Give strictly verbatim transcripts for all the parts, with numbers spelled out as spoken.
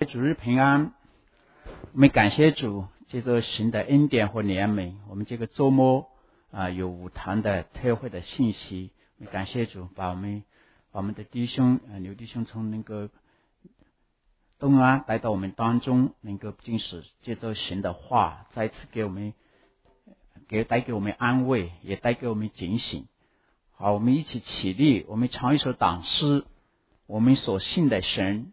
主日平安，我们感谢主，借着神的恩典和怜悯，我们这个周末啊、呃、有五堂的特会的信息，我们感谢主，把我们把我们的弟兄啊、呃、刘弟兄从那个东安带到我们当中，能够进使借着神的话，再次给我们给带给我们安慰，也带给我们警醒。好，我们一起起立，我们唱一首党诗，我们所信的神。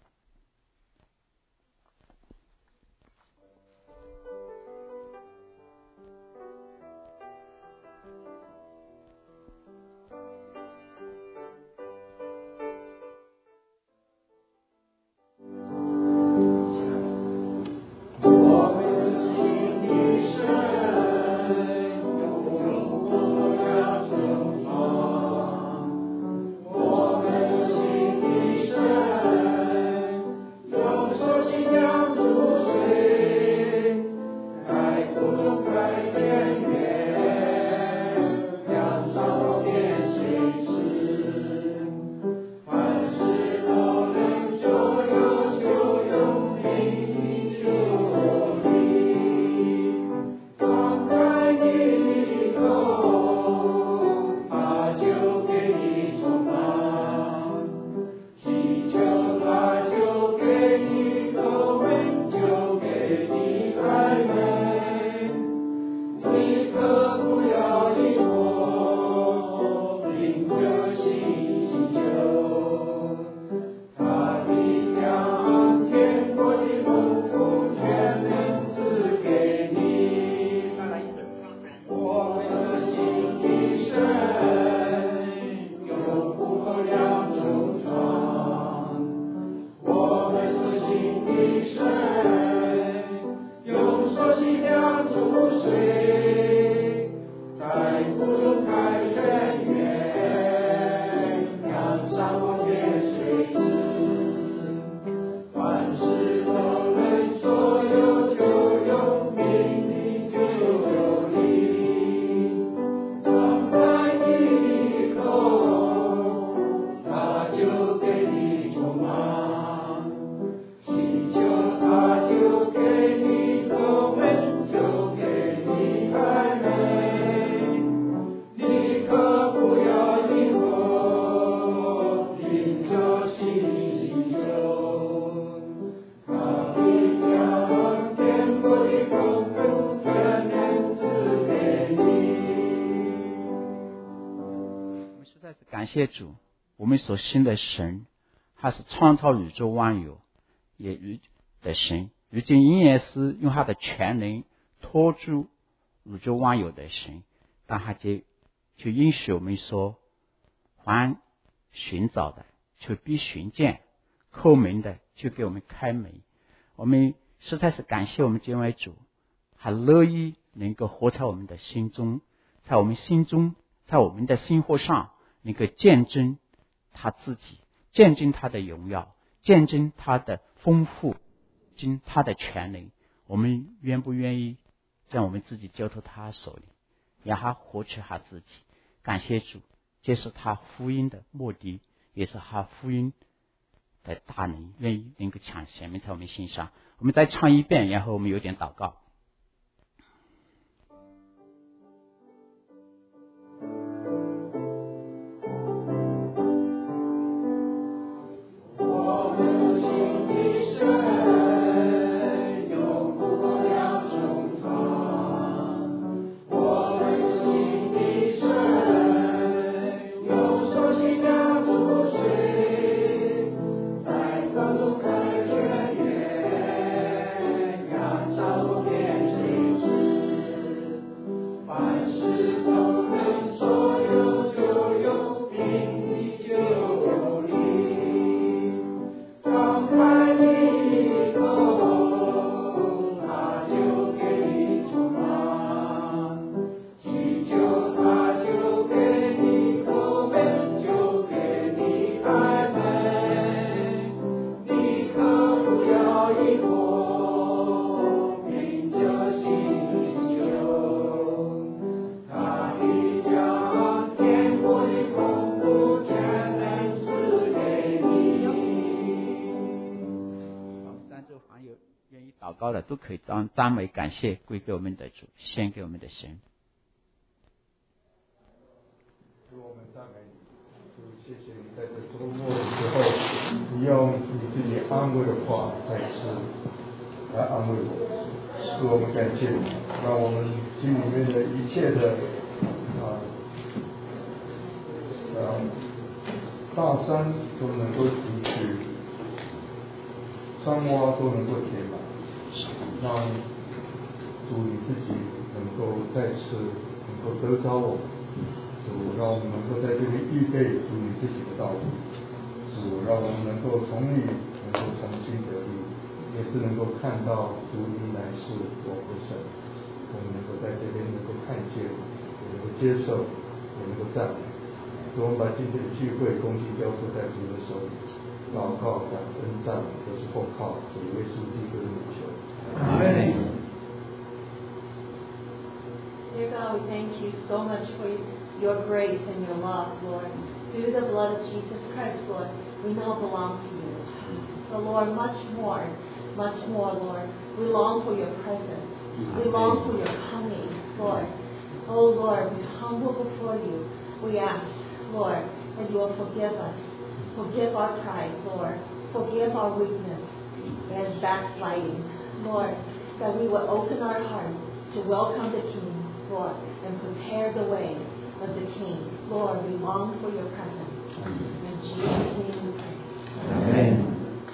感谢主，我们所信的神，他是创造宇宙万有也宇的神，如今仍然是用他的全能托住宇宙万有的神。但他就就应许我们说，凡寻找的就必寻见，叩门的就给我们开门。我们实在是感谢我们这位主，他乐意能够活在我们的心中，在我们心中，在我们的生活上能够见证他自己，见证他的荣耀，见证他的丰富，见证他的全能。我们愿不愿意将我们自己交托他手里，让他活出他自己？感谢主，这是他福音的目的，也是他福音的大能，愿意能够抢显明在我们心上。我们再唱一遍，然后我们有点祷告。 在意祷告的都可以将赞美感谢归给我们的主，献给我们的神。 主，我们赞美你，主，谢谢你在这周末的时候，你用你自己安慰的话再次来安慰我。主，我们感谢你，让我们心里面的一切的啊啊大山都能够除去，山洼都能够填满，让主你自己能够再次能够得着我们。主，让我们能够在这里预备主你自己的道路。主，让我们能够从你能够重新得力，也是能够看到主你乃是我们的神。我们能够在这边能够看见，也能够接受，也能够赞美。主，我们把今天的聚会恭敬交付在主的手里，祷告、感恩、赞美都是奉靠主耶稣基督的名求。阿门。 Dear God, we thank you so much for your grace and your love, Lord. Through the blood of Jesus Christ, Lord, we now belong to you. So, Lord, much more, much more, Lord. We long for your presence. We long for your coming, Lord. Oh, Lord, we humble before you. We ask, Lord, that you will forgive us. Forgive our pride, Lord. Forgive our weakness and backsliding, Lord, that we will open our hearts to welcome the King, Lord, and prepare the way of the King. Lord, we long for your presence. In Jesus' name we pray. Amen.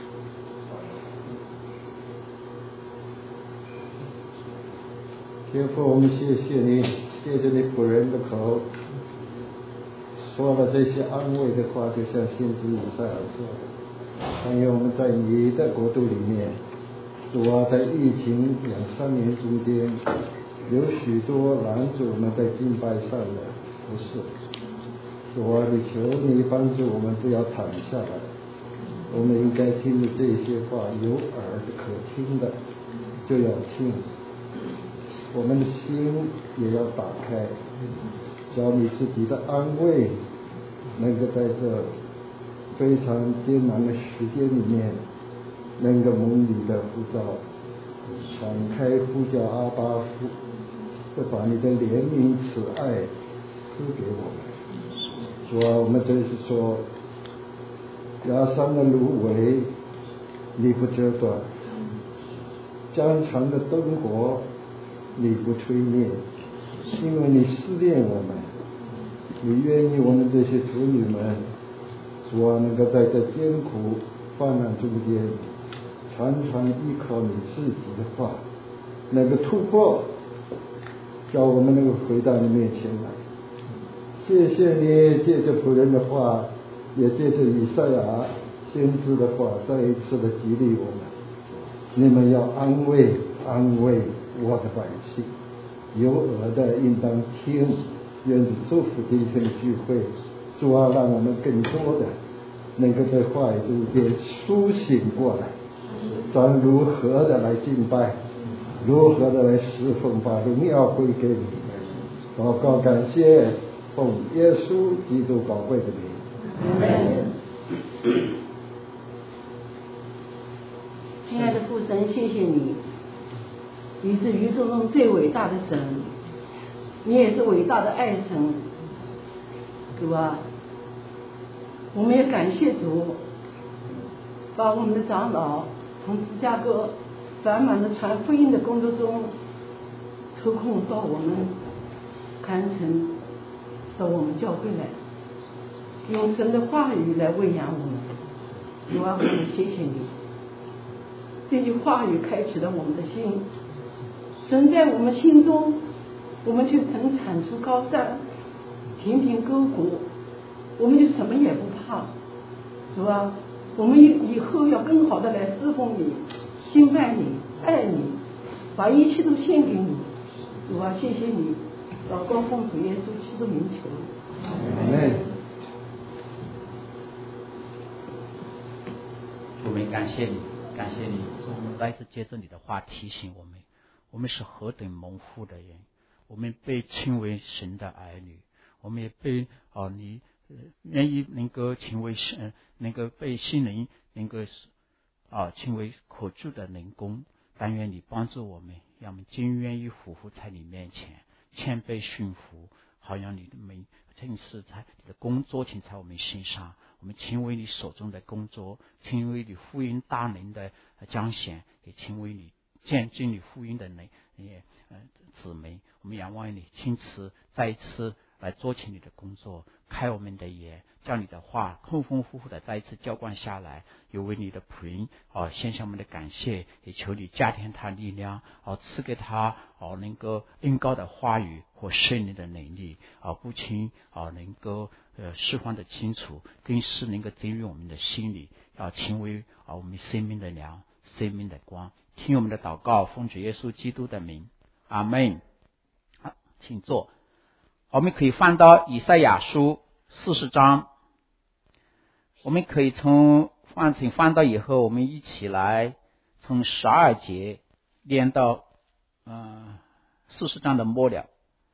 天父，我们谢谢你，借着你仆人的口说了这些安慰的话，就像先知以赛亚说的。但愿我们在你的国度里面，主啊，在疫情两三年中间，有许多拦阻我们在敬拜上的不是。主啊，你求你帮助我们不要躺下来，我们应该听着这些话，有耳可听的就要听，我们的心也要打开，叫你自己的安慰能够在这非常艰难的时间里面，能够蒙你的呼召，敞开呼叫阿爸父，会把你的怜悯慈爱赐给我们。主啊，我们真是说，压山的芦苇你不折断，江长的灯火你不吹灭，因为你思念我们，你愿意我们这些子女们，主啊，能够在这艰苦患难中间，常常依靠你自己的话，能够突破，叫我们能够回到你面前来。谢谢你借着仆人的话，也借着以赛亚先知的话，再一次的激励我们。你们要安慰安慰我的百姓，有耳的应当听。愿主祝福今天的聚会，主啊，让我们更多的能够在话语中间苏醒过来，咱如何的来敬拜，如何的来侍奉，把荣耀归给你。祷告感谢，奉耶稣基督宝贵的名。 亲爱的父神，谢谢你，你是宇宙中最伟大的神，你也是伟大的爱神，主啊，我们也感谢主，把我们的长老从芝加哥繁忙的传福音的工作中抽空到我们堪城，到我们教会来，用神的话语来喂养我们。主啊，我们谢谢你，这句话语开启了我们的心，神在我们心中，我们就曾铲除高山，平平沟谷，我们就什么也不怕。主啊，我们以后要更好的来侍奉你，敬拜你，爱你，把一切都献给你。主啊，谢谢你，祷告奉主耶稣基督名求。 阿门。 我们感谢你，感谢你，我们再次接着你的话提醒我们，我们是何等蒙福的人，我们被称为神的儿女，我们也被啊、呃、你、呃、愿意能够成为神，能够被信灵能够啊、呃、称为可助的灵工， 但愿你帮助我们，让我们今愿意匍匐在你面前，谦卑驯服，好让你的名正是在你的工作请在我们身上，我们亲为你手中的工作，亲为你福音大能的彰显，也亲为你见证你福音的能也呃子民，我们仰望你亲自再一次来做起你的工作，开我们的眼，将你的话丰丰富富的再一次浇灌下来，有为你的仆人哦献上我们的感谢，也求你加添他力量哦，赐给他哦能够恩膏的话语和圣灵的能力哦，不仅哦能够呃释放的清楚，更是能够进入我们的心里，要成为啊我们生命的粮，生命的光。听我们的祷告，奉主耶稣基督的名，阿们。好，请坐。我们可以翻到以赛亚书四十章，我们可以从翻请翻到以后，我们一起来从十二节念到呃四十章的末了。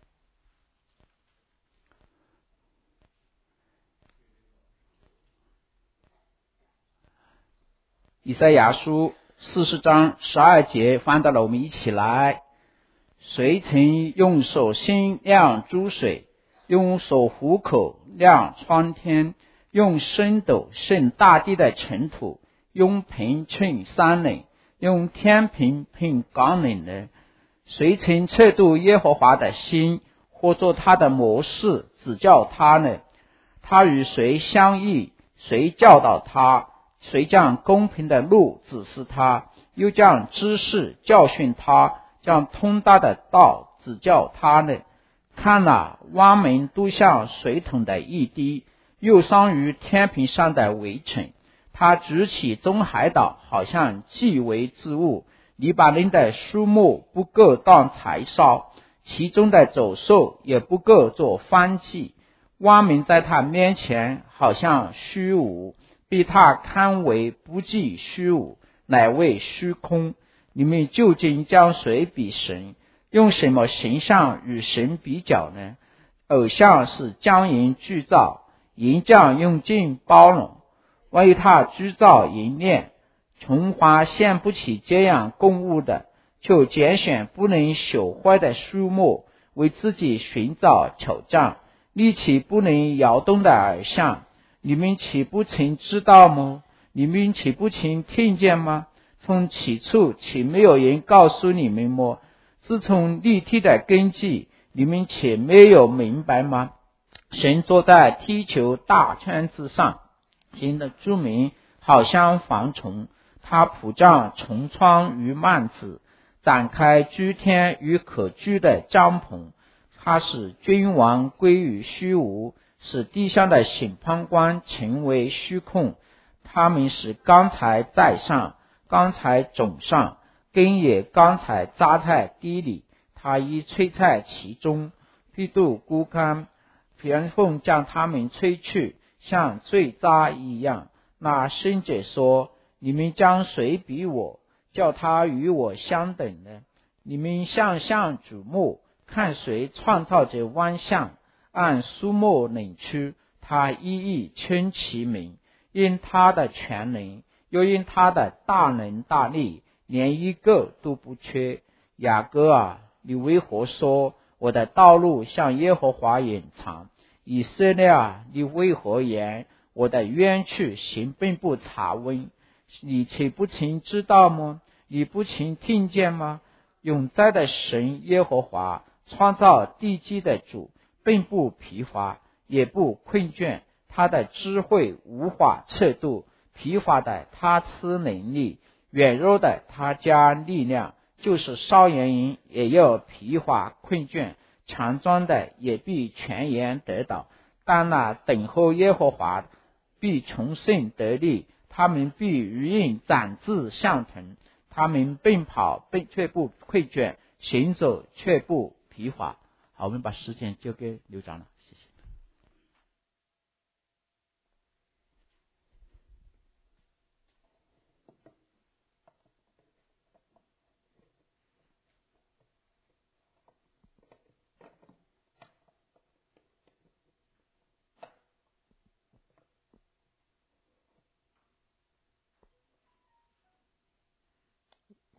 以赛亚书四十章十二节翻到了，我们一起来。谁曾用手心量诸水，用手虎口量苍天，用升斗盛大地的尘土，用瓶称山岭，用天平品冈岭呢？谁曾测度耶和华的心，或做他的模式指教他呢？他与谁相异，谁教导他？谁将公平的路指示他，又将知识教训他，将通达的道指教他呢？看哪，万民都像水桶的一滴，又伤于天平上的围城。他举起中海岛，好像祭为之物。黎巴嫩的树木不够当柴烧，其中的走兽也不够做燔祭。万民在他面前好像虚无，被他看为不计虚无，乃为虚空。你们究竟将谁比神？用什么形象与神比较呢？偶像是将银铸造，银匠用尽包容，为他铸造银链。琼花献不起这样供物的，就拣选不能朽坏的树木，为自己寻找巧匠，立起不能摇动的偶像。你们岂不曾知道吗？你们岂不曾听见吗？从起初岂没有人告诉你们吗？自从立地的根基，你们岂没有明白吗？神坐在地球大圈之上，神的著名好像蝗虫，他铺张穹苍与幔子，展开居天与可居的帐篷。他使君王归于虚无，使地上的审判官成为虚空。他们使钢材在上，钢材种上，根也钢材扎在地里。他已吹在其中，必度枯干，旋风将他们吹去，像醉渣一样。那圣者说：你们将谁比我，叫他与我相等呢？你们向向瞩目，看谁创造这万象。按苏木领区，他一一称其名，因他的全能，又因他的大能大力，连一个都不缺。雅各啊，你为何说我的道路向耶和华隐藏？以色列啊，你为何言我的冤屈行并不查问？你岂不曾知道吗？你不曾听见吗？永在的神耶和华，创造地基的主，并不疲乏，也不困倦。他的智慧无法测度，疲乏的他赐能力，软弱的他加力量。就是少年人也要疲乏困倦，强壮的也必全然得到。但那等候耶和华必从胜得力，他们必如鹰展翅上腾，他们奔跑并却不困倦，行走却不疲乏。好，我们把时间交给刘长了，谢谢。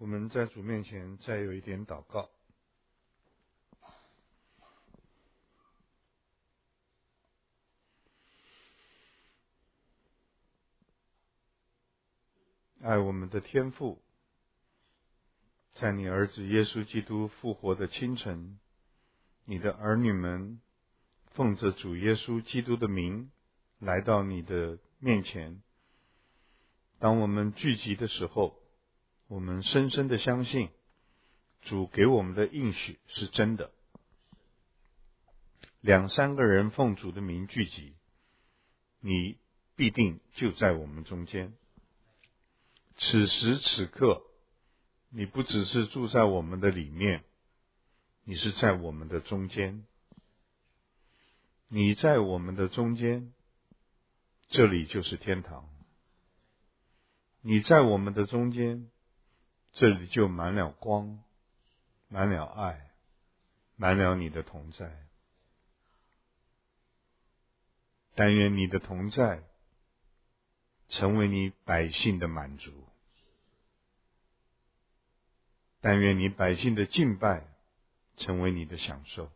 我们在主面前再有一点祷告。爱我们的天父，在你儿子耶稣基督复活的清晨，你的儿女们奉着主耶稣基督的名来到你的面前。当我们聚集的时候，我们深深的相信主给我们的应许是真的。两三个人奉主的名聚集，你必定就在我们中间。此时此刻，你不只是住在我们的里面，你是在我们的中间。你在我们的中间，这里就是天堂。你在我们的中间，这里就满了光，满了爱，满了你的同在。但愿你的同在成为你百姓的满足，但愿你百姓的敬拜成为你的享受。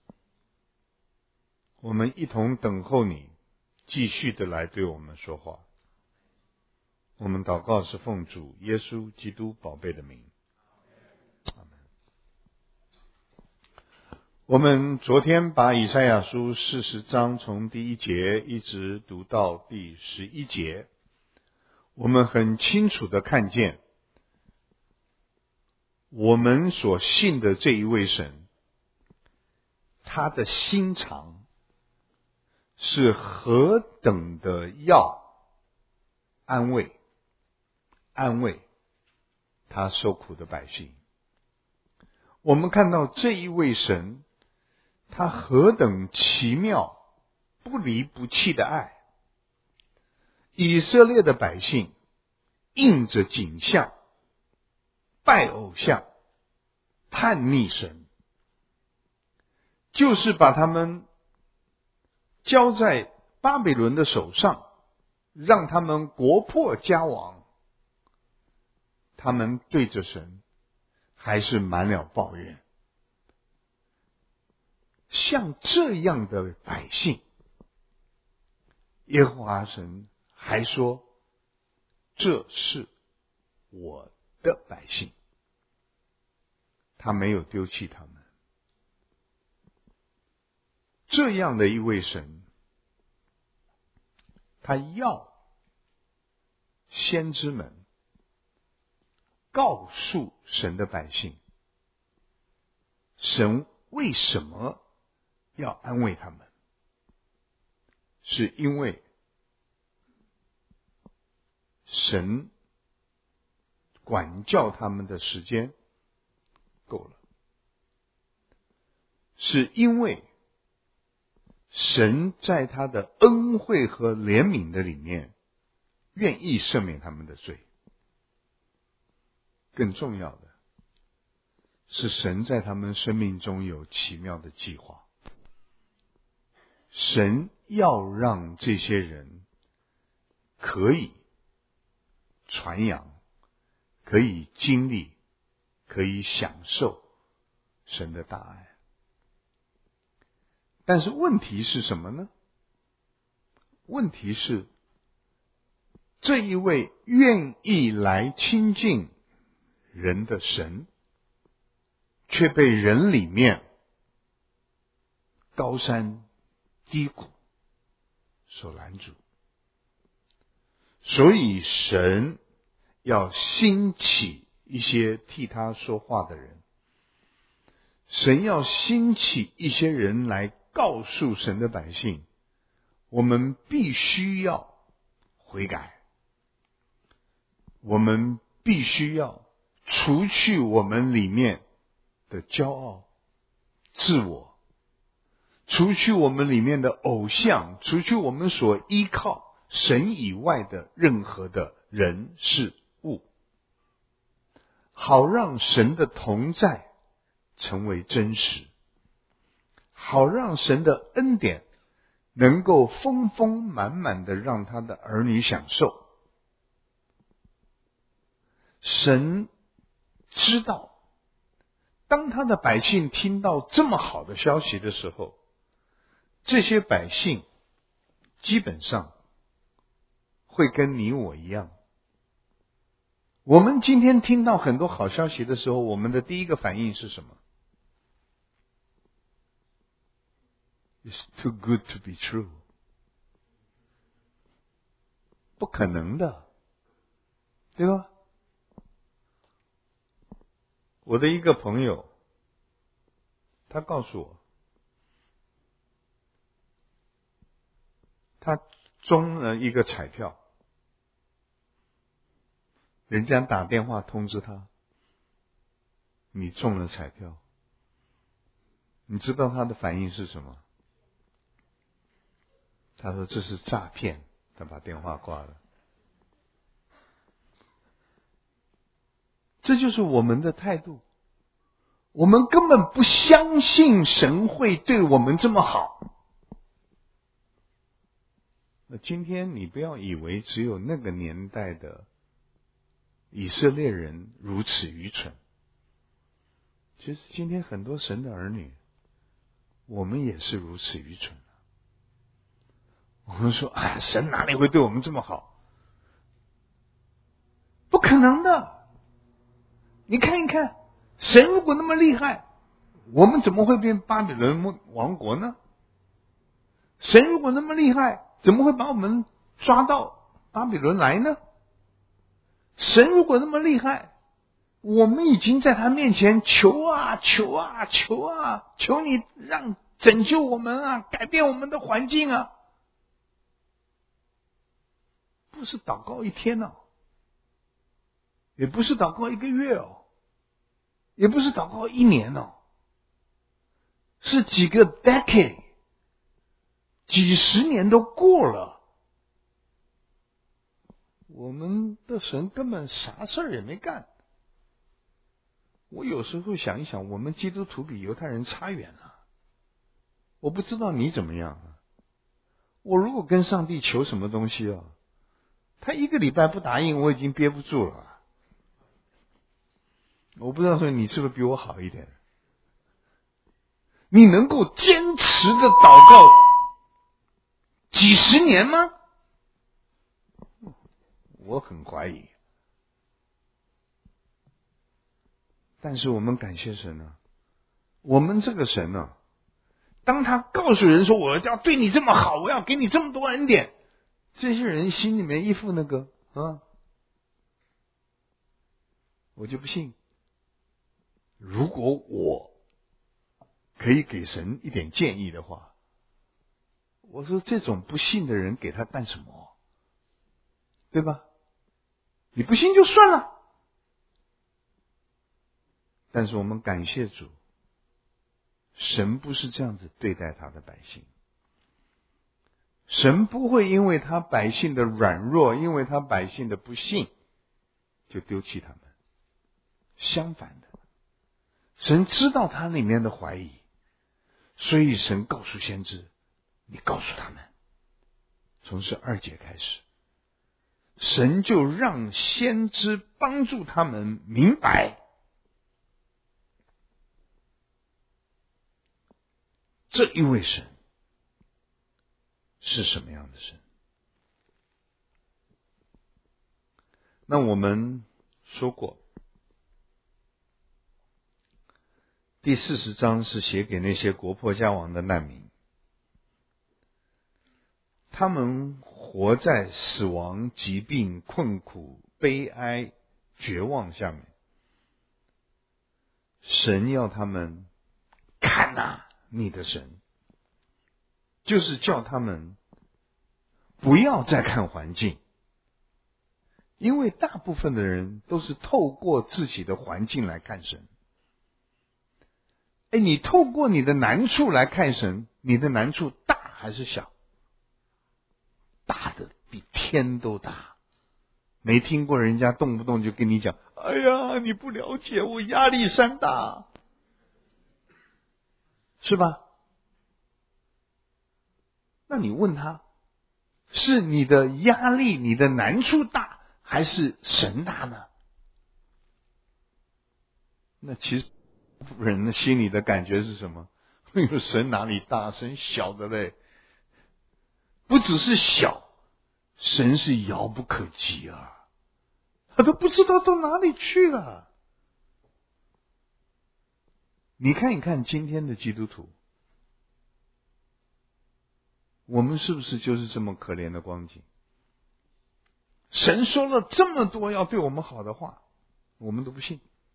我们一同等候你继续的来对我们说话。我们祷告是奉主耶稣基督宝贝的名。阿们。我们昨天把以赛亚书四十章从第一节一直读到第十一节，我们很清楚的看见我们所信的这一位神，他的心肠是何等的要安慰安慰他受苦的百姓。我们看到这一位神，他何等奇妙不离不弃的爱。以色列的百姓应着景象，拜偶像，叛逆神，就是把他们交在巴比伦的手上，让他们国破家亡。他们对着神还是满了抱怨。像这样的百姓，耶和华神还说，这是我的百姓，他没有丢弃他们。这样的一位神，他要先知们告诉神的百姓，神为什么要安慰他们？是因为神管教他们的时间够了，是因为神在他的恩惠和怜悯的里面愿意赦免他们的罪。更重要的是，神在他们生命中有奇妙的计划。神要让这些人可以传扬，可以经历，可以享受神的大爱。但是问题是什么呢？问题是，这一位愿意来亲近人的神，却被人里面高山低谷所拦阻。所以神要兴起一些替他说话的人，神要兴起一些人来告诉神的百姓，我们必须要悔改，我们必须要除去我们里面的骄傲、自我，除去我们里面的偶像，除去我们所依靠神以外的任何的人事物，好让神的同在成为真实，好让神的恩典能够丰丰满满的让他的儿女享受。神知道，当他的百姓听到这么好的消息的时候，这些百姓基本上会跟你我一样。我们今天听到很多好消息的时候，我们的第一个反应是什么？ It's too good to be true。 不可能的，对吧？我的一个朋友，他告诉我，他中了一个彩票，人家打电话通知他，你中了彩票。你知道他的反应是什么？他说这是诈骗，他把电话挂了。这就是我们的态度，我们根本不相信神会对我们这么好。那今天你不要以为只有那个年代的以色列人如此愚蠢，其实今天很多神的儿女，我们也是如此愚蠢。我们说，哎，神哪里会对我们这么好？不可能的。你看一看，神如果那么厉害，我们怎么会变巴比伦王国呢？神如果那么厉害，怎么会把我们抓到巴比伦来呢？神如果那么厉害，我们已经在他面前求啊求啊求啊，求你让拯救我们啊，改变我们的环境啊。不是祷告一天哦，也不是祷告一个月哦，也不是祷告一年哦，是几个 decade， 几十年都过了，我们的神根本啥事儿也没干。我有时候想一想，我们基督徒比犹太人差远了。我不知道你怎么样啊，我如果跟上帝求什么东西啊，他一个礼拜不答应，我已经憋不住了。我不知道说你是不是比我好一点？你能够坚持的祷告几十年吗？我很怀疑。但是我们感谢神啊，我们这个神啊，当他告诉人说我要对你这么好，我要给你这么多恩典，这些人心里面一副那个啊，我就不信。如果我可以给神一点建议的话，我说这种不信的人给他干什么？对吧？你不信就算了。但是我们感谢主，神不是这样子对待他的百姓。神不会因为他百姓的软弱，因为他百姓的不信，就丢弃他们。相反的，神知道他里面的怀疑，所以神告诉先知，你告诉他们，从十二节开始，神就让先知帮助他们明白，这一位神是什么样的神。那我们说过，第四十章是写给那些国破家亡的难民，他们活在死亡、疾病、困苦、悲哀、绝望下面，神要他们看啊，你的神就是叫他们不要再看环境，因为大部分的人都是透过自己的环境来看神。哎，你透过你的难处来看神，你的难处大还是小？大的比天都大。没听过人家动不动就跟你讲，哎呀，你不了解我压力山大，是吧？那你问他，是你的压力、你的难处大，还是神大呢？ 那其实人的心里的感觉是什么？哎呦，神哪里大，神小的嘞，不只是小，神是遥不可及啊，他都不知道到哪里去了。你看一看今天的基督徒，我们是不是就是这么可怜的光景？神说了这么多要对我们好的话，我们都不信。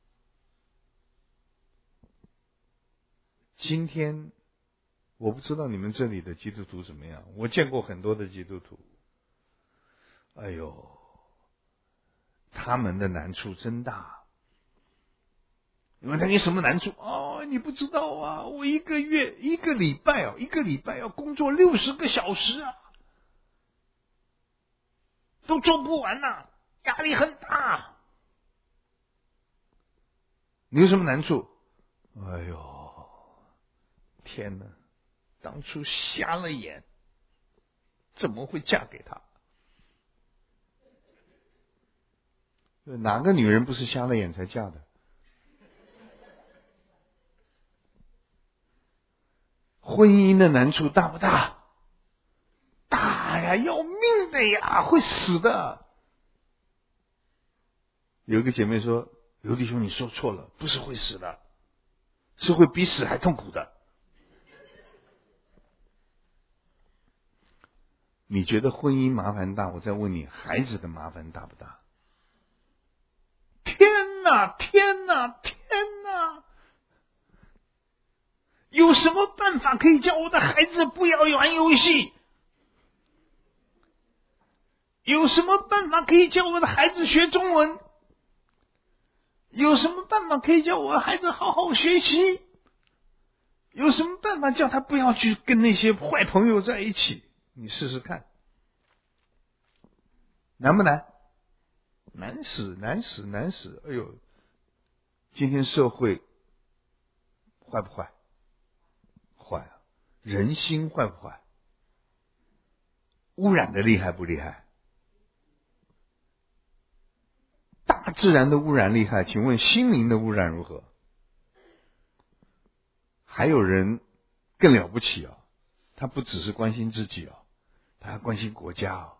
今天我不知道你们这里的基督徒怎么样，我见过很多的基督徒，哎呦，他们的难处真大。你问他你什么难处？哦，你不知道啊，我一个月一个礼拜哦，一个礼拜要工作六十个小时啊，都做不完呐、啊，压力很大。你有什么难处？哎呦，天哪，当初瞎了眼，怎么会嫁给他？哪个女人不是瞎了眼才嫁的？婚姻的难处大不大？大呀，要命的呀，会死的。有一个姐妹说，刘弟兄你说错了，不是会死的，是会比死还痛苦的。你觉得婚姻麻烦大，我再问你，孩子的麻烦大不大？天哪，天哪，天哪！有什么办法可以叫我的孩子不要玩游戏？有什么办法可以叫我的孩子学中文？有什么办法可以叫我的孩子好好学习？有什么办法叫他不要去跟那些坏朋友在一起？你试试看，难不难？难死，难死，难死！哎呦，今天社会坏不坏？坏啊！人心坏不坏？污染的厉害不厉害？大自然的污染厉害，请问心灵的污染如何？还有人更了不起啊，他不只是关心自己啊，他还关心国家啊。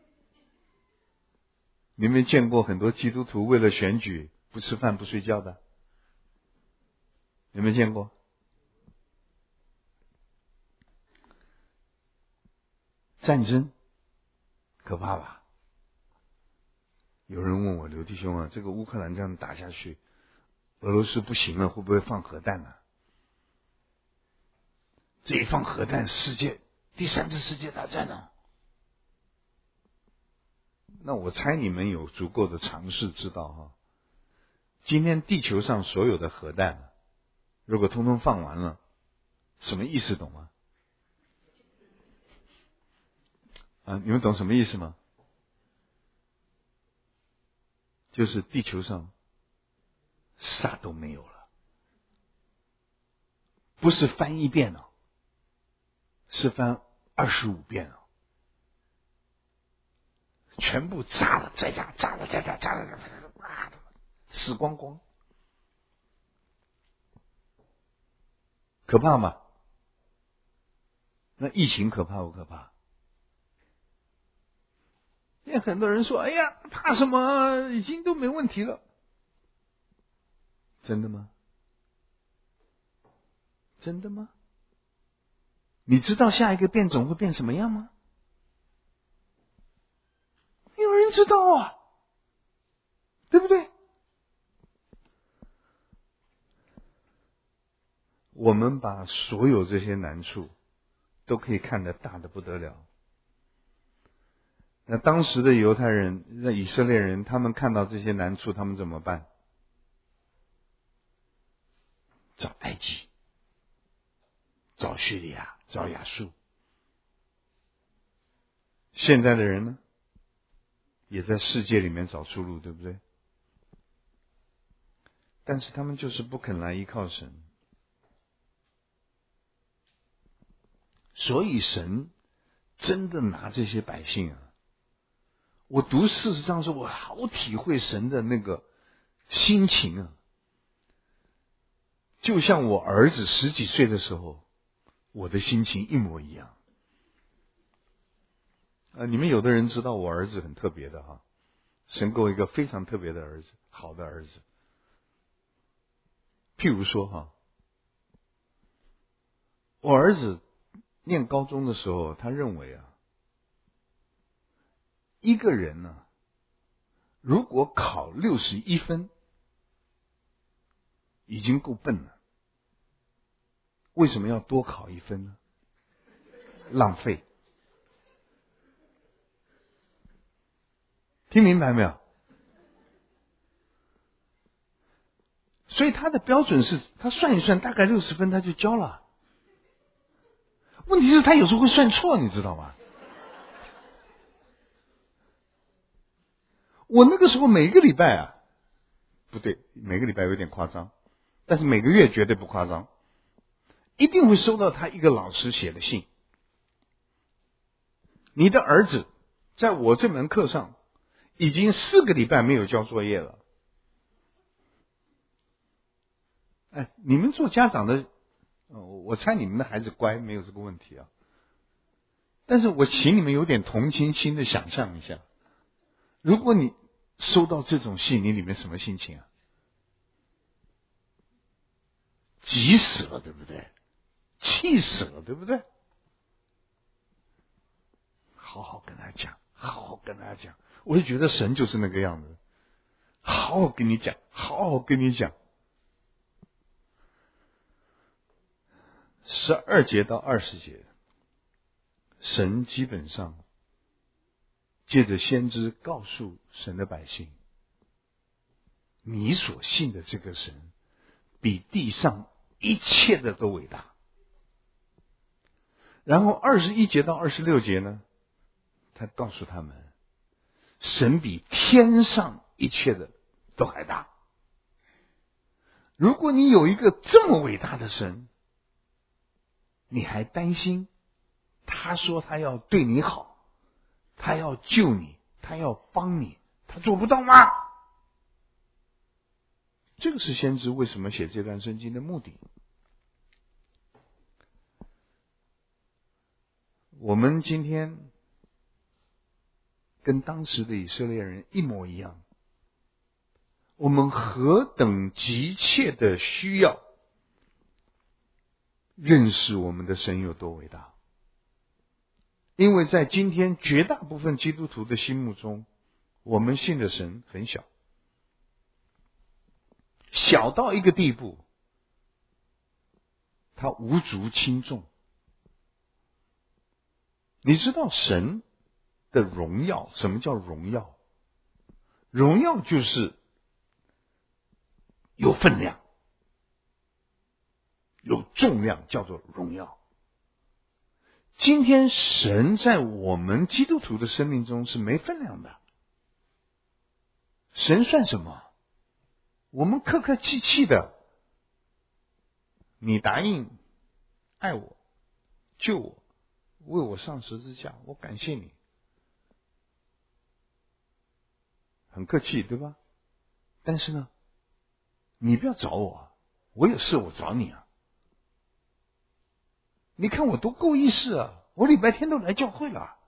你们见过很多基督徒为了选举不吃饭不睡觉的？有没有见过？战争可怕吧？有人问我，刘弟兄啊，这个乌克兰这样打下去，俄罗斯不行了，会不会放核弹呢、啊？这一放核弹，世界第三次世界大战呢？那我猜你们有足够的常识知道哈，今天地球上所有的核弹，如果通通放完了，什么意思懂吗？啊，你们懂什么意思吗？就是地球上啥都没有了，不是翻一遍了，是翻二十五遍了，全部炸了再炸，炸了再炸，炸了再炸，死光光，可怕吗？那疫情可怕不可怕？现在很多人说，哎呀，怕什么？已经都没问题了。真的吗？真的吗？你知道下一个变种会变什么样吗？没有人知道啊，对不对？我们把所有这些难处都可以看得大得不得了。那当时的犹太人、那以色列人，他们看到这些难处，他们怎么办？找埃及，找叙利亚，找亚述。现在的人呢，也在世界里面找出路，对不对？但是他们就是不肯来依靠神，所以神真的拿这些百姓啊，我读事实上说，我好体会神的那个心情啊。 就像我儿子十几岁的时候，我的心情一模一样。呃，你们有的人知道我儿子很特别的哈，神给我一个非常特别的儿子，好的儿子。譬如说哈，我儿子念高中的时候，他认为啊，一个人呢、啊，如果考六十一分，已经够笨了，为什么要多考一分呢？浪费。听明白没有？所以他的标准是，他算一算，大概六十分他就交了。问题是，他有时候会算错，你知道吗？我那个时候每个礼拜啊，不对，每个礼拜有点夸张，但是每个月绝对不夸张，一定会收到他一个老师写的信。你的儿子在我这门课上已经四个礼拜没有交作业了。哎，你们做家长的，我猜你们的孩子乖，没有这个问题啊。但是我请你们有点同情心的想象一下，如果你收到这种信，你里面什么心情啊？急死了，对不对？气死了，对不对？好好跟他讲，好好跟他讲。我就觉得神就是那个样子，好好跟你讲，好好跟你讲。十二节到二十节，神基本上借着先知告诉神的百姓，你所信的这个神比地上一切的都伟大。然后二十一节到二十六节呢，他告诉他们，神比天上一切的都还大。如果你有一个这么伟大的神，你还担心他说他要对你好，他要救你，他要帮你，他做不到吗？这个是先知为什么写这段圣经的目的。我们今天跟当时的以色列人一模一样，我们何等急切的需要认识我们的神有多伟大。因为在今天绝大部分基督徒的心目中，我们信的神很小，小到一个地步，他无足轻重。你知道神的荣耀，什么叫荣耀？荣耀就是有分量，有重量，叫做荣耀。今天神在我们基督徒的生命中是没分量的。神算什么？我们客客气气的，你答应爱我，救我，为我上十字架，我感谢你，很客气，对吧？但是呢，你不要找我，我有事我找你啊。你看我多够意思啊！我礼拜天都来教会了，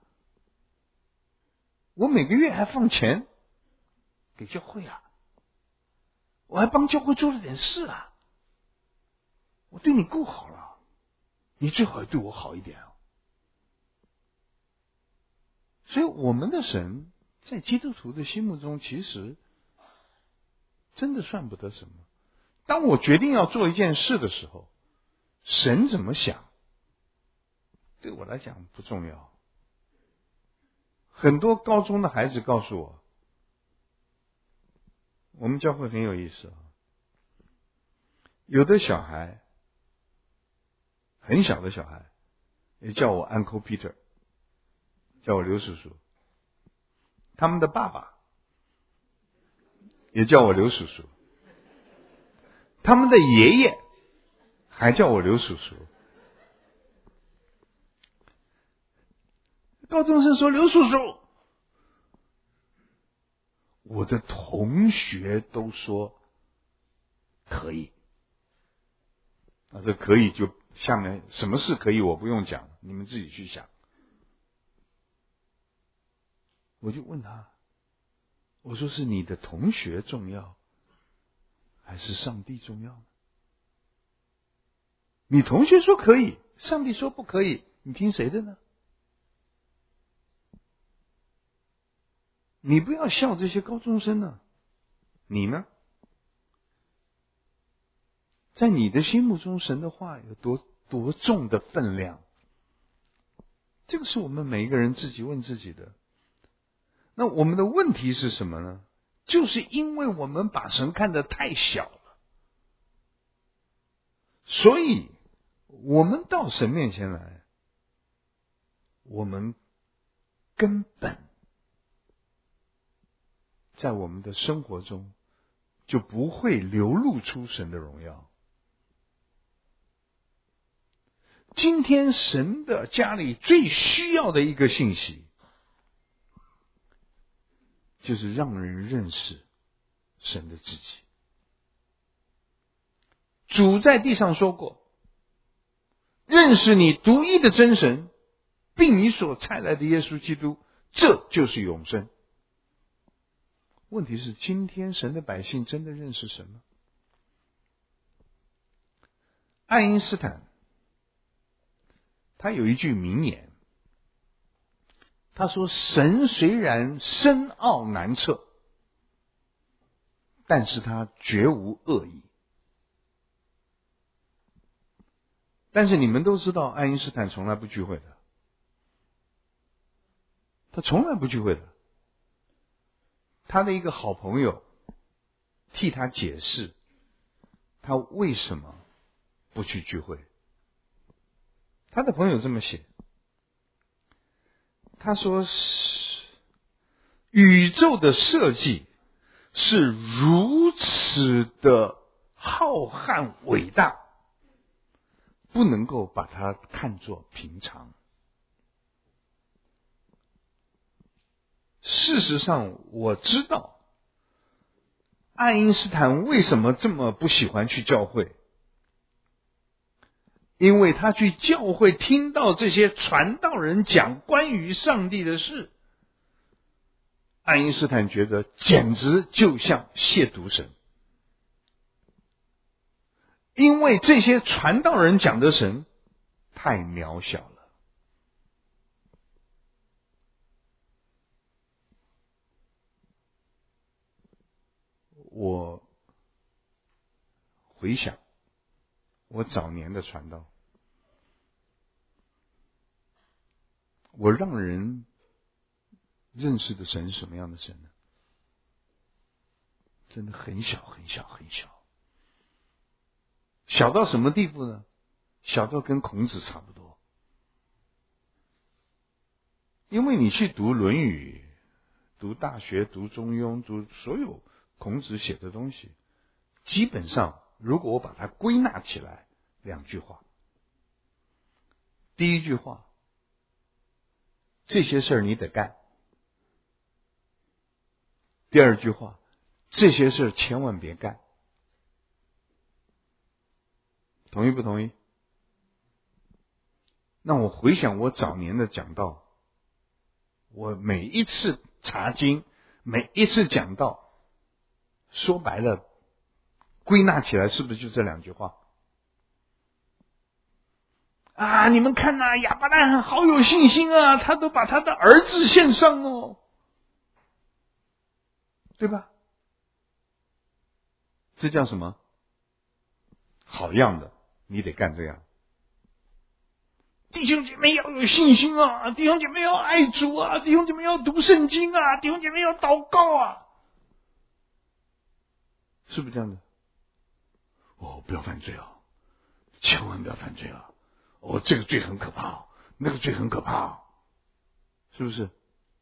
我每个月还放钱给教会啊，我还帮教会做了点事啊，我对你够好了，你最好也对我好一点啊。所以我们的神在基督徒的心目中，其实真的算不得什么。当我决定要做一件事的时候，神怎么想，对我来讲不重要。很多高中的孩子告诉我，我们教会很有意思啊，有的小孩，很小的小孩，也叫我 Uncle Peter， 叫我刘叔叔。他们的爸爸也叫我刘叔叔，他们的爷爷还叫我刘叔叔。高中生说刘叔叔，我的同学都说可以。 啊，这可以就下面什么事可以我不用讲，你们自己去想。我就问他，我说是你的同学重要，还是上帝重要呢？你同学说可以，上帝说不可以，你听谁的呢？你不要笑这些高中生呢，你呢？在你的心目中，神的话有多多重的分量？这个是我们每一个人自己问自己的。那我们的问题是什么呢？就是因为我们把神看得太小了，所以我们到神面前来，我们根本在我们的生活中就不会流露出神的荣耀。今天神的家里最需要的一个信息，就是让人认识神的自己。主在地上说过，认识你独一的真神，并你所差来的耶稣基督，这就是永生。问题是，今天神的百姓真的认识神吗？爱因斯坦他有一句名言，他说：神虽然深奥难测，但是他绝无恶意。但是你们都知道，爱因斯坦从来不聚会的，他从来不聚会的。他的一个好朋友替他解释他为什么不去聚会。他的朋友这么写，他说，宇宙的设计是如此的浩瀚伟大，不能够把它看作平常。事实上，我知道爱因斯坦为什么这么不喜欢去教会，因为他去教会听到这些传道人讲关于上帝的事，爱因斯坦觉得简直就像亵渎神，因为这些传道人讲的神太渺小了。我回想我早年的传道，我让人认识的神是什么样的神呢？真的很小很小很小，小到什么地步呢？小到跟孔子差不多。因为你去读《论语》、读《大学》、读《中庸》、读所有孔子写的东西，基本上如果我把它归纳起来，两句话。第一句话，这些事儿你得干。第二句话，这些事儿千万别干。同意不同意？那我回想我早年的讲道，我每一次查经，每一次讲道，说白了，归纳起来是不是就这两句话？啊，你们看呐、啊，亚伯拉罕好有信心啊，他都把他的儿子献上哦，对吧？这叫什么？好样的，你得干这样。弟兄姐妹要有信心啊，弟兄姐妹要爱主啊，弟兄姐妹要读圣经啊，弟兄姐妹要祷告啊，是不是这样的？哦，不要犯罪啊，千万不要犯罪啊！哦，这个罪很可怕，那个罪很可怕，是不是？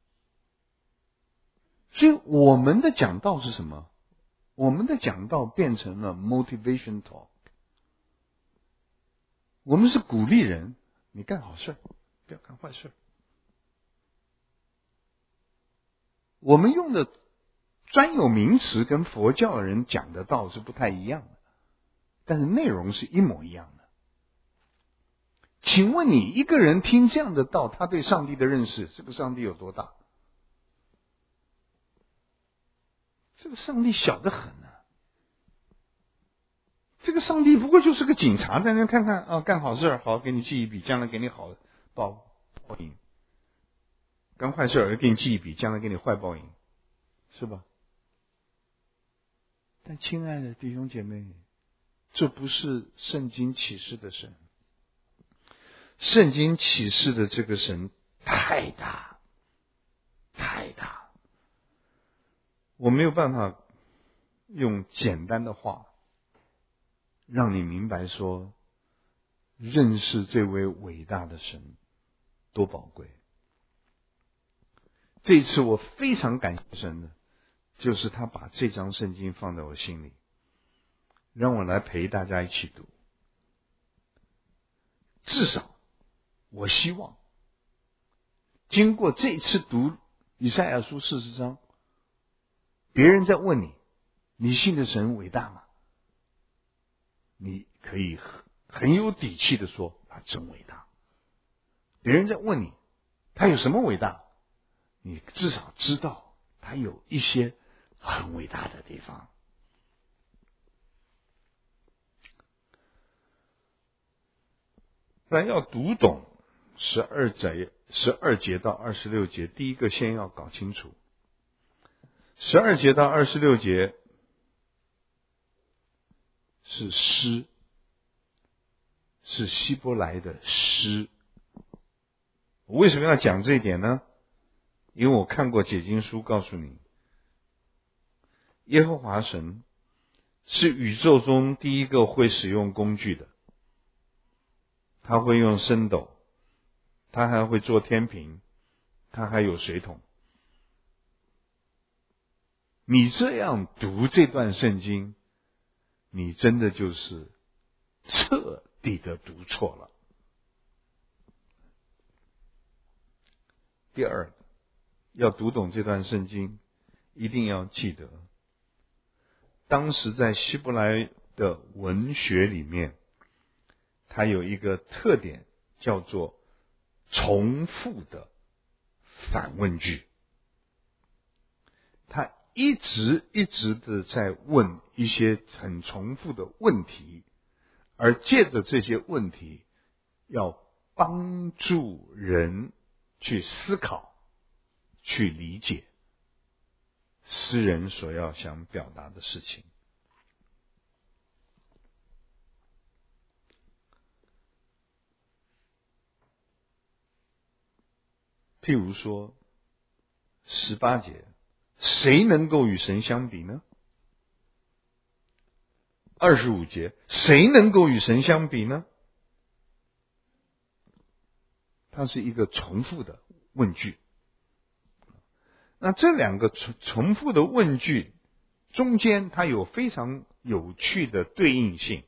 所以我们的讲道是什么？我们的讲道变成了 motivation talk。我们是鼓励人，你干好事，不要干坏事。我们用的专有名词跟佛教的人讲的道是不太一样的。 但是内容是一模一样的。请问你一个人听这样的道，他对上帝的认识，这个上帝有多大？这个上帝小得很啊！这个上帝不过就是个警察，在那看看啊，干好事好，给你记一笔，将来给你好报报应；干坏事儿给你记一笔，将来给你坏报应，是吧？但亲爱的弟兄姐妹，这不是圣经启示的神。圣经启示的这个神太大太大，我没有办法用简单的话让你明白说，认识这位伟大的神多宝贵。这一次我非常感谢神的，就是他把这张圣经放在我心里，让我来陪大家一起读。至少我希望经过这一次读以赛亚书四十章，别人在问你，你信的神伟大吗？你可以很有底气的说，他真伟大。别人在问你，他有什么伟大？你至少知道他有一些很伟大的地方。那要读懂十二节十二节到二十六节，第一个先要搞清楚，十二节到二十六节是诗，是希伯来的诗。我为什么要讲这一点呢？因为我看过解经书，告诉你，耶和华神是宇宙中第一个会使用工具的，他会用升斗，他还会做天平，他还有水桶。你这样读这段圣经，你真的就是彻底的读错了。第二，要读懂这段圣经，一定要记得，当时在希伯来的文学里面，它有一个特点，叫做重复的反问句。他一直一直的在问一些很重复的问题，而借着这些问题，要帮助人去思考，去理解诗人所要想表达的事情。譬如说十八节，谁能够与神相比呢？二十五节，谁能够与神相比呢？它是一个重复的问句。那这两个重重复的问句中间，它有非常有趣的对应性。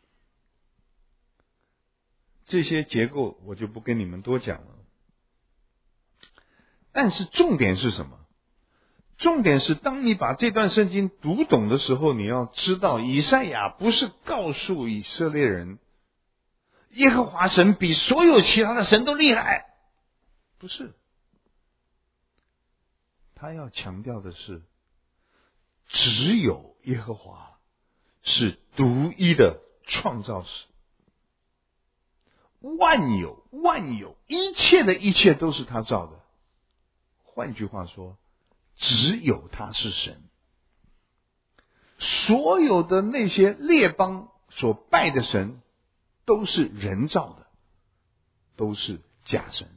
这些结构我就不跟你们多讲了。但是重点是什么？重点是当你把这段圣经读懂的时候，你要知道，以赛亚不是告诉以色列人，耶和华神比所有其他的神都厉害，不是。他要强调的是，只有耶和华是独一的创造史，万有万有一切的一切都是他造的。换句话说，只有他是神。所有的那些列邦所拜的神都是人造的，都是假神。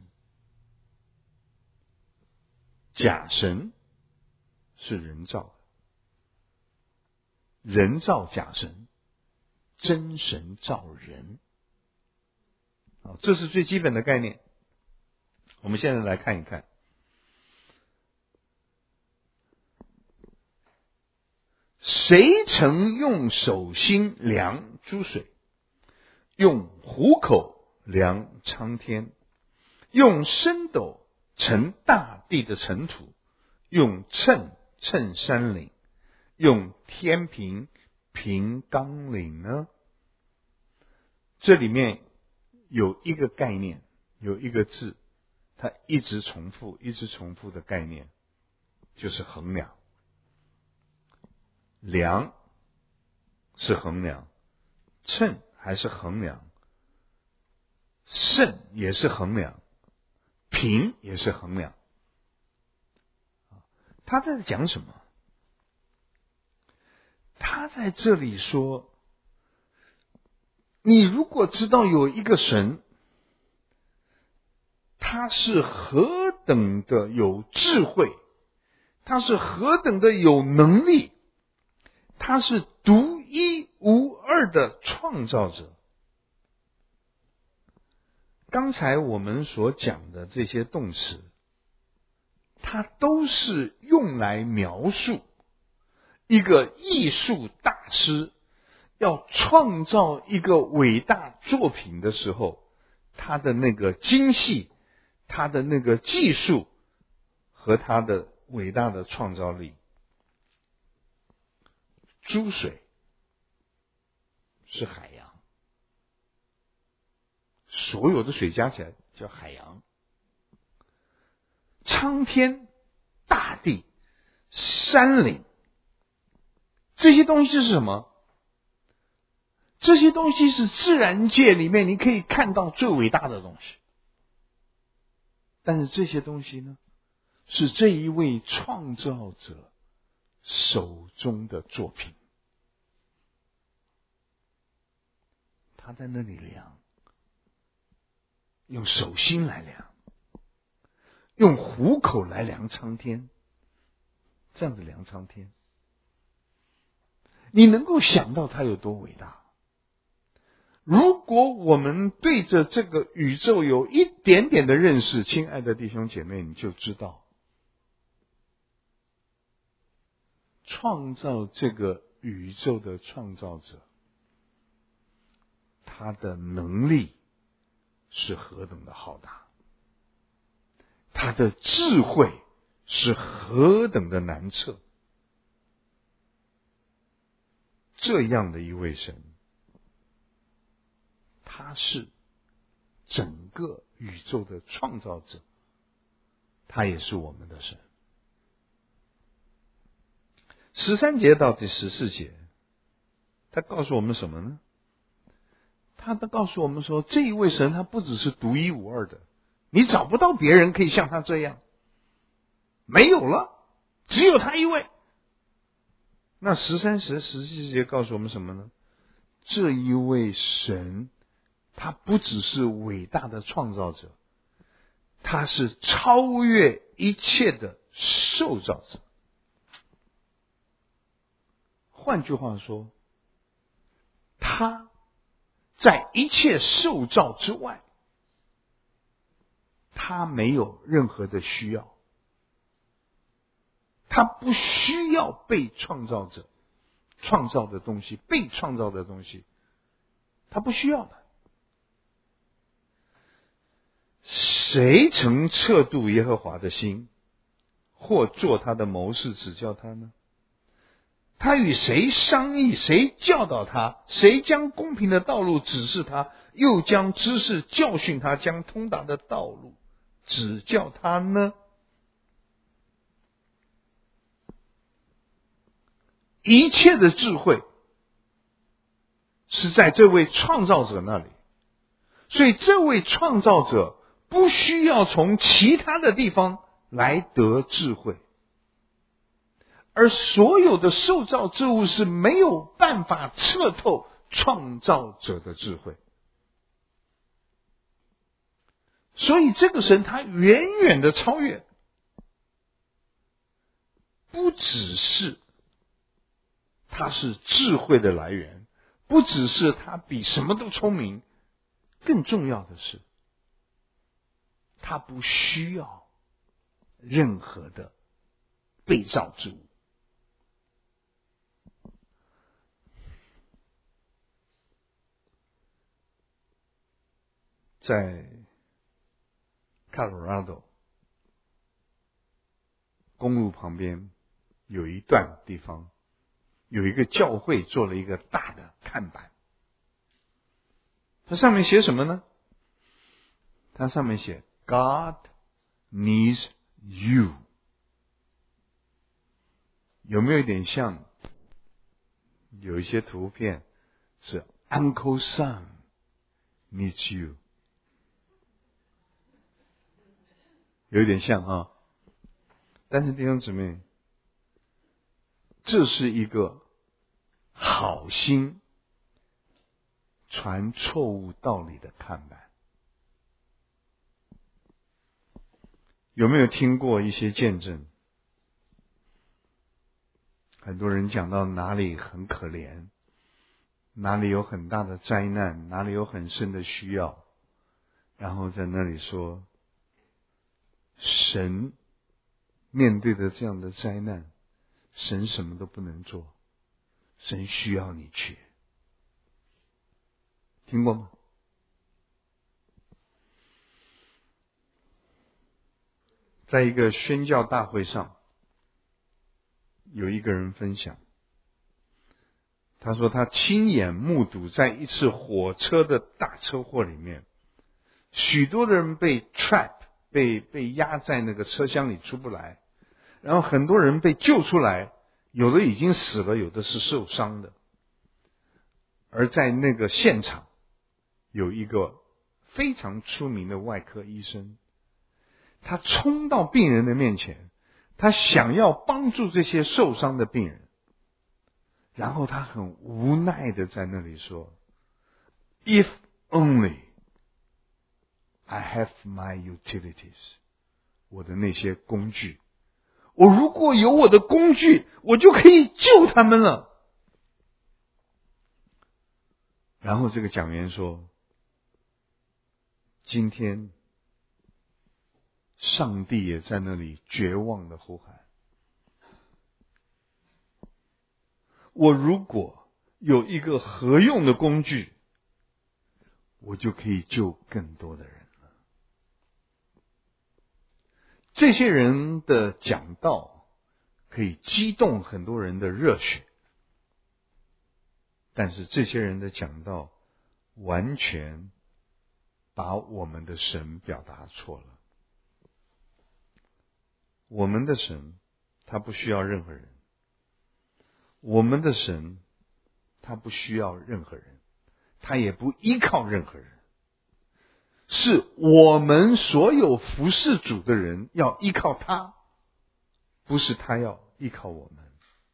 假神是人造的，人造假神，真神造人。好，这是最基本的概念。我们现在来看一看，谁曾用手心量诸水，用虎口量苍天，用升斗盛大地的尘土，用秤称山岭，用天平平冈岭呢？ 这里面有一个概念，有一个字，它一直重复一直重复的概念，就是衡量。量是衡量，称还是衡量，胜也是衡量，平也是衡量。他在讲什么？他在这里说，你如果知道有一个神，他是何等的有智慧，他是何等的有能力，他是独一无二的创造者。刚才我们所讲的这些动词，它都是用来描述一个艺术大师要创造一个伟大作品的时候，他的那个精细，他的那个技术和他的伟大的创造力。珠水是海洋，所有的水加起来叫海洋。苍天、大地、山岭，这些东西是什么？这些东西是自然界里面你可以看到最伟大的东西。但是这些东西呢，是这一位创造者手中的作品。他在那里量，用手心来量，用虎口来量苍天，这样子量苍天，你能够想到它有多伟大？如果我们对着这个宇宙有一点点的认识，亲爱的弟兄姐妹，你就知道，创造这个宇宙的创造者，他的能力是何等的浩大，他的智慧是何等的难测。这样的一位神，他是整个宇宙的创造者，他也是我们的神。十三节到第十四节，他告诉我们什么呢？他告诉我们说，这一位神他不只是独一无二的，你找不到别人可以像他这样，没有了，只有他一位。那十三十十四节告诉我们什么呢？这一位神他不只是伟大的创造者，他是超越一切的受造者。换句话说，他在一切受造之外，他没有任何的需要，他不需要被创造者创造的东西，被创造的东西，他不需要的。谁曾测度耶和华的心，或做他的谋士指教他呢？他与谁商议，谁教导他？谁将公平的道路指示他，又将知识教训他，将通达的道路指教他呢？一切的智慧是在这位创造者那里，所以这位创造者不需要从其他的地方来得智慧，而所有的受造之物是没有办法测透创造者的智慧。所以这个神他远远的超越，不只是他是智慧的来源，不只是他比什么都聪明，更重要的是他不需要任何的被造之物。在 Colorado 公路旁边有一段地方，有一个教会做了一个大的看板， 它上面写什么呢？它上面写 God needs you。 有没有一点像有一些图片是 Uncle Sam needs you， 有一点像啊。但是弟兄姊妹，这是一个好心传错误道理的看板。有没有听过一些见证？很多人讲到哪里很可怜，哪里有很大的灾难，哪里有很深的需要，然后在那里说，神面对的这样的灾难，神什么都不能做，神需要你去。听过吗？在一个宣教大会上，有一个人分享，他说他亲眼目睹在一次火车的大车祸里面，许多的人被 trap 被被压在那个车厢里出不来，然后很多人被救出来，有的已经死了，有的是受伤的。而在那个现场有一个非常出名的外科医生，他冲到病人的面前，他想要帮助这些受伤的病人，然后他很无奈的在那里说， If only I have my utilities， 我的那些工具，我如果有我的工具，我就可以救他们了。然后这个讲员说，今天上帝也在那里绝望的呼喊，我如果有一个合用的工具，我就可以救更多的人了。这些人的讲道可以激动很多人的热血，但是这些人的讲道完全把我们的神表达错了。我们的神他不需要任何人，我们的神他不需要任何人，他也不依靠任何人，是我们所有服侍主的人要依靠他，不是他要依靠我们。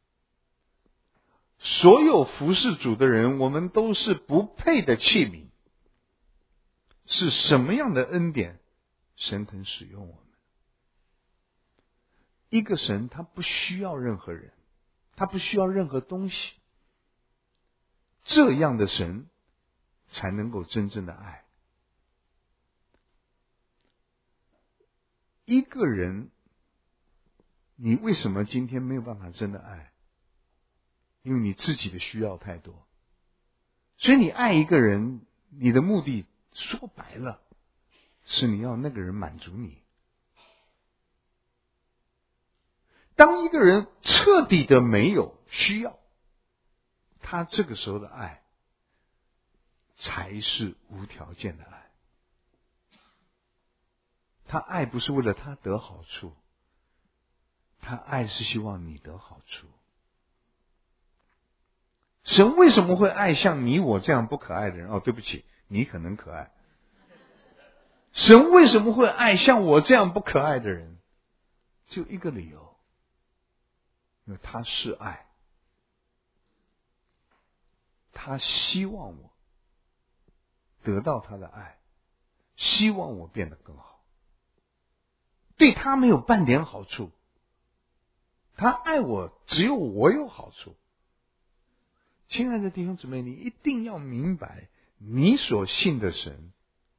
所有服侍主的人，我们都是不配的器皿。是什么样的恩典，神肯使用我们？一个神他不需要任何人，他不需要任何东西，这样的神才能够真正的爱。一个人，你为什么今天没有办法真的爱？因为你自己的需要太多。所以你爱一个人，你的目的说白了是你要那个人满足你。当一个人彻底的没有需要，他这个时候的爱才是无条件的爱。他爱不是为了他得好处，他爱是希望你得好处。神为什么会爱像你我这样不可爱的人？哦，对不起，你可能可爱。神为什么会爱像我这样不可爱的人？就一个理由，因为他是爱，他希望我得到他的爱，希望我变得更好。对他没有半点好处，他爱我只有我有好处。亲爱的弟兄姊妹，你一定要明白，你所信的神，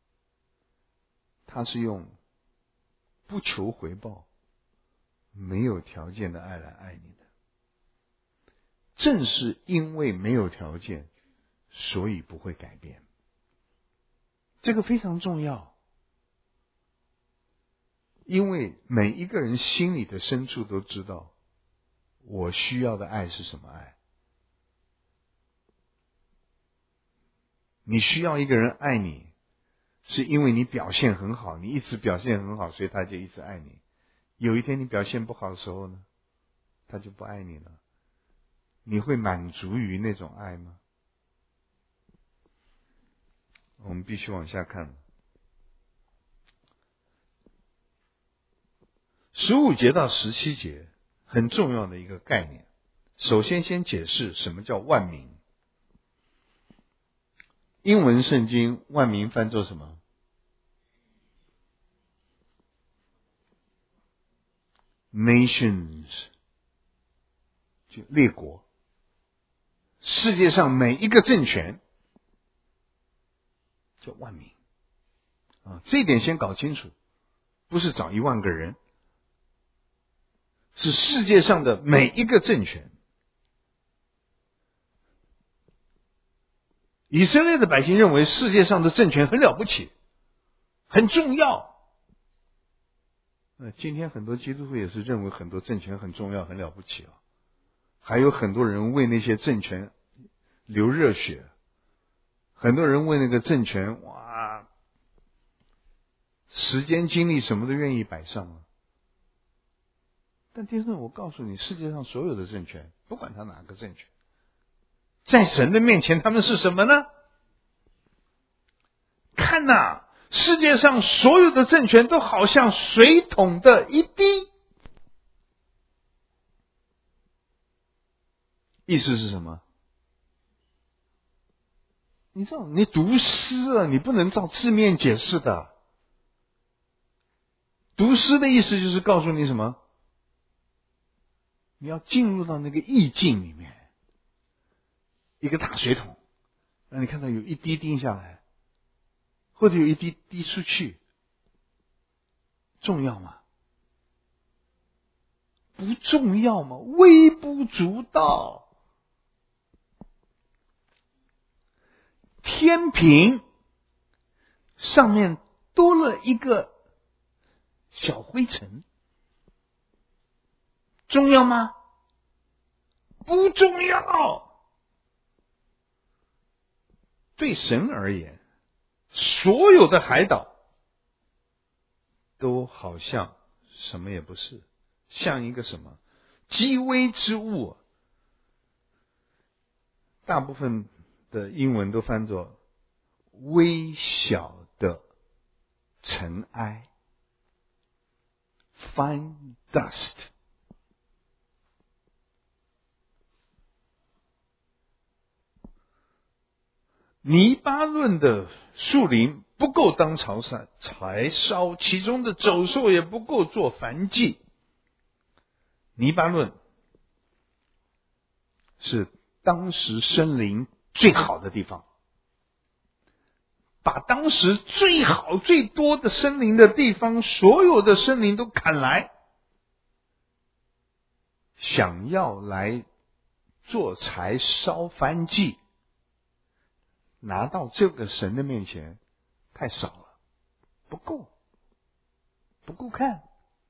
他是用不求回报、没有条件的爱来爱你的。正是因为没有条件，所以不会改变。这个非常重要，因为每一个人心里的深处都知道，我需要的爱是什么爱。 你需要一个人爱你，是因为你表现很好，你一直表现很好，所以他就一直爱你。有一天你表现不好的时候呢，他就不爱你了。你会满足于那种爱吗？我们必须往下看。十五节到十七节很重要的一个概念。首先先解释什么叫万民。英文圣经万民翻作什么？ Nations， 就列国。世界上每一个政权叫万民啊，这一点先搞清楚，不是找一万个人，是世界上的每一个政权。以色列的百姓认为世界上的政权很了不起，很重要。那今天很多基督徒也是认为很多政权很重要，很了不起啊。还有很多人为那些政权流热血，很多人为那个政权哇，时间精力什么都愿意摆上了。但弟兄，我告诉你，世界上所有的政权，不管他哪个政权，在神的面前他们是什么呢？看哪，世界上所有的政权都好像水桶的一滴。意思是什么？你知道，你读诗啊，你不能照字面解释的。读诗的意思就是告诉你什么？你要进入到那个意境里面。一个大水桶，让你看到有一滴滴下来，或者有一滴滴出去，重要吗？不重要吗？微不足道。天平上面多了一个小灰尘，重要吗？不重要。对神而言，所有的海岛都好像什么也不是，像一个什么极微之物。大部分的英文都翻作微小的尘埃 ，fine dust。黎巴嫩的树林不够当柴柴烧，其中的走兽也不够做燔祭。黎巴嫩是当时森林最好的地方，把当时最好最多的森林的地方，所有的森林都砍来，想要来做柴烧燔祭。拿到这个神的面前太少了，不够，不够看。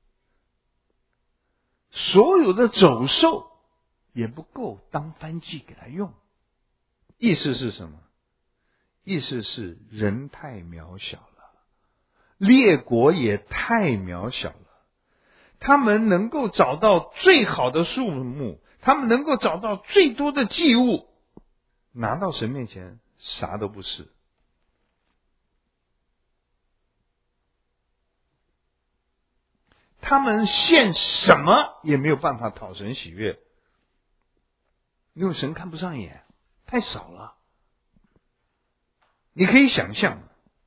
所有的走兽也不够当燔祭给他用。意思是什么？意思是人太渺小了，列国也太渺小了。他们能够找到最好的树木，他们能够找到最多的祭物，拿到神面前啥都不是。他们献什么也没有办法讨神喜悦，因为神看不上眼，太少了。你可以想象，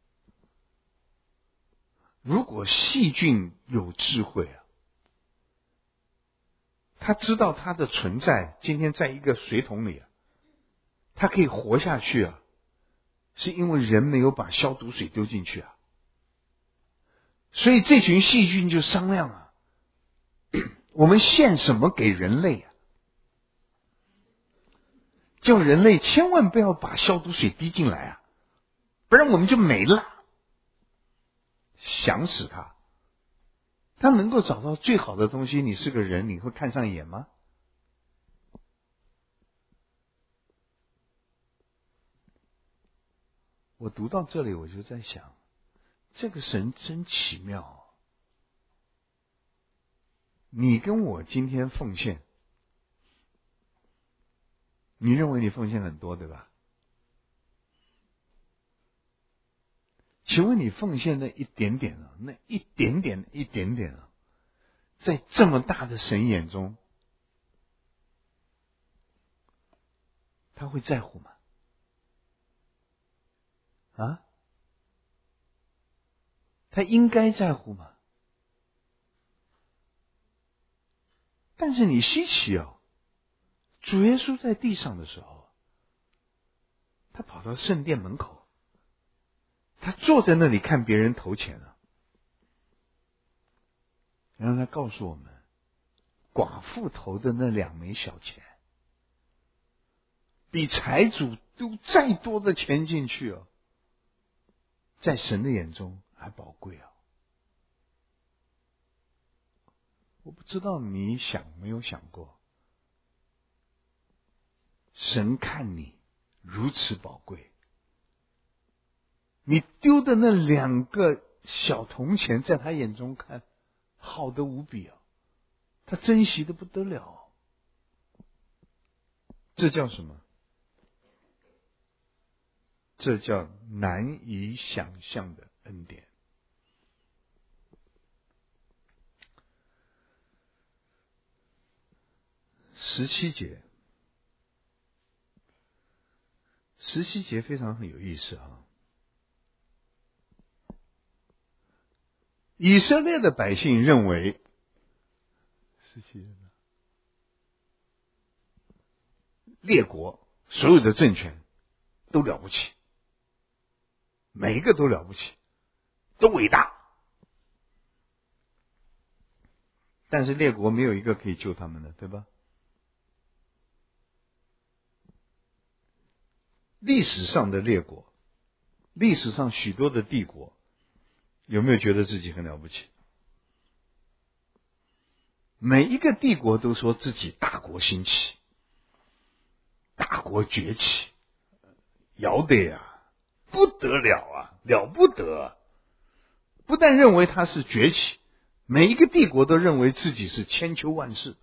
如果细菌有智慧啊，他知道它的存在，今天在一个水桶里啊，它可以活下去啊，是因为人没有把消毒水丢进去啊。所以这群细菌就商量啊，我们献什么给人类啊？叫人类千万不要把消毒水滴进来啊，不然我们就没了。想死他，他能够找到最好的东西，你是个人，你会看上眼吗？ 我读到这里，我就在想，这个神真奇妙。你跟我今天奉献，你认为你奉献很多，对吧？请问你奉献那一点点啊，那一点点一点点啊，在这么大的神眼中，他会在乎吗？啊？他应该在乎吗？但是你稀奇哦，主耶稣在地上的时候，他跑到圣殿门口，他坐在那里看别人投钱了，然后他告诉我们，寡妇投的那两枚小钱，比财主丢再多的钱进去哦，在神的眼中还宝贵哦。我不知道你想没有想过，神看你如此宝贵，你丢的那两个小铜钱，在他眼中看好的无比啊，他珍惜的不得了。这叫什么？这叫难以想象的恩典。十七节，十七节非常很有意思啊。以色列的百姓认为，十七节列国所有的政权都了不起，每一个都了不起，都伟大，但是列国没有一个可以救他们的，对吧？历史上的列国，历史上许多的帝国，有没有觉得自己很了不起？每一个帝国都说自己大国兴起，大国崛起，要得呀，不得了啊，了不得！不但认为他是崛起，每一个帝国都认为自己是千秋万世，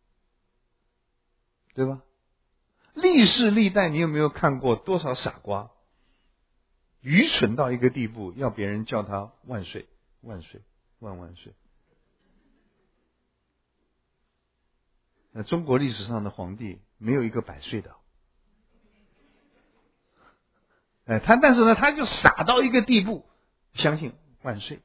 对吧？历世历代，你有没有看过多少傻瓜愚蠢到一个地步，要别人叫他万岁万岁万万岁？那中国历史上的皇帝没有一个百岁的，哎，他但是呢，他就傻到一个地步，相信万岁。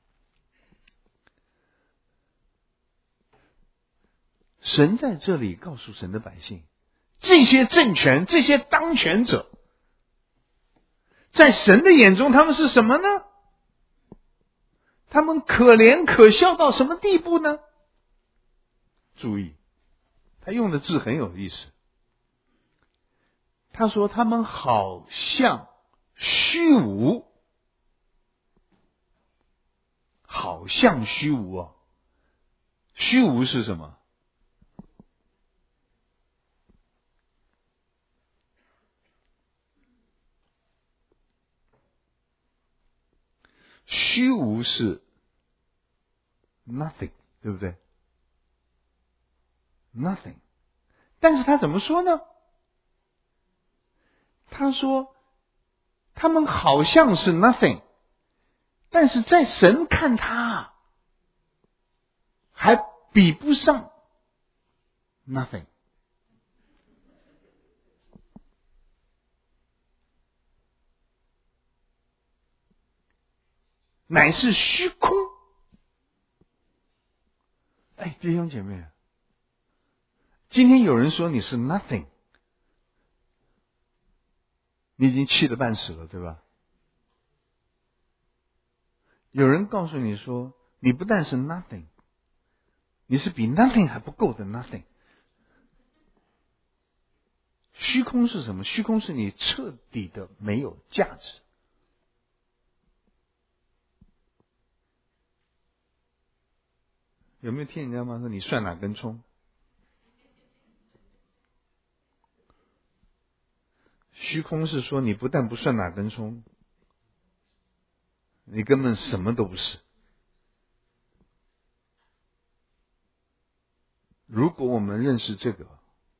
神在这里告诉神的百姓，这些政权，这些当权者，在神的眼中他们是什么呢？他们可怜可笑到什么地步呢？注意，他用的字很有意思，他说他们好像虚无，好像虚无哦。虚无是什么？虚无是 nothing， 对不对？ nothing。 但是他怎么说呢？他说他们好像是 nothing， 但是在神看他还比不上 nothing。乃是虚空。哎，弟兄姐妹，今天有人说你是 nothing， 你已经气得半死了，对吧？有人告诉你说，你不但是 nothing， 你是比 nothing 还不够的 nothing。 虚空是什么？虚空是你彻底的没有价值。有没有听人家吗？说你算哪根葱？虚空是说你不但不算哪根葱， 你根本什么都不是。如果我们认识这个，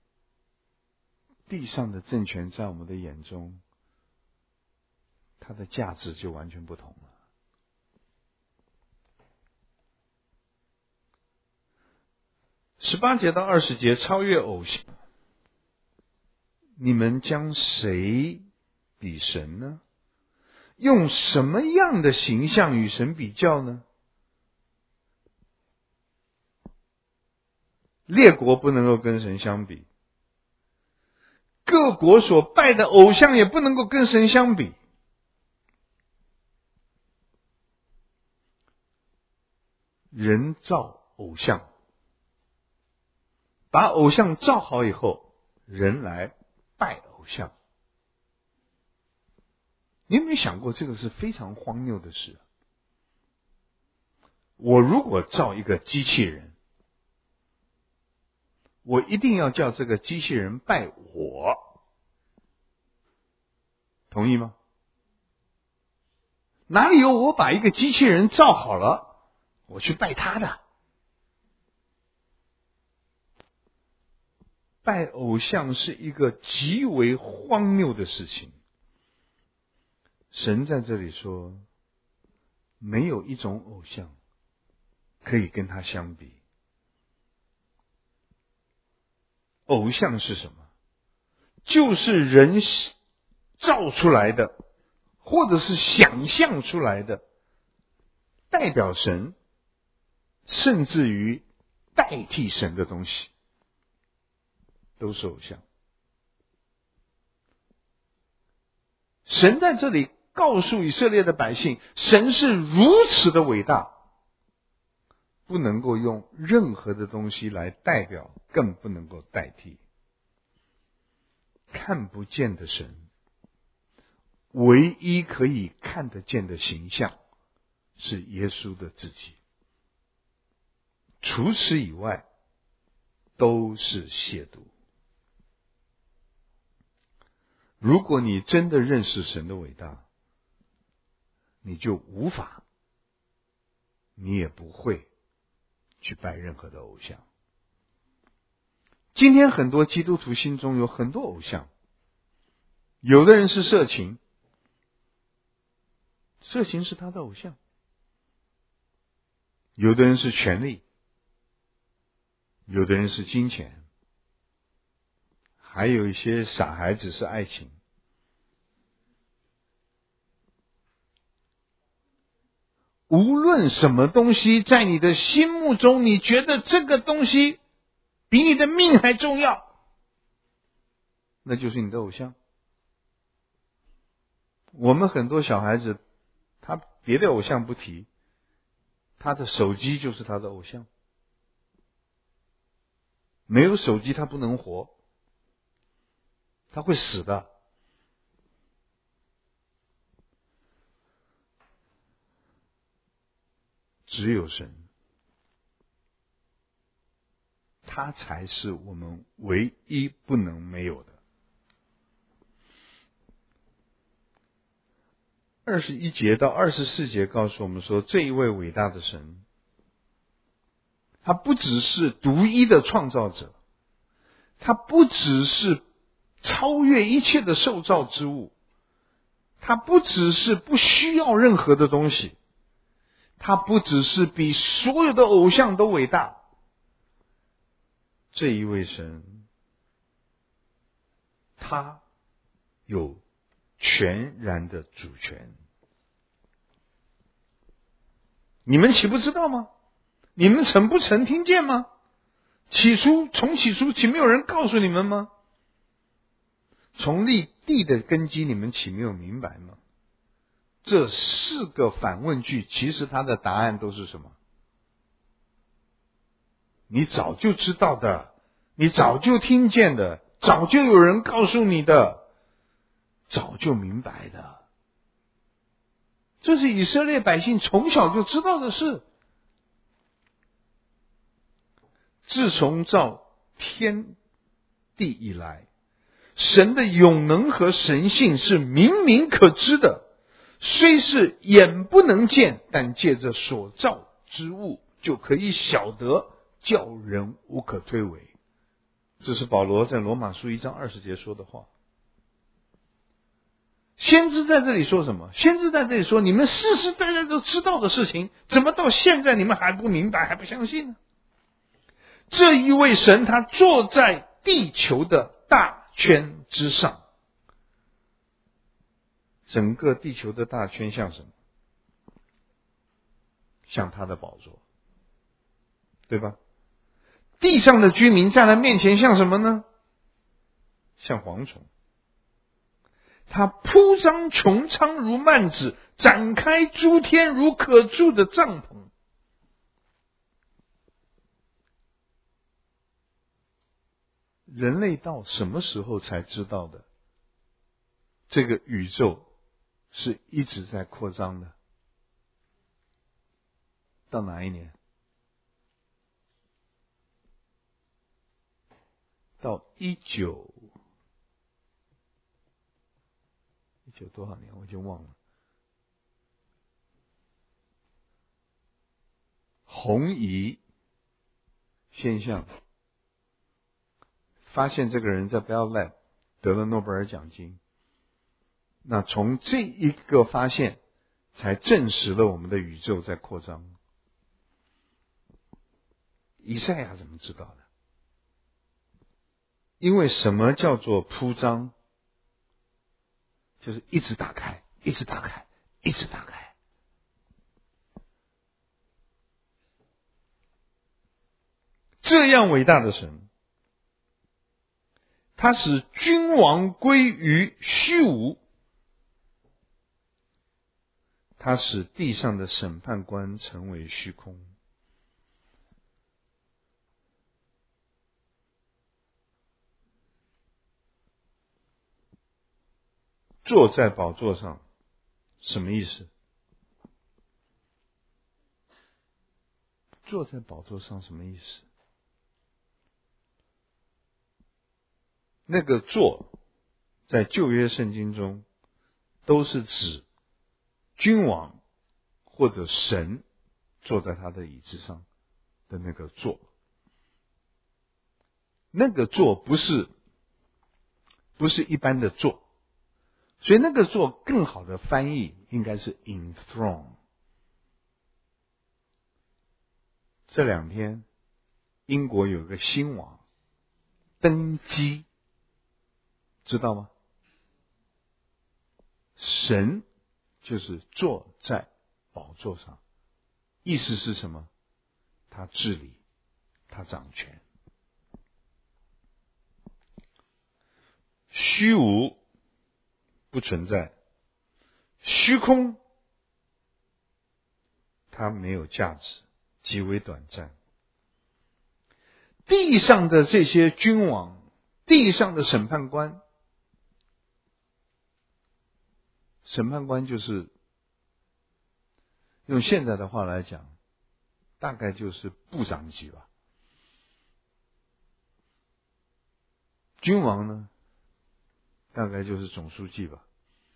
地上的政权在我们的眼中，它的价值就完全不同了。十八节到二十节超越偶像，你们将谁比神呢？用什么样的形象与神比较呢？列国不能够跟神相比，各国所拜的偶像也不能够跟神相比。人造偶像，把偶像造好以后，人来拜偶像。你有没有想过，这个是非常荒谬的事？我如果造一个机器人，我一定要叫这个机器人拜我，同意吗？哪里有我把一个机器人造好了，我去拜他的？拜偶像是一个极为荒谬的事情。神在这里说，没有一种偶像可以跟他相比。偶像是什么？就是人造出来的，或者是想象出来的，代表神，甚至于代替神的东西，都是偶像。神在这里告诉以色列的百姓，神是如此的伟大，不能够用任何的东西来代表，更不能够代替。看不见的神，唯一可以看得见的形象是耶稣的自己，除此以外都是亵渎。如果你真的认识神的伟大，你就无法，你也不会去拜任何的偶像。今天很多基督徒心中有很多偶像，有的人是色情，色情是他的偶像；有的人是权力，有的人是金钱，还有一些傻孩子是爱情。无论什么东西在你的心目中，你觉得这个东西比你的命还重要，那就是你的偶像。我们很多小孩子，他别的偶像不提，他的手机就是他的偶像。没有手机他不能活，他会死的。只有神，他才是我们唯一不能没有的。二十一节到二十四节告诉我们说，这一位伟大的神，他不只是独一的创造者，他不只是超越一切的受造之物，他不只是不需要任何的东西，他不只是比所有的偶像都伟大。这一位神，他有全然的主权。你们岂不知道吗？你们曾不曾听见吗？起初从起初岂没有人告诉你们吗？从立地的根基，你们岂没有明白吗？这四个反问句，其实它的答案都是什么？你早就知道的，你早就听见的，早就有人告诉你的，早就明白的。这是以色列百姓从小就知道的事。自从造天地以来，神的永能和神性是明明可知的， 虽是眼不能见，但借着所造之物就可以晓得，叫人无可推诿。这是保罗在罗马书一章二十节说的话。先知在这里说什么？先知在这里说，你们世世代代都知道的事情，怎么到现在你们还不明白，还不相信呢？这一位神，他坐在地球的大圈之上。整个地球的大圈像什么？像他的宝座，对吧？地上的居民在他面前像什么呢？像蝗虫。他铺张穹苍如幔子，展开诸天如可住的帐篷。人类到什么时候才知道的？这个宇宙是一直在扩张的。到哪一年？到一九一九多少年我就忘了。红移现象，发现这个人在 Bell Lab 得了诺贝尔奖金。那从这一个发现，才证实了我们的宇宙在扩张。以赛亚怎么知道的？因为什么叫做铺张？就是一直打开，一直打开，一直打开。这样伟大的神，他使君王归于虚无，他使地上的审判官成为虚空。坐在宝座上什么意思？坐在宝座上什么意思？那个坐在旧约圣经中都是指君王或者神坐在他的椅子上的那个坐。那个坐不是不是一般的坐，所以那个坐更好的翻译应该是 enthrone。 这两天英国有个新王登基，知道吗？神就是坐在宝座上，意思是什么？他治理，他掌权。虚无不存在，虚空它没有价值，极为短暂。地上的这些君王，地上的审判官，审判官就是用现在的话来讲，大概就是部长级吧。君王呢，大概就是总书记吧。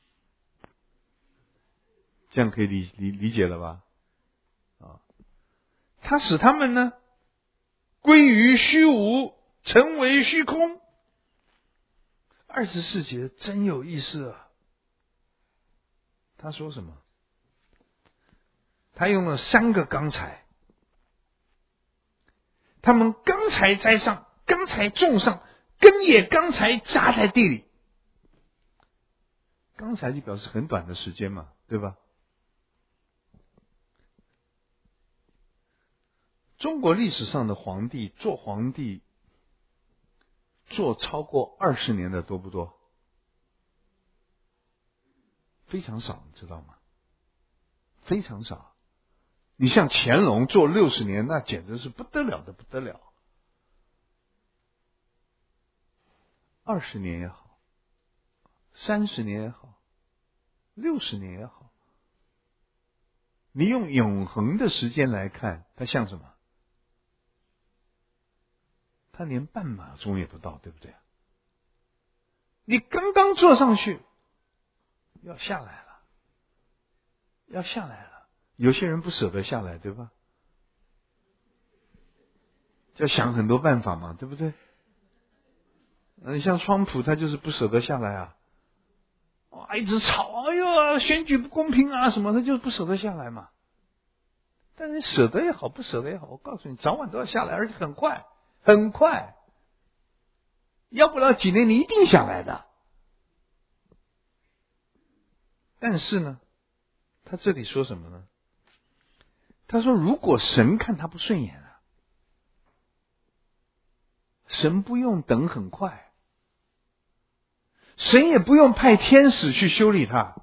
这样可以理理理解了吧？啊，他使他们呢归于虚无，成为虚空。二十四节真有意思啊！他说什么？他用了三个钢材，他们钢材栽上，钢材种上，根也钢材扎在地里。钢材就表示很短的时间嘛，对吧？中国历史上的皇帝做皇帝做超过二十年的多不多？非常少，你知道吗？非常少。你像乾隆做六十年，那简直是不得了的不得了。二十年也好，三十年也好，六十年也好，你用永恒的时间来看，它像什么？他连半马钟也不到，对不对？你刚刚坐上去，要下来了， 要下来了，有些人不舍得下来，对吧？要想很多办法嘛，对不对？嗯，像川普他就是不舍得下来啊，哇，一直吵，哎呦，选举不公平啊什么，他就是不舍得下来嘛。但是舍得也好，不舍得也好，我告诉你，早晚都要下来，而且很快，很快，要不了几年你一定下来的。但是呢，他这里说什么呢？他说，如果神看他不顺眼啊，神不用等很快，神也不用派天使去修理他，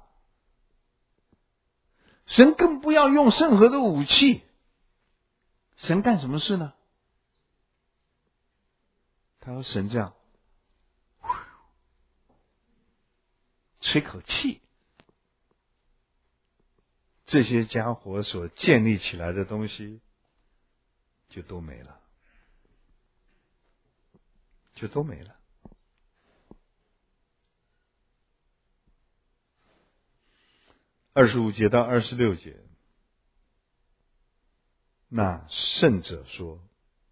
神更不要用任何的武器。神干什么事呢？他说神这样吹口气，这些家伙所建立起来的东西就都没了，就都没了。二十五节到二十六节，那圣者说：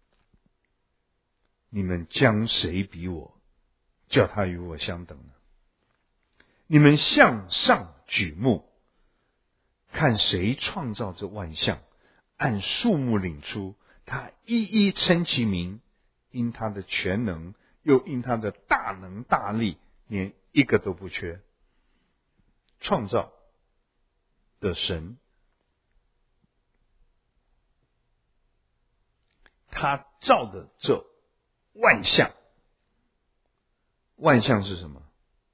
你们将谁比我，叫他与我相等呢？你们向上举目，看谁创造这万象，按数目领出，他一一称其名，因他的全能，又因他的大能大力，连一个都不缺。创造的神，他造的这万象，万象是什么？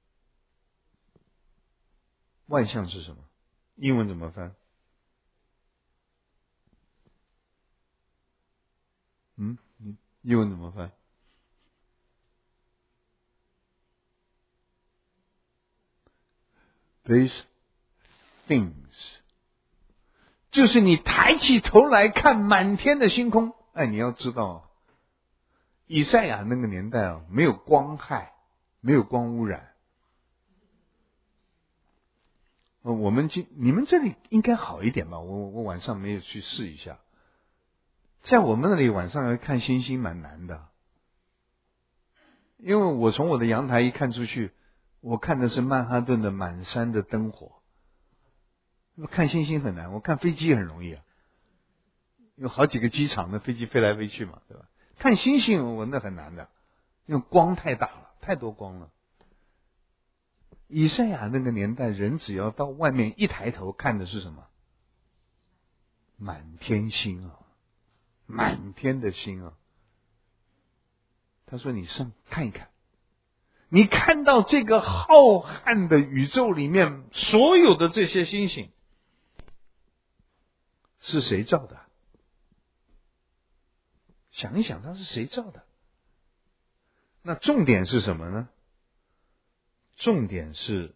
万象是什么？英文怎么翻？嗯，英文怎么翻？ These things， 就是你抬起头来看满天的星空。哎，你要知道，以赛亚那个年代啊，没有光害，没有光污染。我们今你们这里应该好一点吧？我我晚上没有去试一下，在我们那里晚上要看星星蛮难的，因为我从我的阳台一看出去，我看的是曼哈顿的满山的灯火。看星星很难，我看飞机很容易啊，有好几个机场的飞机飞来飞去嘛，对吧？看星星我那很难的，因为光太大了，太多光了。以赛亚那个年代，人只要到外面一抬头看的是什么？满天星啊，满天的星啊。他说你上看一看，你看到这个浩瀚的宇宙里面所有的这些星星是谁造的？想一想，它是谁造的？那重点是什么呢？重点是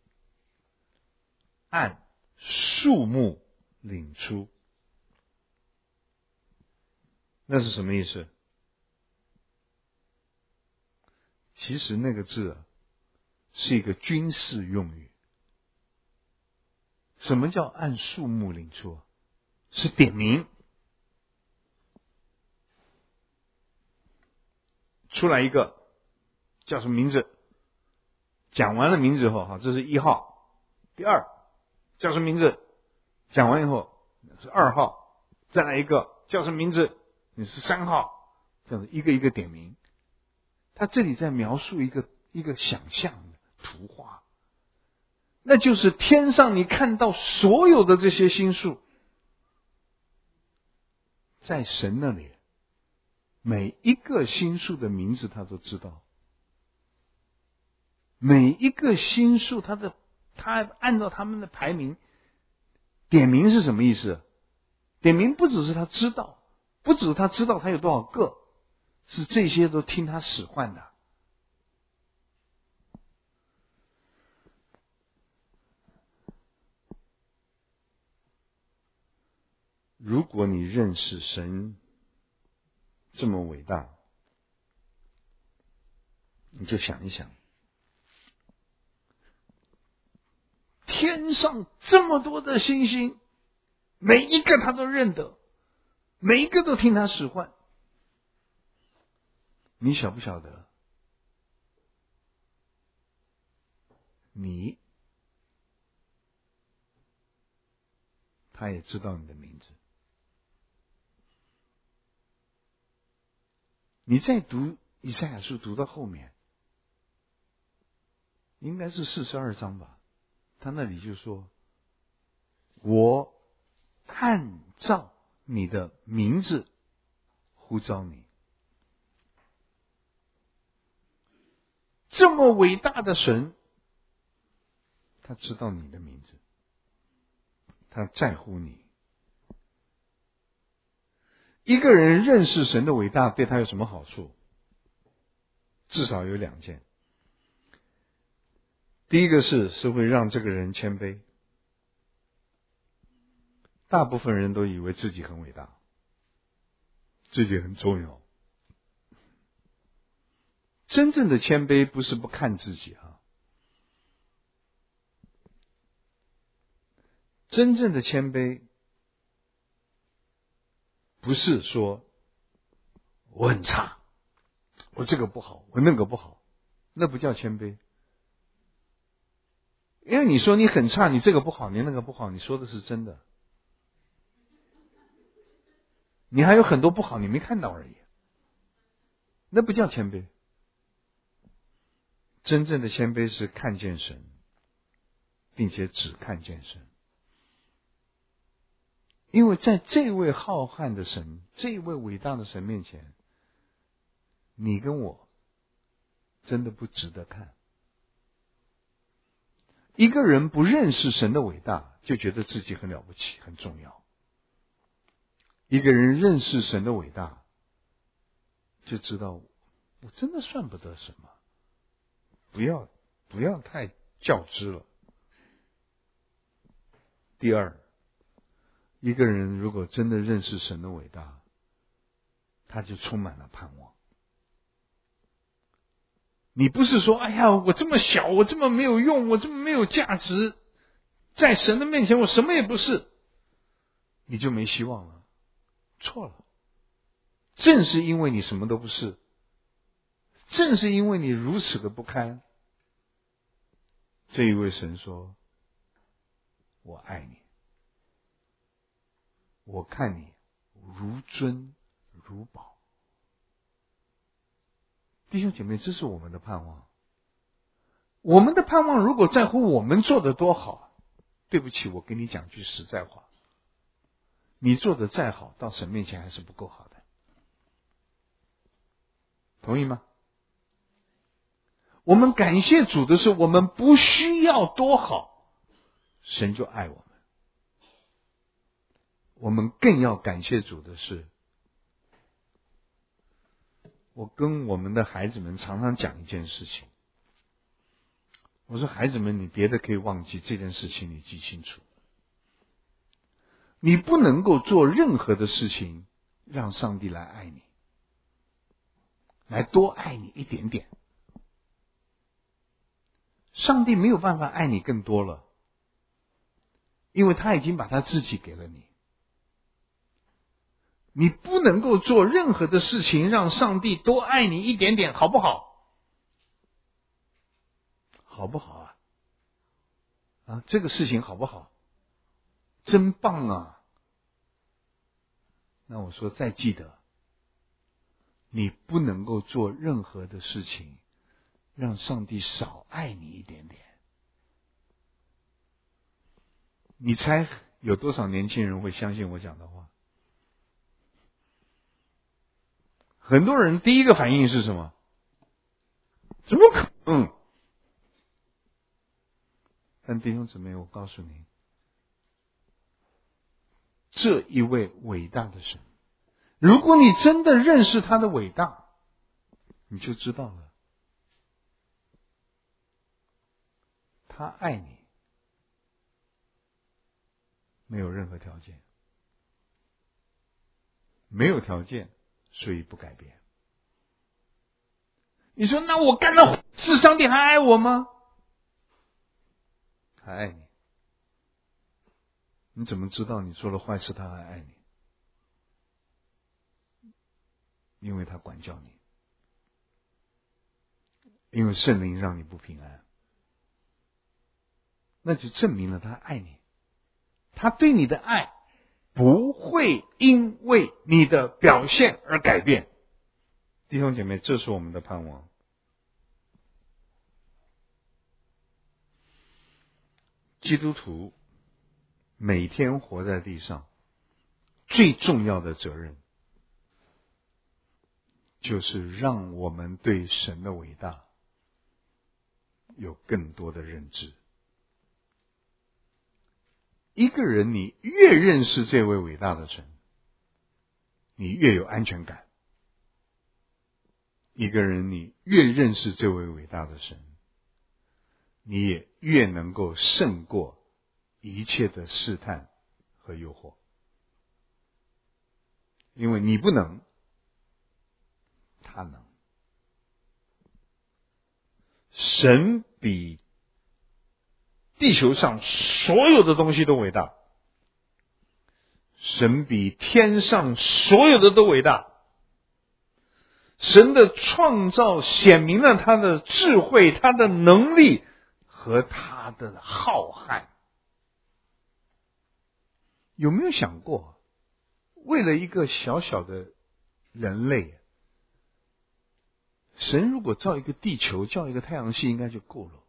按数目领出。那是什么意思？其实那个字啊，是一个军事用语。什么叫按数目领出？是点名。出来一个叫什么名字，讲完了名字后，好，这是一号。第二叫什么名字，讲完以后是二号。再来一个叫什么名字，你是三号。这样子一个一个点名。他这里在描述一个一个想象的图画，那就是天上你看到所有的这些星宿，在神那里每一个星宿的名字他都知道，每一个星宿他的他按照他们的排名点名。是什么意思？点名不只是他知道，不只是他知道他有多少个，是这些都听他使唤的。如果你认识神这么伟大，你就想一想，天天上这么多的星星，每一个他都认得，每一个都听他使唤。你晓不晓得？你，他也知道你的名字。你再读以赛亚书读到后面，应该是四十二章吧，他那里就说，我按照你的名字呼召你。这么伟大的神，他知道你的名字，他在乎你。一个人认识神的伟大，对他有什么好处？至少有两件。第一个是是会让这个人谦卑。大部分人都以为自己很伟大，自己很重要。真正的谦卑不是不看自己啊，真正的谦卑不是说我很差，我这个不好，我那个不好，那不叫谦卑。因为你说你很差，你这个不好，你那个不好，你说的是真的。你还有很多不好，你没看到而已，那不叫谦卑。真正的谦卑是看见神，并且只看见神。因为在这位浩瀚的神，这位伟大的神面前，你跟我真的不值得看。一个人不认识神的伟大，就觉得自己很了不起，很重要。一个人认识神的伟大，就知道我真的算不得什么。不要不要太较真了。第二，一个人如果真的认识神的伟大，他就充满了盼望。你不是说，哎呀，我这么小，我这么没有用，我这么没有价值，在神的面前我什么也不是，你就没希望了。错了，正是因为你什么都不是，正是因为你如此的不堪，这一位神说，我爱你，我看你如尊如宝。弟兄姐妹，这是我们的盼望。我们的盼望如果在乎我们做的多好，对不起，我跟你讲句实在话，你做的再好，到神面前还是不够好的。同意吗？我们感谢主的是，我们不需要多好，神就爱我们。我们更要感谢主的是，我跟我们的孩子们常常讲一件事情，我说孩子们，你别的可以忘记，这件事情你记清楚。你不能够做任何的事情让上帝来爱你，来多爱你一点点。上帝没有办法爱你更多了，因为他已经把他自己给了你。你不能够做任何的事情让上帝多爱你一点点，好不好？好不好啊？啊，这个事情好不好？真棒啊！那我说再记得，你不能够做任何的事情让上帝少爱你一点点。你猜有多少年轻人会相信我讲的话？很多人第一个反应是什么？怎么可能？但弟兄姊妹，我告诉你，这一位伟大的神，如果你真的认识他的伟大，你就知道了，他爱你没有任何条件，没有条件，所以不改变。你说那我干了事，上帝还爱我吗？还爱你， 你怎么知道你做了坏事他还爱你？因为他管教你，因为圣灵让你不平安，那就证明了他爱你。他对你的爱不会因为你的表现而改变。弟兄姐妹，这是我们的盼望。基督徒每天活在地上，最重要的责任就是让我们对神的伟大有更多的认知。一个人你越认识这位伟大的神，你越有安全感。一个人你越认识这位伟大的神，你也越能够胜过一切的试探和诱惑。因为你不能，他能。神比地球上所有的东西都伟大，神比天上所有的都伟大。神的创造显明了他的智慧，他的能力和他的浩瀚。有没有想过，为了一个小小的人类，神如果造一个地球，造一个太阳系应该就够了。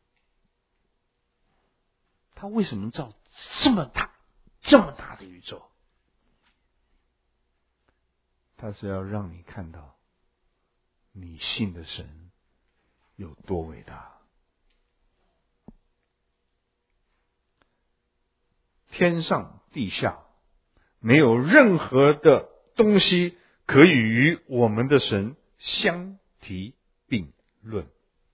他为什么造这么大这么大的宇宙？他是要让你看到你信的神有多伟大。天上地下没有任何的东西可以与我们的神相提并论。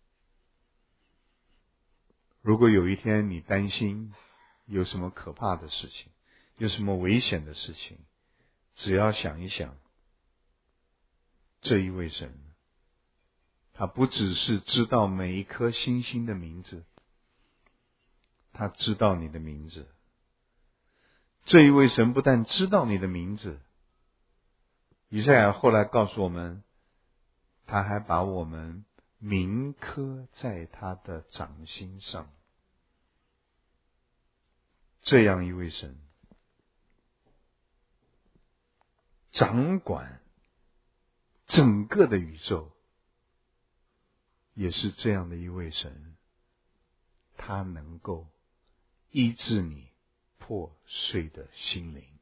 如果有一天你担心有什么可怕的事情，有什么危险的事情，只要想一想，这一位神，他不只是知道每一颗星星的名字，他知道你的名字。这一位神不但知道你的名字，以赛亚后来告诉我们，他还把我们铭刻在他的掌心上。这样一位神，掌管整个的宇宙，也是这样的一位神，他能够医治你破碎的心灵。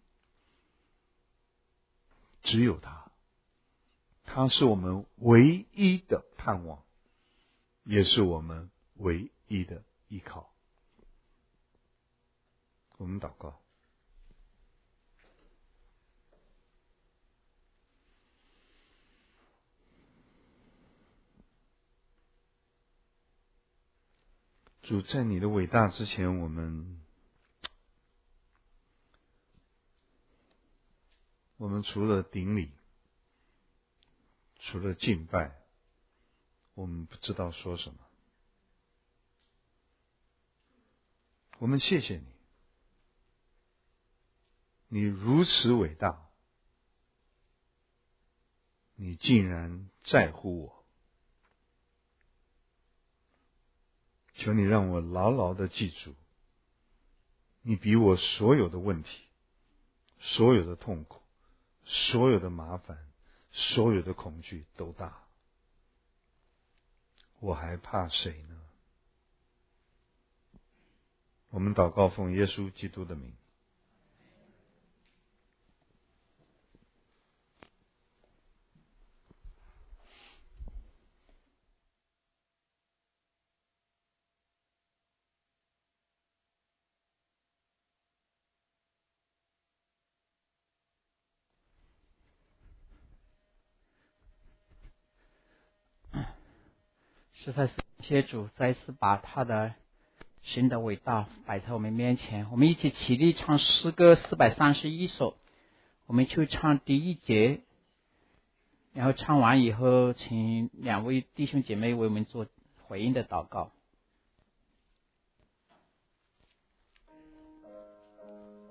只有他，他是我们唯一的盼望，也是我们唯一的依靠。我们祷告。主，在你的伟大之前，我们我们除了顶礼，除了敬拜，我们不知道说什么。我们谢谢你，你如此伟大，你竟然在乎我。求你让我牢牢的记住，你比我所有的问题、所有的痛苦、所有的麻烦、所有的恐惧都大。我还怕谁呢？我们祷告奉耶稣基督的名。 实在是谢谢主再一次把他的神的伟大摆在我们面前。我们一起起立唱诗歌四百三十一首，我们就唱第一节，然后唱完以后，请两位弟兄姐妹为我们做回应的祷告。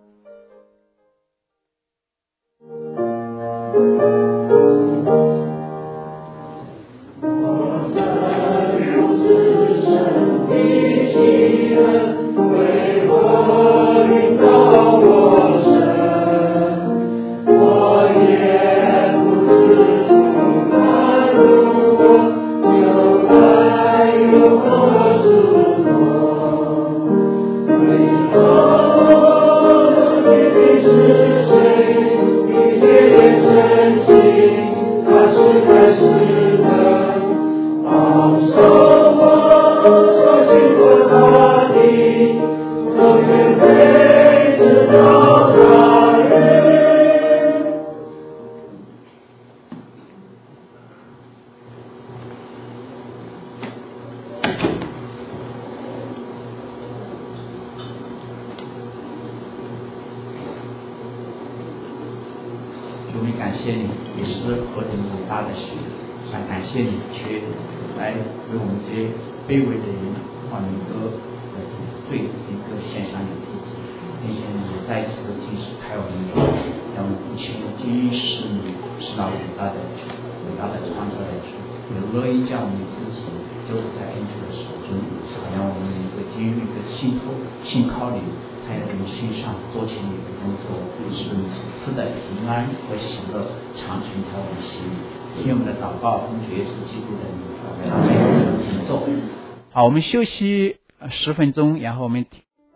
我们感谢你，也是何等伟大的事，想感谢你却来为我们这些卑微的人，把你的罪一个献上你自己，并且你再次进食开我们的，让我们一切的今是你是那伟大的伟大的创造的主，也乐意将我们自己交在恩主的手中，让我们一个经历的信托信靠你，在我们心上做起你的工作，使你赐的平安和喜乐长存在我们心里。听我们的祷告，奉主耶稣基督的名，我们来请坐。好，我们休息十分钟，然后我们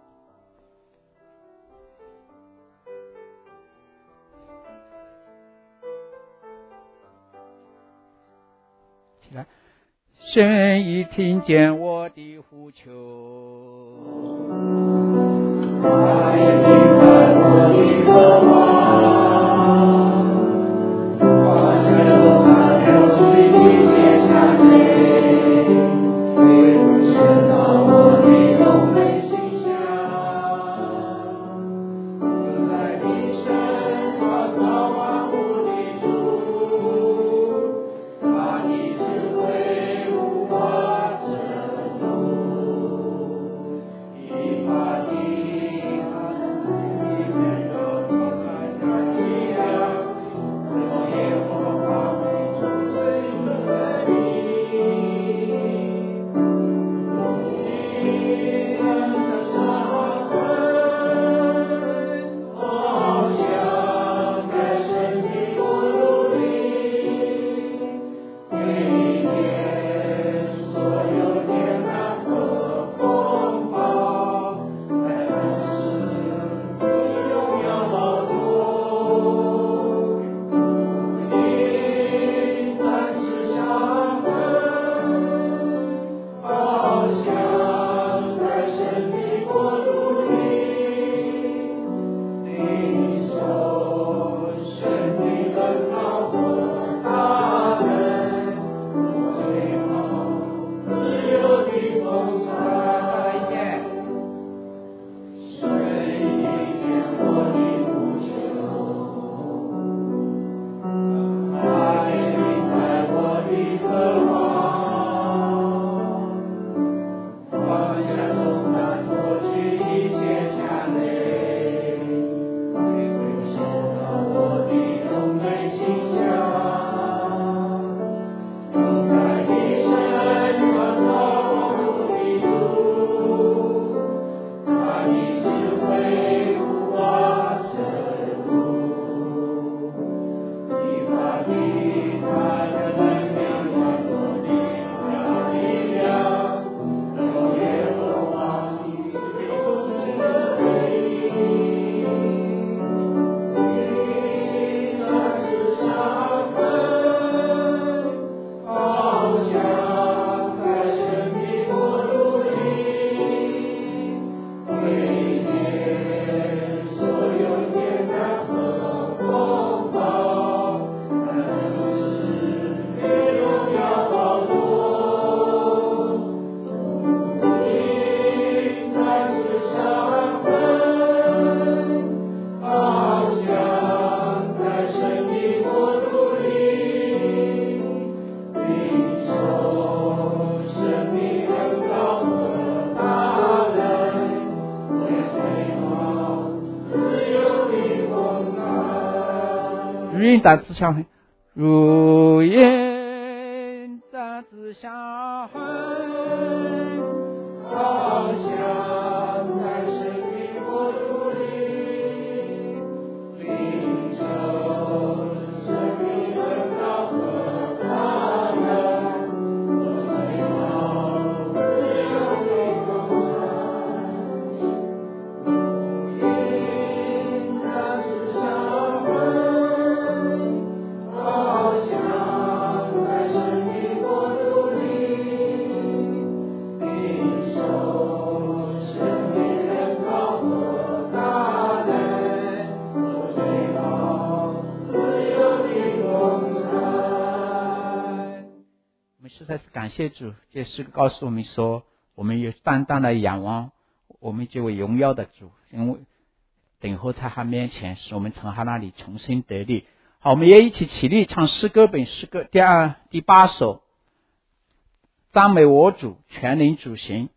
起来。神已听见我的呼求，他也明白我的渴望，我是路旁流水的血强泪，为我伸到我的东北心上，就在你身创造万物的主，把你智慧无法震动，一把地云大之下痕，如烟大之下痕，好像在生命国度里，领受生命的高和大能，我最好自由的风采，如烟大之下痕。实在是感谢主，这诗告诉我们说，我们有单单的仰望我们这位荣耀的主，因为等候在他面前，使我们从他那里重新得力， 好，我们也一起起立唱诗歌本诗歌第二第八首，赞美我主，全能主行。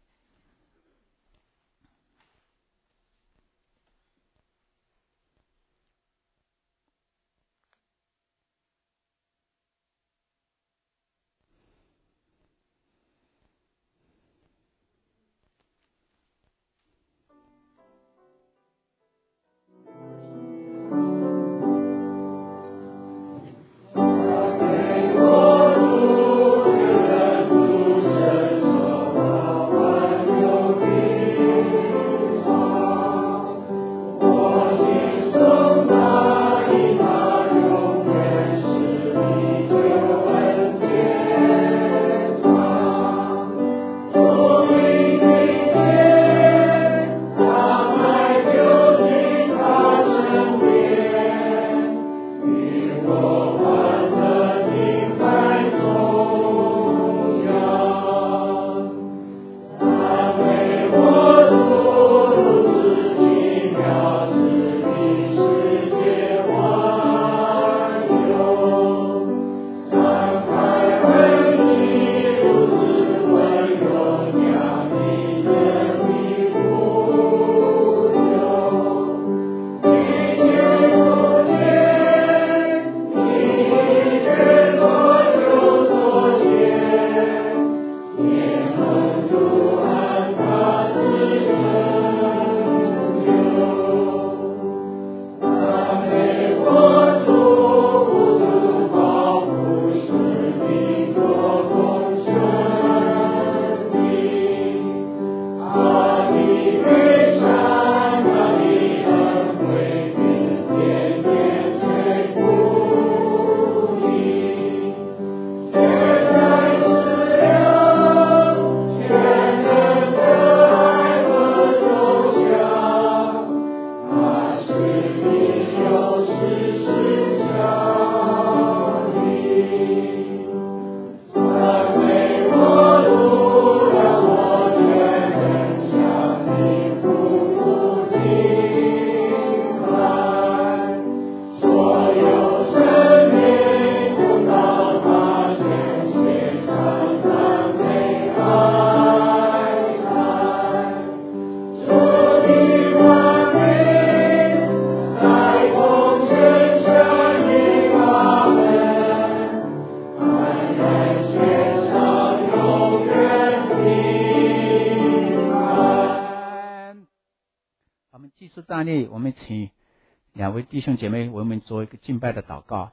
站立，我们请两位弟兄姐妹为我们做一个敬拜的祷告。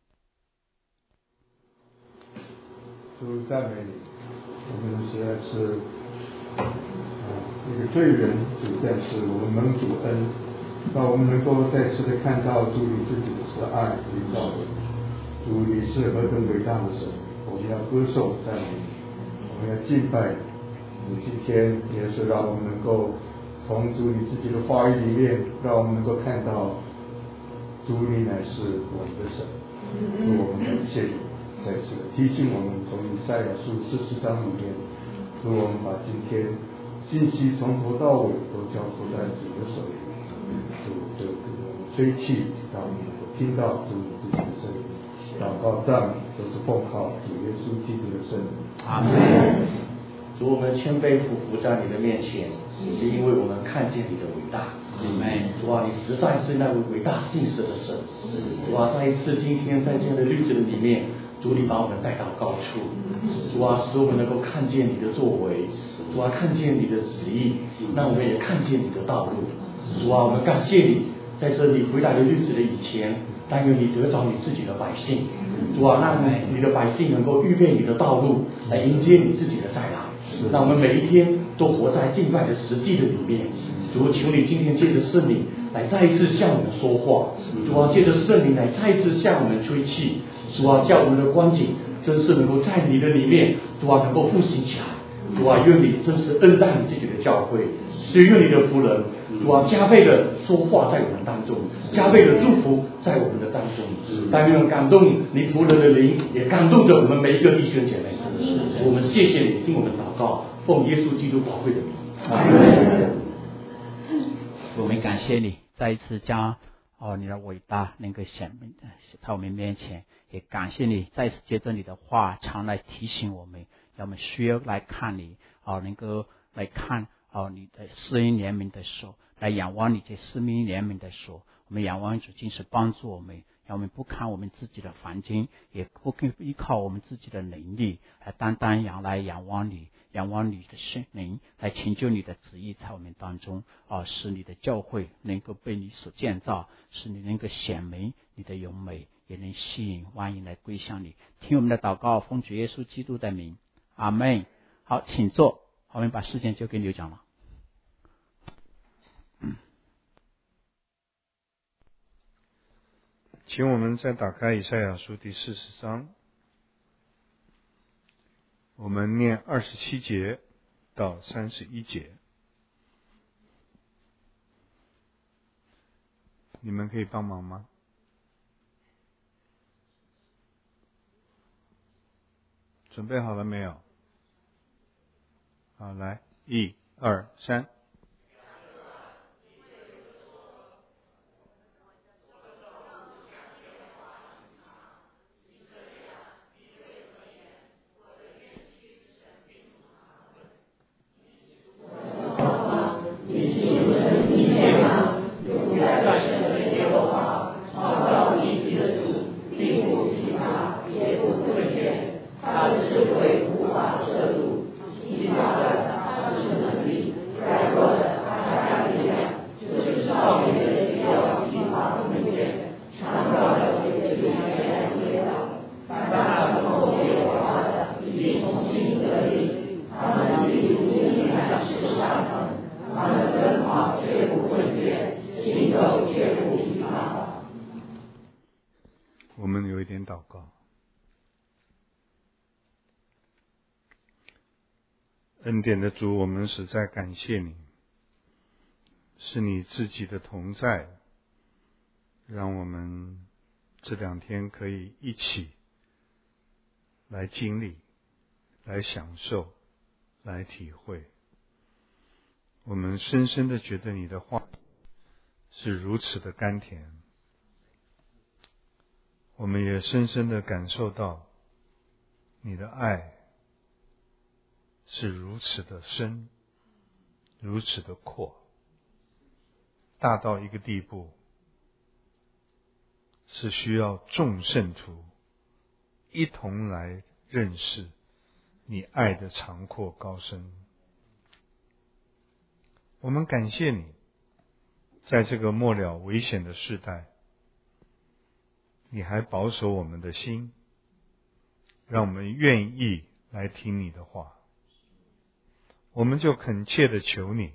主赞美你，我们实在是一个罪人，主但是我们蒙主恩，让我们能够再次的看到主你自己的慈爱领导我们。主你是何等伟大的神，我们要歌颂赞美你，我们要敬拜你。今天也是让我们能够从主你自己的话语里面，让我们能够看到主你乃是我们的神。主，我们感谢你，再次提醒我们从以赛亚书四十章里面，主我们把今天信息从头到尾都交付在主的手里。主就给我们吹气，让我们能够听到主你自己的声音。祷告赞美都是奉靠主耶稣基督的圣名。 阿门。主，我们谦卑俯伏在你的面前，是因为我们看见你的伟大。主啊，你实在是那位伟大信实的神。主啊，再一次今天在这样的日子里面，主你把我们带到高处。主啊，使我们能够看见你的作为。主啊，看见你的旨意，那我们也看见你的道路。主啊，我们感谢你，在这里回来的日子的以前，但愿你得着你自己的百姓。主啊，让你的百姓能够预备你的道路，来迎接你自己的再来。让我们每一天都活在敬拜的实际的里面。主，求你今天借着圣灵来再一次向我们说话。主啊，借着圣灵来再一次向我们吹气。主啊，叫我们的光景真是能够在你的里面，主啊，能够复兴起来。主啊，愿你真是恩待你自己的教会，使愿你的仆人，主啊，加倍的说话在我们当中，加倍的祝福在我们的当中。但愿感动你仆人的灵，也感动着我们每一个弟兄姐妹。我们谢谢你听我们祷告，奉耶稣基督宝贵的名。 我们感谢你，再一次将哦，你的伟大能够显明在我们面前，也感谢你再次借着你的话常来提醒我们，让我们需要来看你，哦，能够来看哦你的施恩怜悯的手，来仰望你这施恩怜悯的手。我们仰望主尽是帮助我们，让我们不看我们自己的环境，也不依靠我们自己的能力，而单单仰来仰望你，仰望你的圣灵来成就你的旨意在我们当中，啊，使你的教会能够被你所建造，使你能够显明你的荣美，也能吸引万人来归向你。听我们的祷告，奉主耶稣基督的名，阿们。好，请坐，我们把时间交给刘长老。 请我们再打开以赛亚书第四十章，我们念二十七节到三十一节。你们可以帮忙吗？准备好了没有？好，来，一、二、三。我们有一点祷告。恩典的主，我们实在感谢你，是你自己的同在，让我们这两天可以一起来经历，来享受，来体会。我们深深的觉得你的话是如此的甘甜，我们也深深的感受到你的爱是如此的深，如此的阔，大到一个地步，是需要众圣徒一同来认识你爱的长阔高深。我们感谢你，在这个末了危险的世代，你还保守我们的心，让我们愿意来听你的话。我们就恳切的求你，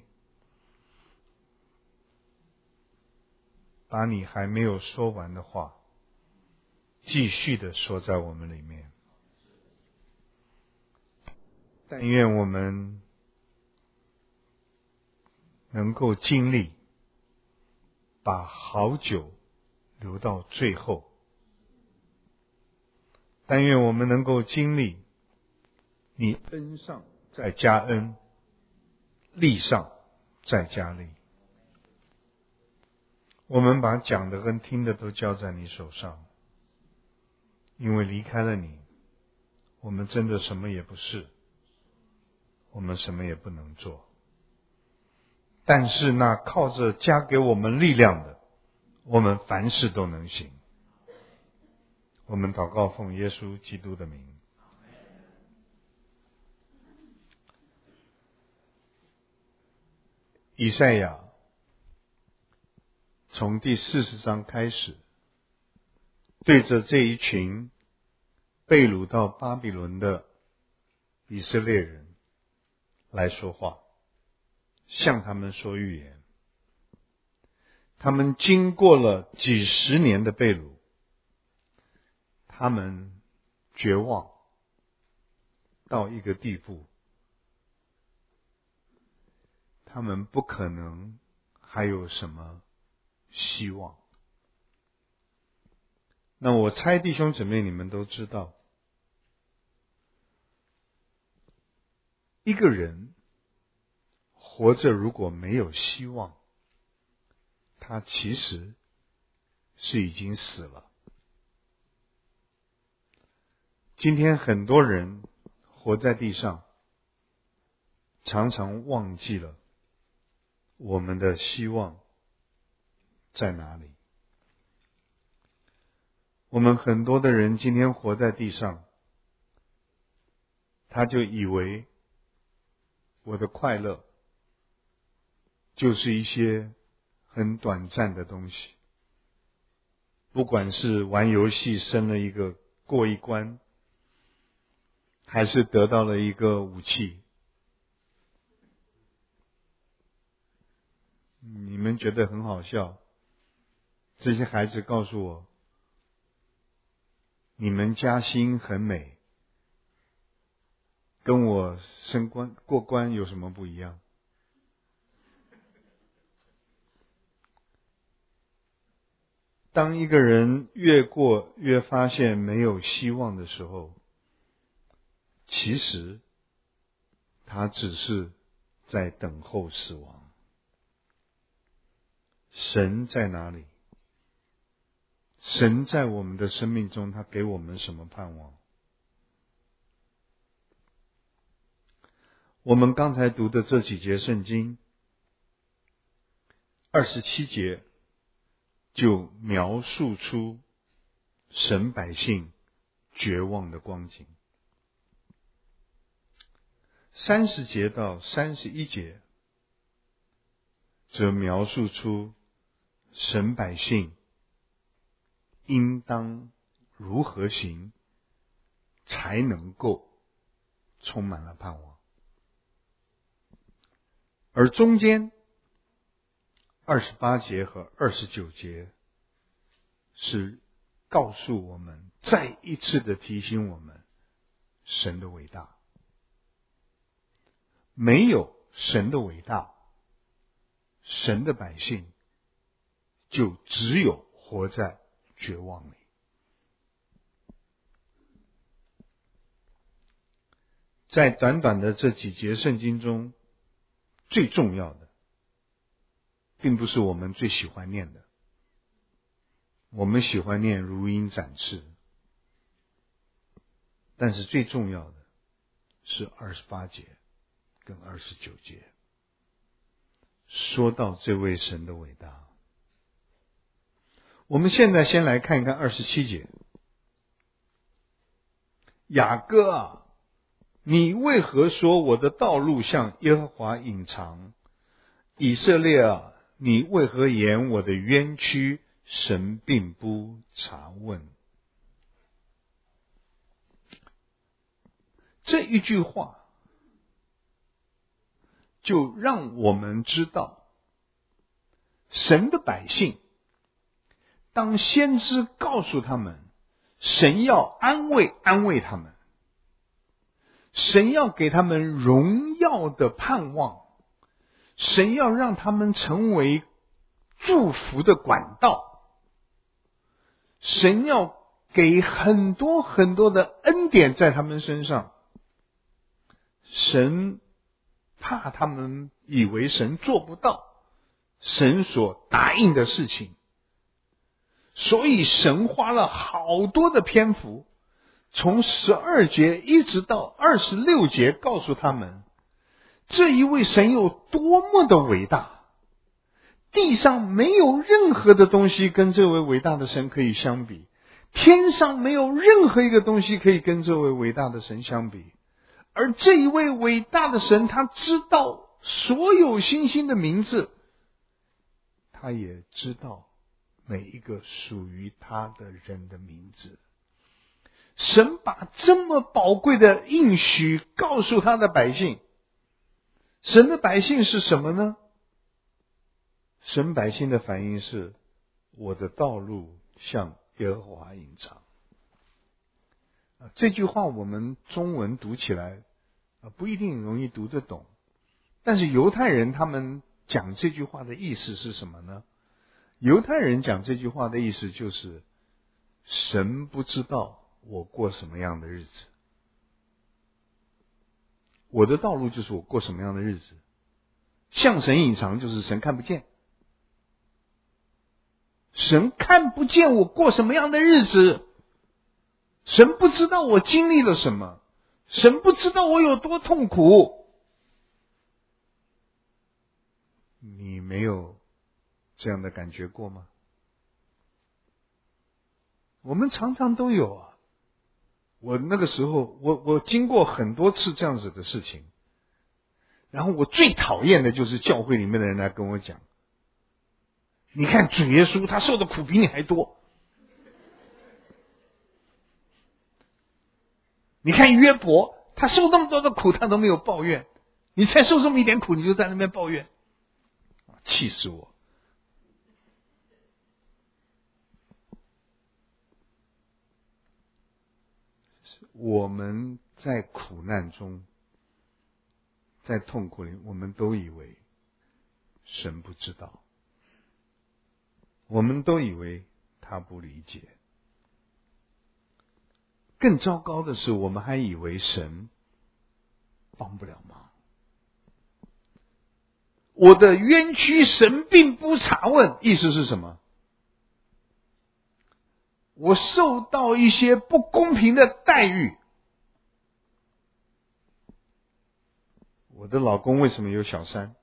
把你还没有说完的话继续的说在我们里面。但愿我们能够经历把好酒留到最后，但愿我们能够经历你恩上再加恩，利上再加利。我们把讲的跟听的都交在你手上，因为离开了你，我们真的什么也不是，我们什么也不能做。但是那靠着加给我们力量的，我们凡事都能行。我们祷告奉耶稣基督的名。以赛亚从第四十章开始，对着这一群被掳到巴比伦的以色列人来说话，向他们说预言。他们经过了几十年的被掳，他们绝望到一个地步，他们不可能还有什么希望。那我猜弟兄姊妹你们都知道，一个人活着如果没有希望，他其实是已经死了。今天很多人活在地上，常常忘记了我们的希望在哪里。我们很多的人今天活在地上，他就以为我的快乐就是一些很短暂的东西，不管是玩游戏升了一个过一关，还是得到了一个武器。你们觉得很好笑，这些孩子告诉我，你们加薪很美，跟我升官过关有什么不一样？当一个人越过越发现没有希望的时候，其实他只是在等候死亡。神在哪里？神在我们的生命中，他给我们什么盼望？我们刚才读的这几节圣经，二十七节就描述出神百姓绝望的光景。三十节到三十一节则描述出神百姓应当如何行才能够充满了盼望。而中间二十八节和二十九节是告诉我们，再一次的提醒我们神的伟大。没有神的伟大，神的百姓就只有活在绝望里。在短短的这几节圣经中，最重要的并不是我们最喜欢念的，我们喜欢念如鹰展翅，但是最重要的是二十八节跟二十九节，说到这位神的伟大。我们现在先来看一看二十七节。雅各啊，你为何说我的道路向耶和华隐藏？以色列啊，你为何言我的冤屈神并不查问？这一句话就让我们知道，神的百姓当先知告诉他们，神要安慰安慰他们，神要给他们荣耀的盼望，神要让他们成为祝福的管道，神要给很多很多的恩典在他们身上。神怕他们以为神做不到神所答应的事情，所以神花了好多的篇幅，从十二节一直到二十六节，告诉他们这一位神有多么的伟大，地上没有任何的东西跟这位伟大的神可以相比，天上没有任何一个东西可以跟这位伟大的神相比。而这一位伟大的神，他知道所有星星的名字，他也知道每一个属于他的人的名字。神把这么宝贵的应许告诉他的百姓，神的百姓是什么呢？神百姓的反应是，我的道路向耶和华隐藏。这句话我们中文读起来不一定容易读得懂，但是犹太人他们讲这句话的意思是什么呢？犹太人讲这句话的意思就是，神不知道我过什么样的日子，我的道路就是我过什么样的日子，向神隐藏就是神看不见。 神看不见我过什么样的日子，神不知道我经历了什么，神不知道我有多痛苦。你没有这样的感觉过吗？我们常常都有啊。我那个时候，我我经过很多次这样子的事情，然后我最讨厌的就是教会里面的人来跟我讲，你看主耶稣他受的苦比你还多，你看约伯他受那么多的苦他都没有抱怨，你才受这么一点苦你就在那边抱怨，气死我。我们在苦难中，在痛苦里，我们都以为神不知道，我们都以为他不理解。更糟糕的是，我们还以为神帮不了忙。我的冤屈神并不查问，意思是什么？我受到一些不公平的待遇。我的老公为什么有小三？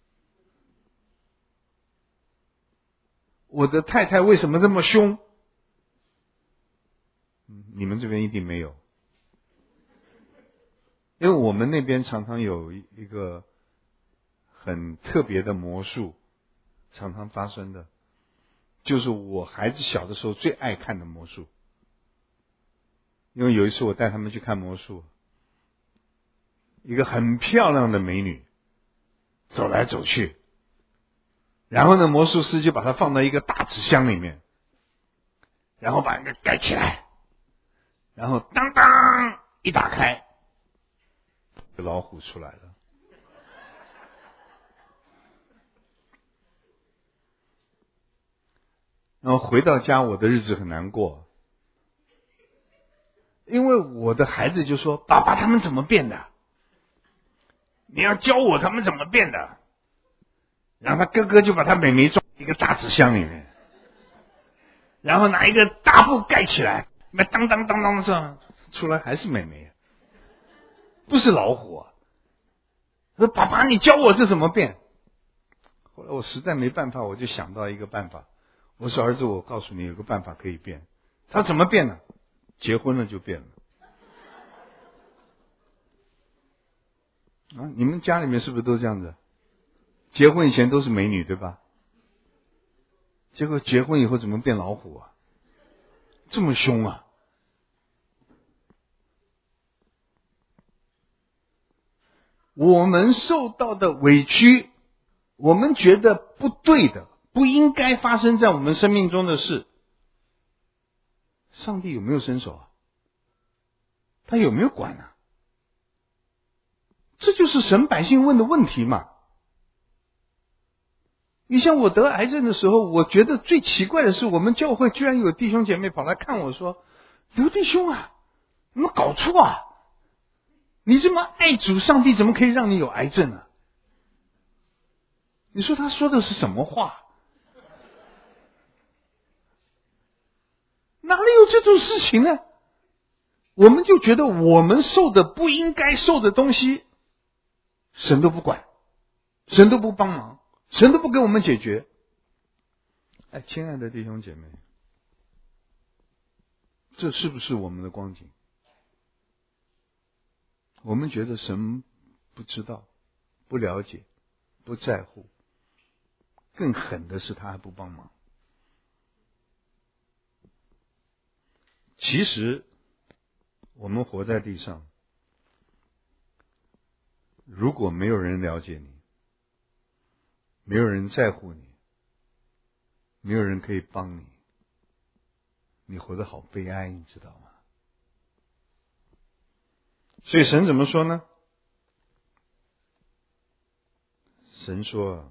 我的太太为什么这么凶？你们这边一定没有，因为我们那边常常有一个很特别的魔术，常常发生的，就是我孩子小的时候最爱看的魔术。因为有一次我带他们去看魔术，一个很漂亮的美女走来走去，然后呢魔术师就把它放到一个大纸箱里面，然后把那个盖起来，然后当当一打开，老虎出来了。然后回到家，我的日子很难过，因为我的孩子就说：“爸爸，他们怎么变的？你要教我他们怎么变的。”然后他哥哥就把他妹妹装一个大纸箱里面，然后拿一个大布盖起来，那当当当当上出来还是妹妹，不是老虎啊。说：“爸爸，你教我这怎么变？”后来我实在没办法，我就想到一个办法。我说：“儿子，我告诉你有个办法可以变。”他怎么变呢？结婚了就变了。啊，你们家里面是不是都这样子？结婚以前都是美女，对吧？结果结婚以后怎么变老虎啊？这么凶啊！我们受到的委屈，我们觉得不对的，不应该发生在我们生命中的事，上帝有没有伸手啊？他有没有管啊？这就是神百姓问的问题嘛。你像我得癌症的时候，我觉得最奇怪的是，我们教会居然有弟兄姐妹跑来看我说：“刘弟兄啊，你们搞错啊！你这么爱主，上帝怎么可以让你有癌症啊？”你说他说的是什么话？哪里有这种事情呢？我们就觉得我们受的不应该受的东西，神都不管，神都不帮忙，神都不给我们解决。哎，亲爱的弟兄姐妹，这是不是我们的光景？我们觉得神不知道，不了解，不在乎，更狠的是他还不帮忙。其实我们活在地上，如果没有人了解你，没有人在乎你，没有人可以帮你，你活得好悲哀，你知道吗？所以神怎么说呢？神说：“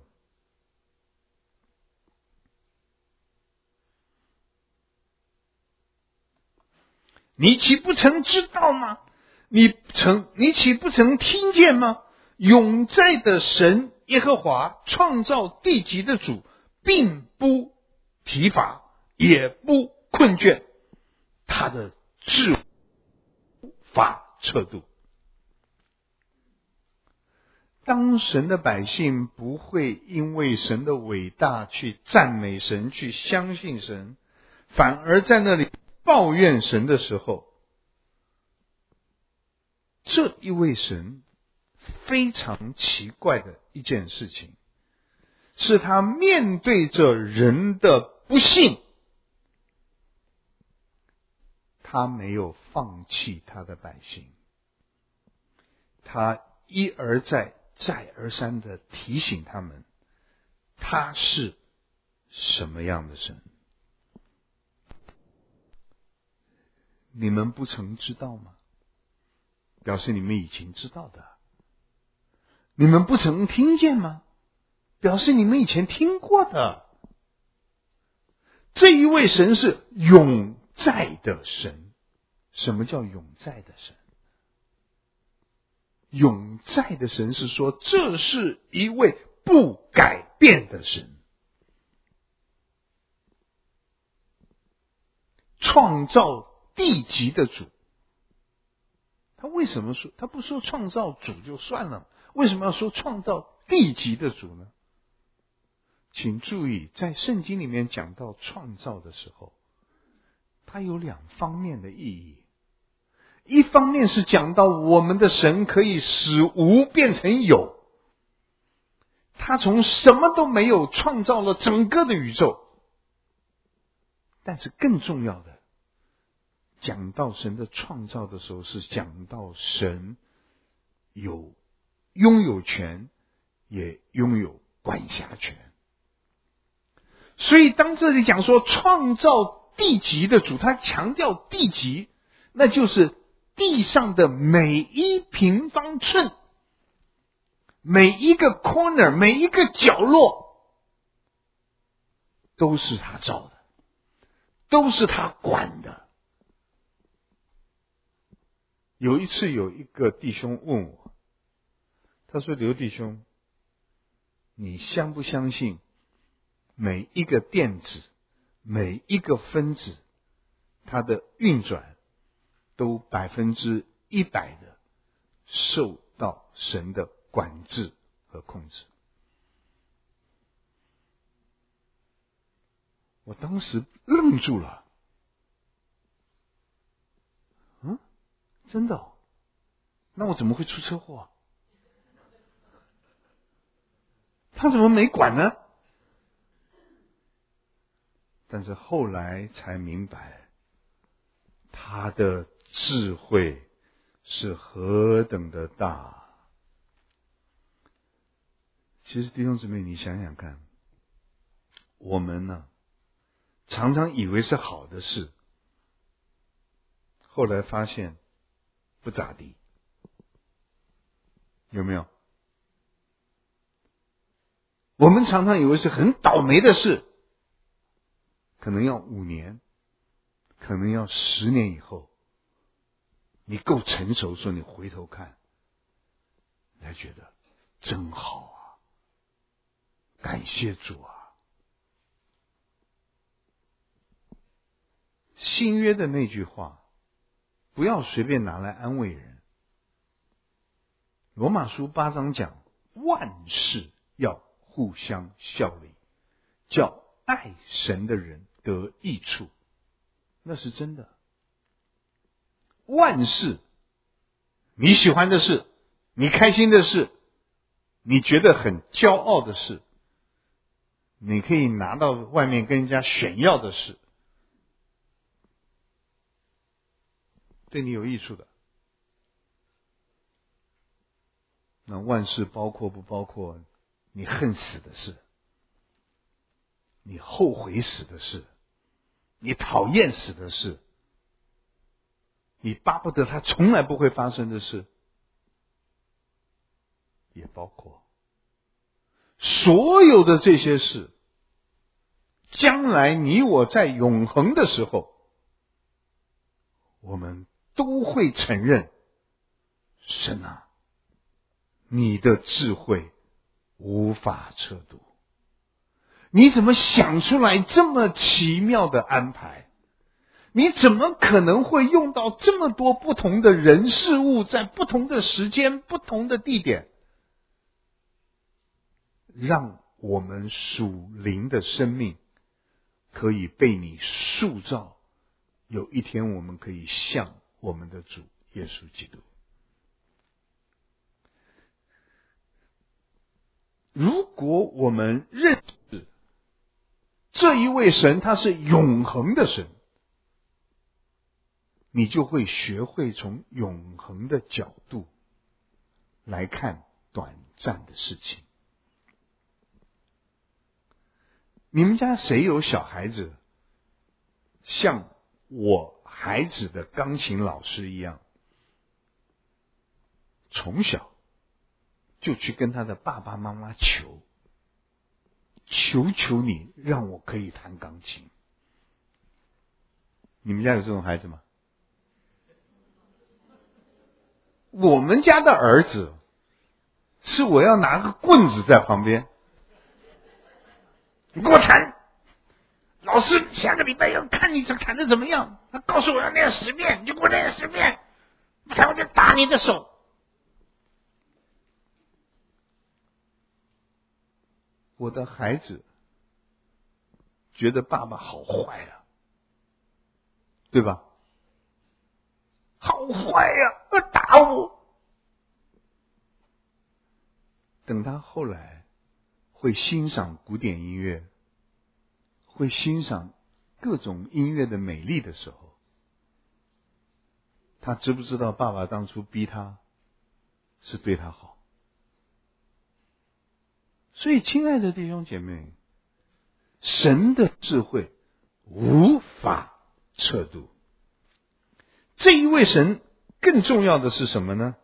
你岂不曾知道吗？你曾你岂不曾听见吗？永在的神耶和华，创造地极的主，并不疲乏， 也不困倦，他的智无法测度。当神的百姓不会因为神的伟大去赞美神，去相信神，反而在那里抱怨神的时候，这一位神非常奇怪的一件事情，是他面对着人的不幸，他没有放弃他的百姓，他一而再再而三的提醒他们，他是什么样的神。你们不曾知道吗？表示你们以前知道的。你们不曾听见吗？表示你们以前听过的。这一位神是永在的神。什么叫永在的神？永在的神是说，这是一位不改变的神。创造地极的主，他为什么说他不说创造主就算了，为什么要说创造地极的主呢？请注意，在圣经里面讲到创造的时候，它有两方面的意义。一方面是讲到我们的神可以使无变成有，他从什么都没有创造了整个的宇宙。但是更重要的，讲到神的创造的时候，是讲到神有拥有权，也拥有管辖权。所以当这里讲说创造地极的主，他强调地极，那就是地上的每一平方寸，每一个 corner， 每一个角落，都是他造的，都是他管的。有一次有一个弟兄问我，他说，刘弟兄，你相不相信每一个电子，每一个分子，它的运转都百分之一百的受到神的管制和控制？我当时愣住了。嗯，真的哦？那我怎么会出车祸啊？他怎么没管呢？但是后来才明白，他的智慧是何等的大。其实弟兄姊妹，你想想看，我们呢，常常以为是好的事，后来发现不咋地，有没有？我们常常以为是很倒霉的事，可能要五年，可能要十年以后，你够成熟说你回头看，你才觉得真好啊，感谢主啊。新约的那句话，不要随便拿来安慰人。罗马书八章讲，万事要互相效力，叫爱神的人得益处，那是真的。万事，你喜欢的事，你开心的事，你觉得很骄傲的事，你可以拿到外面跟人家炫耀的事，对你有益处的。那万事包括不包括你恨死的事，你后悔死的事，你讨厌死的事，你巴不得它从来不会发生的事，也包括。所有的这些事，将来你我在永恒的时候，我们都会承认，神啊，你的智慧无法测度， 你怎么想出来这么奇妙的安排？你怎么可能会用到这么多不同的人事物，在不同的时间、不同的地点，让我们属灵的生命可以被你塑造，有一天我们可以像我们的主耶稣基督。如果我们认识这一位神他是永恒的神，你就会学会从永恒的角度来看短暂的事情。你们家谁有小孩子像我孩子的钢琴老师一样，从小就去跟他的爸爸妈妈求，求求你让我可以弹钢琴？你们家有这种孩子吗？我们家的儿子是我要拿个棍子在旁边，你给我弹，老师下个礼拜要看你弹的怎么样，他告诉我要练十遍，你就给我练十遍，看我就打你的手。我的孩子觉得爸爸好坏啊，对吧？好坏呀、啊，要打我。等他后来会欣赏古典音乐，会欣赏各种音乐的美丽的时候，他知不知道爸爸当初逼他是对他好？所以亲爱的弟兄姐妹，神的智慧无法测度。这一位神更重要的是什么呢？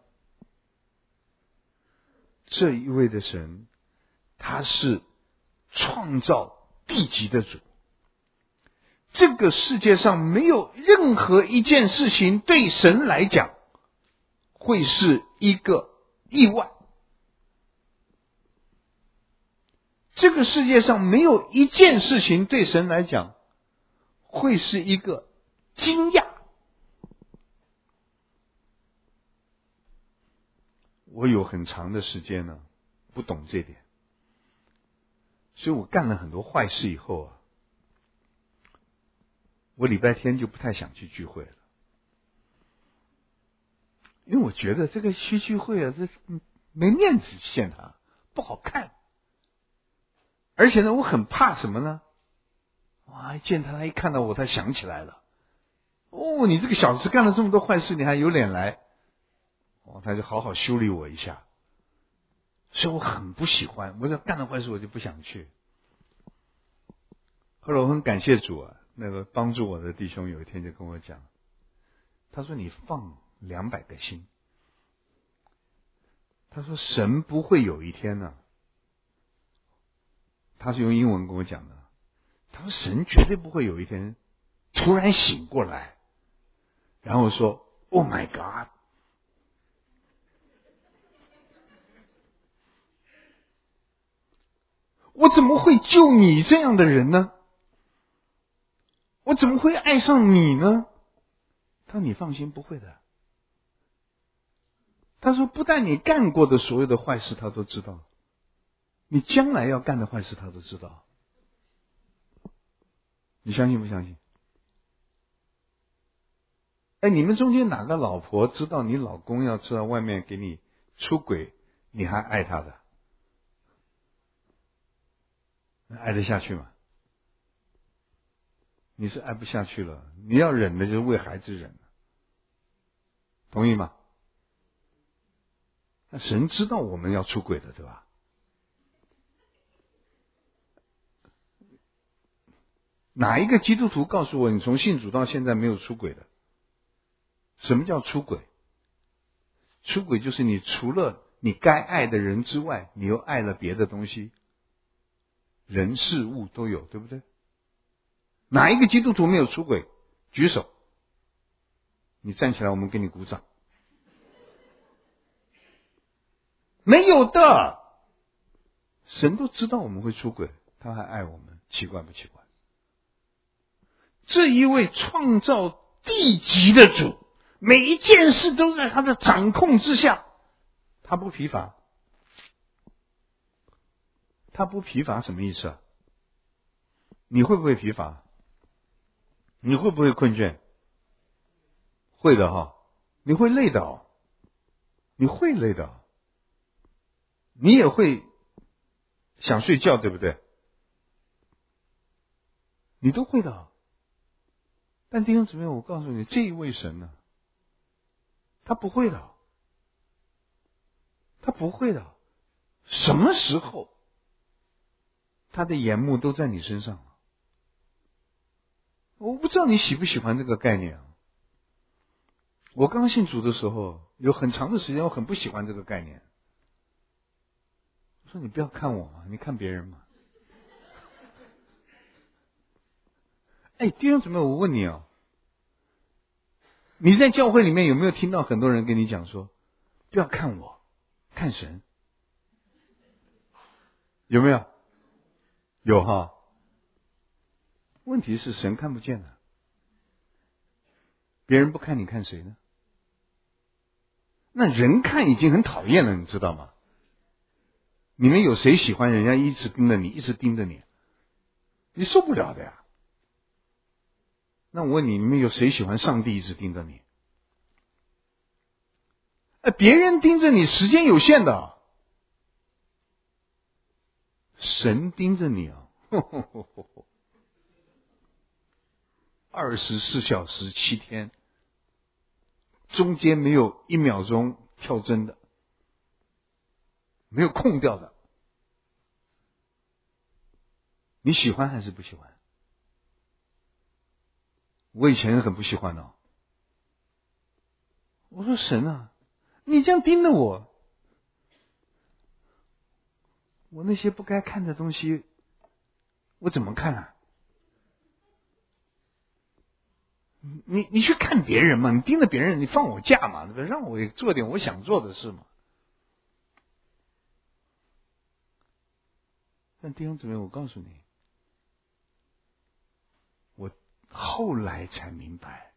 这一位的神，他是创造地极的主。这个世界上没有任何一件事情对神来讲会是一个意外。这个世界上没有一件事情对神来讲会是一个惊讶。我有很长的时间呢，不懂这点，所以我干了很多坏事以后啊，我礼拜天就不太想去聚会了，因为我觉得这个去聚会啊，这没面子见他，不好看。而且呢，我很怕什么呢？哇，一见他，他一看到我，他想起来了。哦，你这个小子干了这么多坏事，你还有脸来？哦，他就好好修理我一下。所以我很不喜欢，我只要干了坏事，我就不想去。后来我很感谢主啊，那个帮助我的弟兄有一天就跟我讲，他说你放两百个心，他说神不会有一天呢、啊。他是用英文跟我讲的，他说神绝对不会有一天突然醒过来，然后说 Oh my God， 我怎么会救你这样的人呢？我怎么会爱上你呢？他说你放心，不会的。他说不但你干过的所有的坏事他都知道，你将来要干的坏事他都知道。你相信不相信？哎，你们中间哪个老婆知道你老公要知道外面给你出轨，你还爱他的？爱得下去吗？你是爱不下去了，你要忍的就是为孩子忍，同意吗？那神知道我们要出轨的，对吧？哪一个基督徒告诉我你从信主到现在没有出轨的？什么叫出轨？出轨就是你除了你该爱的人之外，你又爱了别的东西，人事物都有，对不对？哪一个基督徒没有出轨？举手，你站起来，我们给你鼓掌。没有的，神都知道我们会出轨， 他还爱我们，奇怪不奇怪？这一位创造地极的主，每一件事都在他的掌控之下，他不疲乏。他不疲乏什么意思啊？你会不会疲乏？你会不会困倦？会的哈，你会累的哦，你会累的，你也会想睡觉，对不对？你都会的。但弟兄姊妹，我告诉你，这一位神呢，他不会的，他不会的。什么时候他的眼目都在你身上？我不知道你喜不喜欢这个概念啊。我刚信主的时候，有很长的时间我很不喜欢这个概念。我说你不要看我嘛，你看别人嘛。哎，弟兄姊妹，我问你啊，你在教会里面有没有听到很多人跟你讲说，不要看我，看神？有没有？有哈。问题是神看不见的，别人不看你看谁呢？那人看已经很讨厌了，你知道吗？你们有谁喜欢人家一直盯着你，一直盯着你？你受不了的呀。那我问你，你们有谁喜欢上帝一直盯着你？呃，别人盯着你时间有限的，神盯着你啊，二十四小时七天，中间没有一秒钟跳针的，没有空掉的。你喜欢还是不喜欢？我以前很不喜欢的。我说神啊，你这样盯着我，我那些不该看的东西，我怎么看啊？你你去看别人嘛，你盯着别人，你放我假嘛，对不对？让我做点我想做的事嘛。但弟兄姊妹，我告诉你，我后来才明白，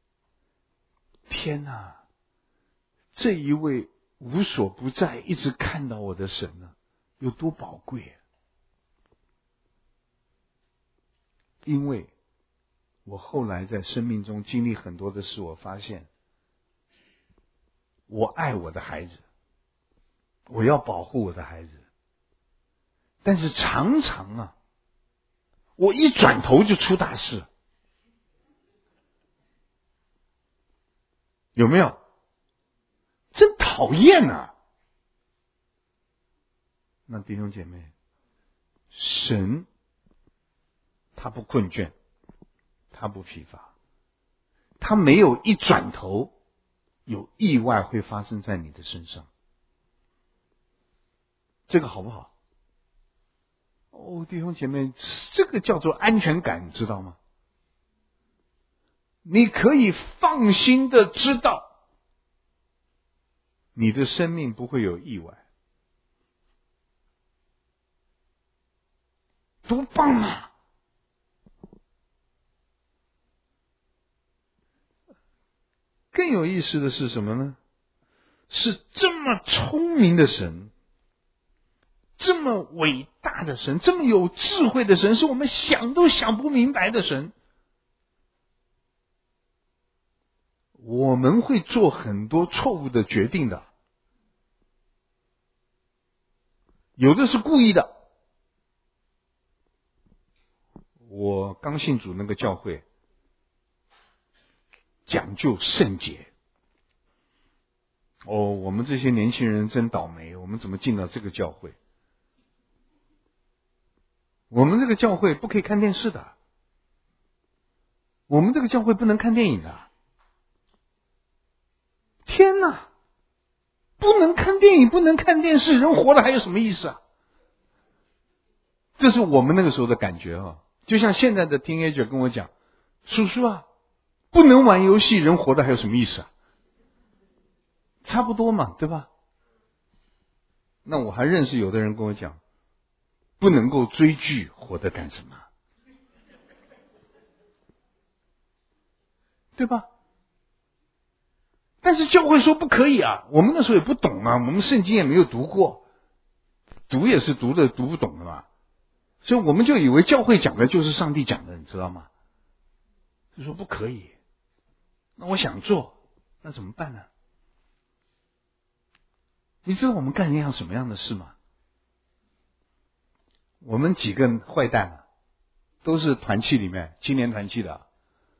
天哪，这一位无所不在、一直看到我的神呢，有多宝贵啊！因为我后来在生命中经历很多的事，我发现我爱我的孩子，我要保护我的孩子，但是常常啊，我一转头就出大事，有没有？真讨厌啊！那弟兄姐妹，神他不困倦，他不疲乏，他没有一转头有意外会发生在你的身上，这个好不好？哦，弟兄姐妹，这个叫做安全感，你知道吗？你可以放心的知道，你的生命不会有意外，多棒啊！更有意思的是什么呢？是这么聪明的神，这么伟大的神，这么有智慧的神，是我们想都想不明白的神。我们会做很多错误的决定的，有的是故意的。我刚信主那个教会讲究圣洁，哦，我们这些年轻人真倒霉，我们怎么进到这个教会？我们这个教会不可以看电视的，我们这个教会不能看电影的。天哪，不能看电影，不能看电视，人活了还有什么意思啊？这是我们那个时候的感觉啊。就像现在的 teenager 跟我讲，叔叔啊，不能玩游戏，人活的还有什么意思啊？差不多嘛，对吧？那我还认识有的人跟我讲， 不能够追剧，活得干什么？对吧？但是教会说不可以啊，我们那时候也不懂啊，我们圣经也没有读过，读也是读的读不懂的嘛，所以我们就以为教会讲的就是上帝讲的，你知道吗？就说不可以，那我想做，那怎么办呢？你知道我们干一样什么样的事吗？我们几个坏蛋啊，都是团契里面青年团契的，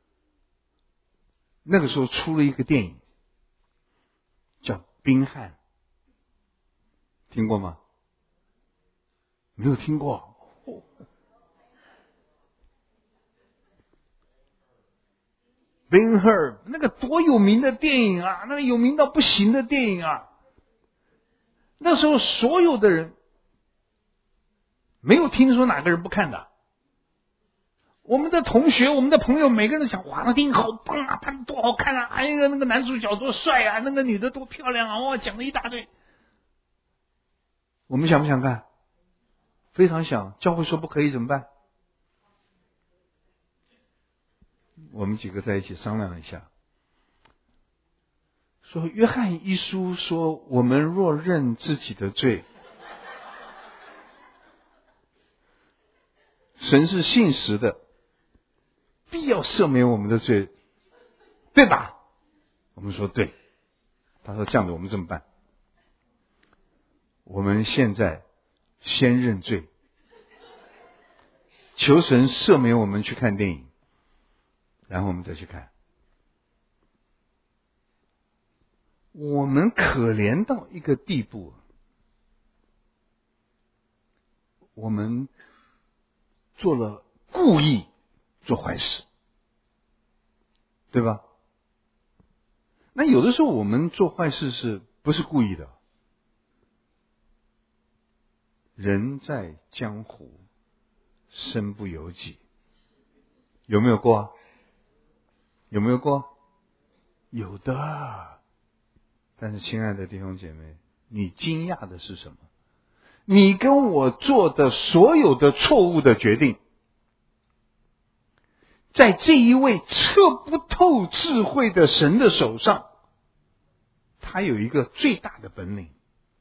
那个时候出了一个电影叫《宾汉》，听过吗？没有听过。Ben Hur 那个多有名的电影啊，那个有名到不行的电影啊。那时候所有的人没有听说哪个人不看的。我们的同学，我们的朋友，每个人都讲，哇，那电影好棒啊，拍的多好看啊，还有一个那个男主角多帅啊，那个女的多漂亮啊，哇，讲了一大堆。我们想不想看？非常想。教会说不可以怎么办？我们几个在一起商量一下，说约翰一书说，我们若认自己的罪，神是信实的，必要赦免我们的罪，对吧？我们说对。他说这样子我们这么办，我们现在先认罪，求神赦免我们去看电影，然后我们再去看。我们可怜到一个地步，我们做了故意做坏事，对吧？那有的时候我们做坏事是不是故意的？人在江湖，身不由己，有没有过？有没有过？有的。但是亲爱的弟兄姐妹，你惊讶的是什么？你跟我做的所有的错误的决定，在这一位测不透智慧的神的手上，他有一个最大的本领，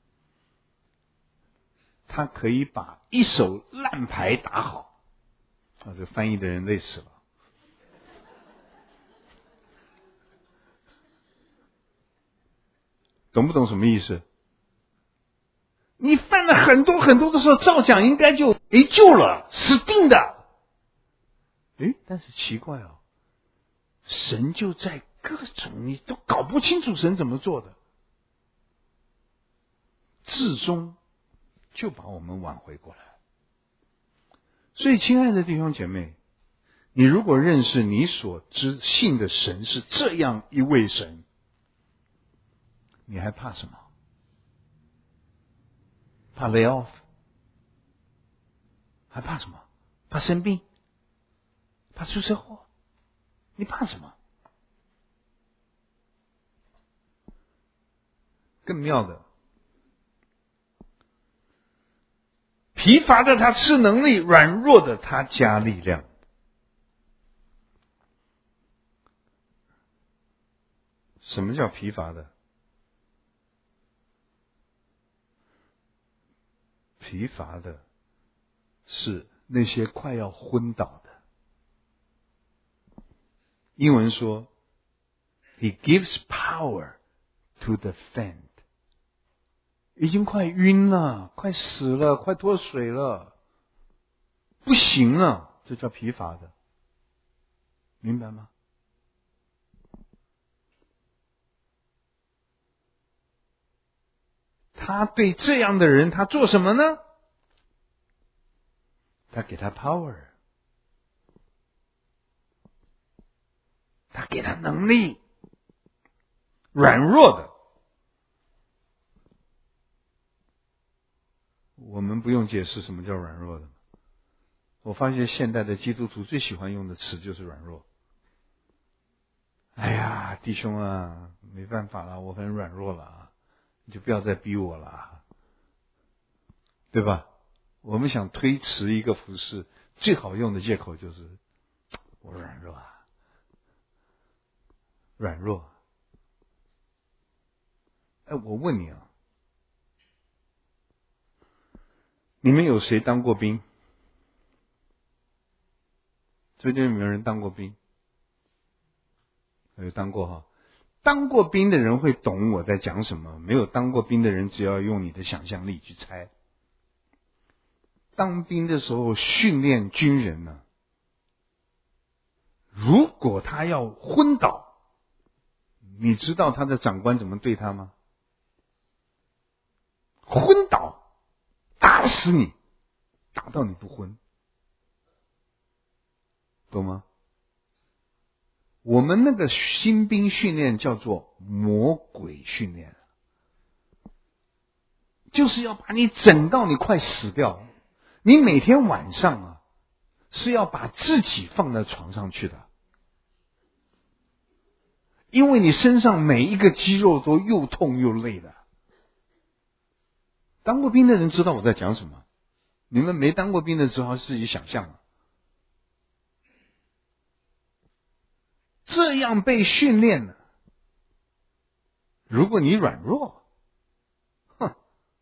他可以把一手烂牌打好。啊，这翻译的人累死了。懂不懂什么意思？你犯了很多很多的时候，照讲应该就没救了，死定的。诶，但是奇怪哦，神就在各种你都搞不清楚神怎么做的，至终就把我们挽回过来。所以亲爱的弟兄姐妹，你如果认识你所知信的神是这样一位神，你还怕什么？怕 lay off？ 还怕什么？怕生病？怕出车祸？你怕什么？更妙的，疲乏的他赐能力，软弱的他加力量。什么叫疲乏的？疲乏的是那些快要昏倒的。英文说 He gives power to the faint， 已经快晕了，快死了，快脱水了，不行了，这叫疲乏的，明白吗？他对这样的人，他做什么呢？他给他 power， 他给他能力。软弱的，我们不用解释什么叫软弱的。我发现现代的基督徒最喜欢用的词就是软弱。哎呀，弟兄啊，没办法了，我很软弱了啊，你就不要再逼我了啊，对吧？ 我们想推迟一个服事，最好用的借口就是我软弱啊，软弱。哎，我问你啊，你们有谁当过兵？最近有没有人当过兵？有当过哈。当过兵的人会懂我在讲什么，没有当过兵的人只要用你的想象力去猜。当兵的时候训练军人呢，如果他要昏倒，你知道他的长官怎么对他吗？昏倒，打死你，打到你不昏，懂吗？我们那个新兵训练叫做魔鬼训练，就是要把你整到你快死掉。你每天晚上啊，是要把自己放在床上去的，因为你身上每一个肌肉都又痛又累的。当过兵的人知道我在讲什么，你们没当过兵的只好自己想象了。这样被训练了，如果你软弱，哼，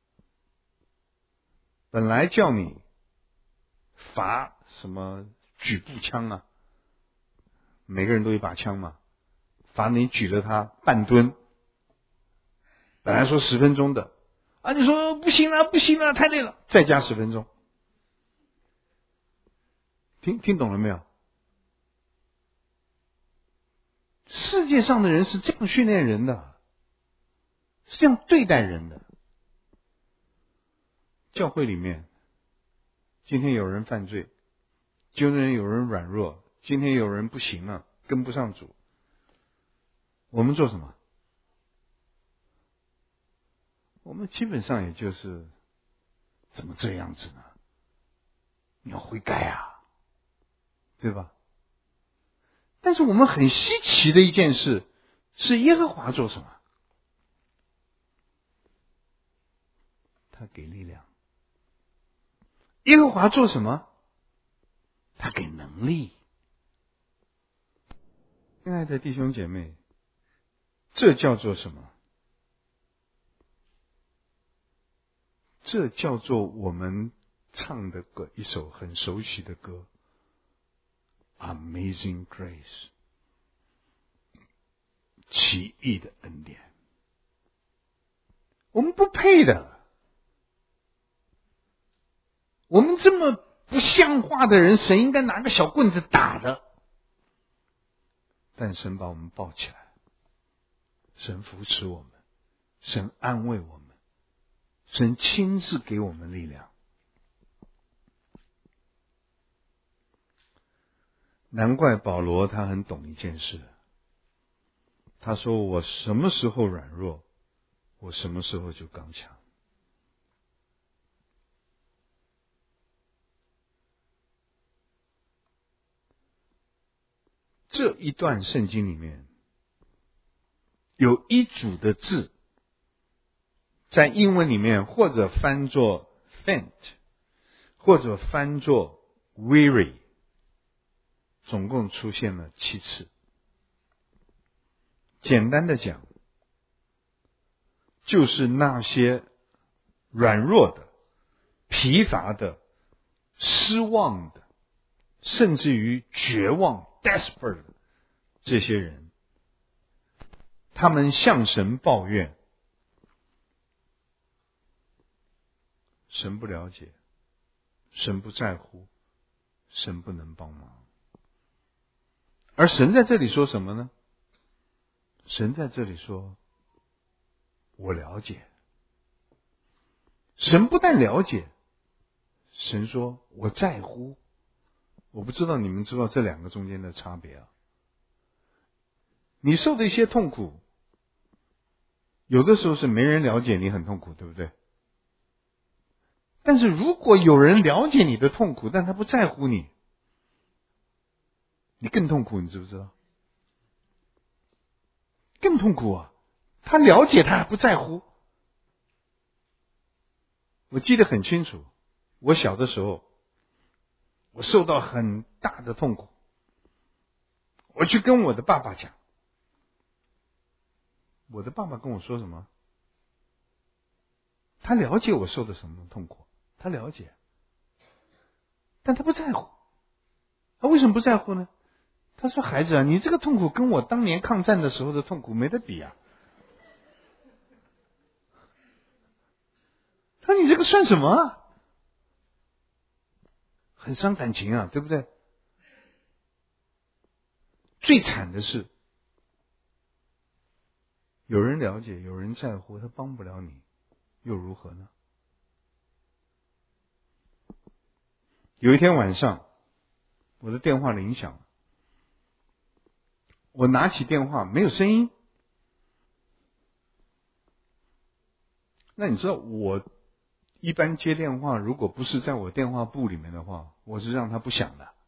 本来叫你罚什么举步枪啊，每个人都有一把枪嘛，罚你举了它半吨，本来说十分钟的，啊，你说不行了，不行了，太累了，再加十分钟，听听懂了没有？世界上的人是这样训练人的，是这样对待人的。教会里面，今天有人犯罪，今天有人软弱，今天有人不行了，跟不上主，我们做什么？我们基本上也就是怎么这样子呢？你要悔改啊，对吧？但是我们很稀奇的一件事是，耶和华做什么？他给力量。耶和华做什么？他给能力。亲爱的弟兄姐妹，这叫做什么？这叫做我们唱的歌，一首很熟悉的歌， Amazing Grace， 奇异的恩典。我们不配的，我们这么不像话的人，神应该拿个小棍子打的，但神把我们抱起来，神扶持我们，神安慰我们，神亲自给我们力量。难怪保罗他很懂一件事，他说我什么时候软弱，我什么时候就刚强。这一段圣经里面有一组的字，在英文里面或者翻作 faint， 或者翻作 weary， 总共出现了七次。简单的讲，就是那些软弱的、疲乏的、失望的，甚至于绝望 desperate 的这些人，他们向神抱怨，神不了解，神不在乎，神不能帮忙。而神在这里说什么呢？神在这里说，我了解。神不但了解，神说我在乎。我不知道你们知道这两个中间的差别啊？你受的一些痛苦，有的时候是没人了解你很痛苦，对不对？但是如果有人了解你的痛苦，但他不在乎你，你更痛苦，你知不知道？更痛苦啊！他了解，他还不在乎。我记得很清楚， 我小的时候，我受到很大的痛苦，我去跟我的爸爸讲，我的爸爸跟我说什么？他了解我受的什么痛苦，他了解，但他不在乎。他为什么不在乎呢？他说：“孩子啊，你这个痛苦跟我当年抗战的时候的痛苦没得比啊。”他说：“你这个算什么啊？很伤感情啊，对不对？”最惨的是，有人了解，有人在乎，他帮不了你，又如何呢？有一天晚上，我的电话铃响了，我拿起电话，没有声音。那你知道，我一般接电话，如果不是在我电话簿里面的话，我是让它不响的。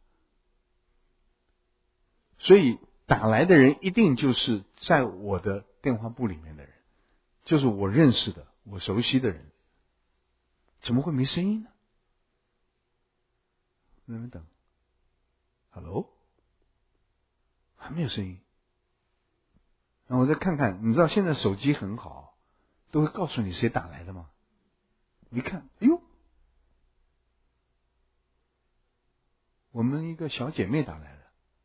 所以打来的人一定就是在我的电话簿里面的人，就是我认识的、我熟悉的人，怎么会没声音呢？在那边等 ，Hello， 还没有声音。然后我再看看，你知道现在手机很好，都会告诉你谁打来的吗？我一看，哎呦，我们一个小姐妹打来了。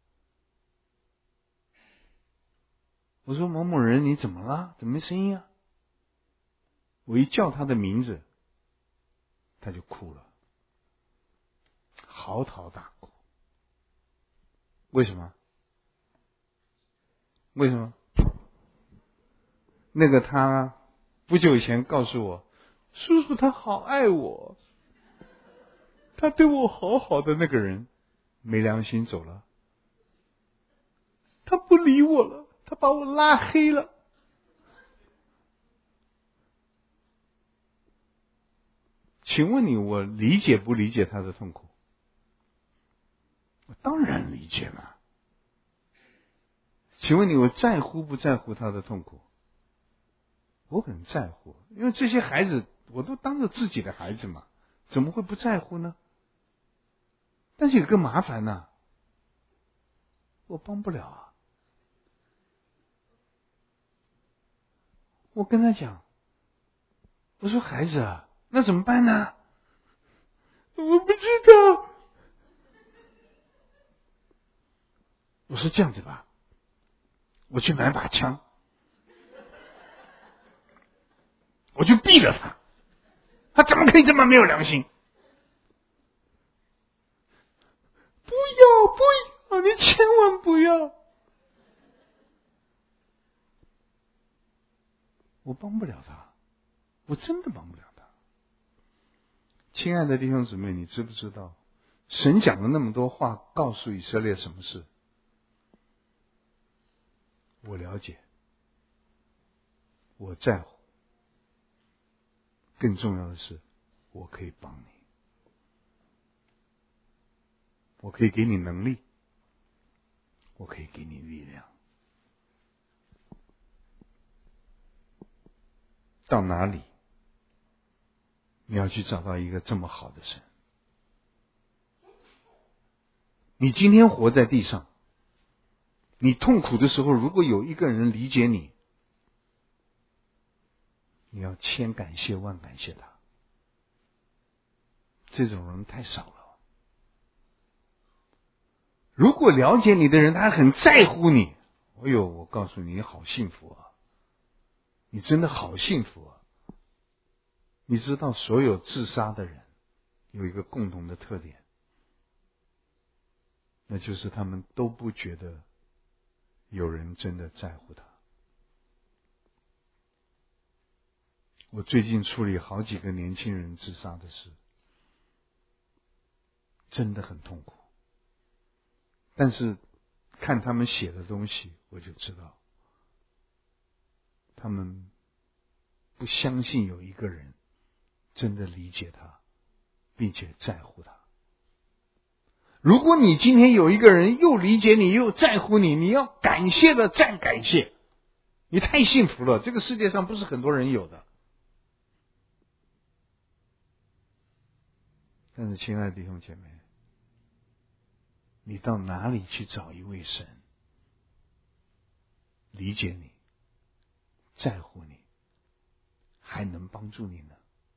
我说某某人，你怎么了？怎么没声音啊？我一叫她的名字，她就哭了，嚎啕大哭。为什么？为什么？那个他不久以前告诉我，叔叔他好爱我，他对我好好的那个人没良心走了，他不理我了，他把我拉黑了。请问你，我理解不理解他的痛苦？我当然理解了。请问你，我在乎不在乎他的痛苦？我很在乎，因为这些孩子我都当着自己的孩子嘛，怎么会不在乎呢？但是有个麻烦呢、啊，我帮不了啊。我跟他讲，我说孩子啊，那怎么办呢？我不知道。我说这样子吧，我去买把枪，我就毙了他，他怎么可以这么没有良心？不要不要，你千万不要！我帮不了他，我真的帮不了他。亲爱的弟兄姊妹，你知不知道，神讲了那么多话，告诉以色列什么事？我了解，我在乎，更重要的是，我可以帮你，我可以给你能力，我可以给你力量。到哪里，你要去找到一个这么好的神？你今天活在地上，你痛苦的时候，如果有一个人理解你，你要千感谢万感谢他。这种人太少了。如果了解你的人，他很在乎你，哎呦，我告诉你，你好幸福啊！你真的好幸福啊！你知道，所有自杀的人有一个共同的特点，那就是他们都不觉得有人真的在乎他。我最近处理好几个年轻人自杀的事，真的很痛苦。但是看他们写的东西，我就知道，他们不相信有一个人真的理解他，并且在乎他。如果你今天有一个人又理解你又在乎你，你要感谢的再感谢，你太幸福了，这个世界上不是很多人有的。 但是亲爱的弟兄姐妹，你到哪里去找一位神理解你、在乎你，还能帮助你呢？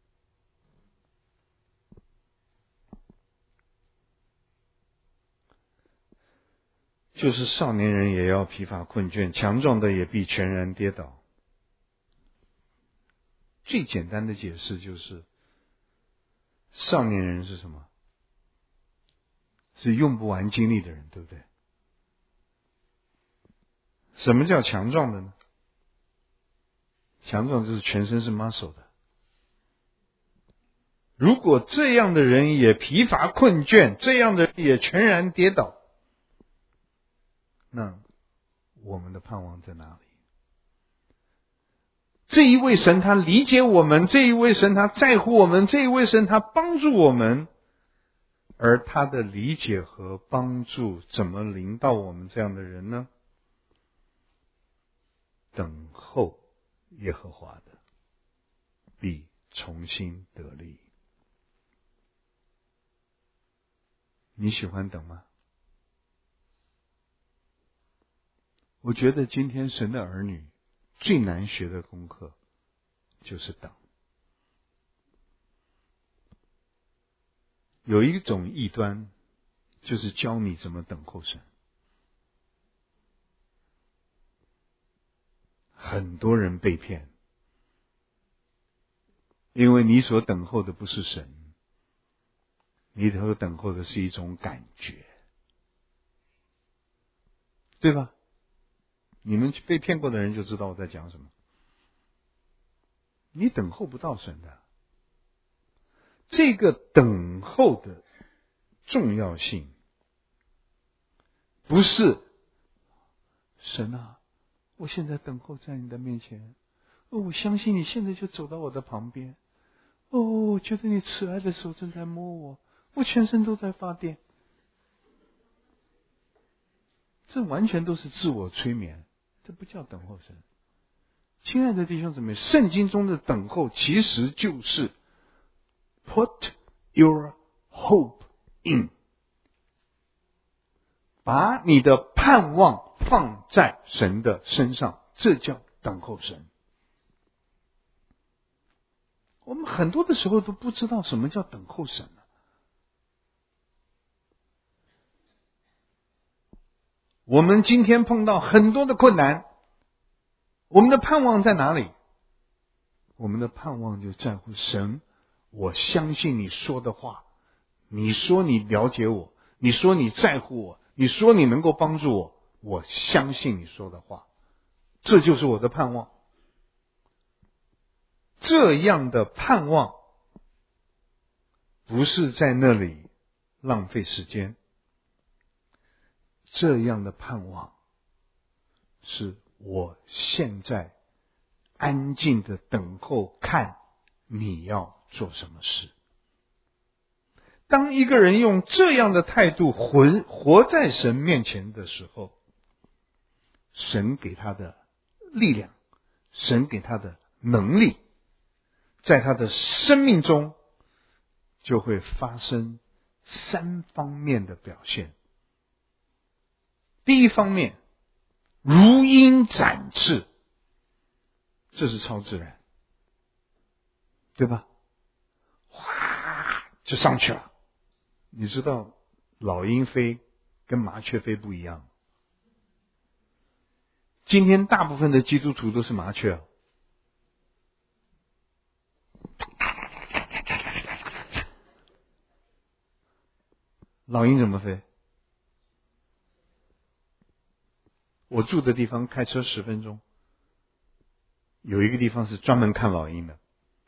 就是少年人也要疲乏困倦，强壮的也必全然跌倒。最简单的解释就是，少年人是什么？是用不完精力的人，对不对？什么叫强壮的呢？强壮就是全身是 muscle 的。如果这样的人也疲乏困倦，这样的人也全然跌倒，那我们的盼望在哪里？这一位神他理解我们，这一位神他在乎我们，这一位神他帮助我们，而他的理解和帮助怎么临到我们这样的人呢？等候耶和华的，必重新得力。你喜欢等吗？我觉得今天神的儿女最难学的功课就是等。有一种异端，就是教你怎么等候神。很多人被骗，因为你所等候的不是神，你所等候的是一种感觉，对吧？你们被骗过的人就知道我在讲什么。你等候不到神的。这个等候的重要性，不是神啊，我现在等候在你的面前，哦，我相信你现在就走到我的旁边，哦，我觉得你慈爱的手正在摸我，我全身都在发电。这完全都是自我催眠，这不叫等候神。亲爱的弟兄姊妹，圣经中的等候其实就是 put your hope in， 把你的盼望放在神的身上，这叫等候神。我们很多的时候都不知道什么叫等候神啊。我们今天碰到很多的困难，我们的盼望在哪里？我们的盼望就在乎神，我相信你说的话，你说你了解我，你说你在乎我，你说你能够帮助我，我相信你说的话，这就是我的盼望。这样的盼望不是在那里浪费时间，这样的盼望是我现在安静的等候，看你要做什么事。当一个人用这样的态度活活在神面前的时候，神给他的力量，神给他的能力，在他的生命中就会发生三方面的表现。第一方面，如鹰展翅，这是超自然，对吧？哗就上去了。你知道老鹰飞跟麻雀飞不一样。今天大部分的基督徒都是麻雀，老鹰怎么飞？我住的地方开车十分钟，有一个地方是专门看老鹰的。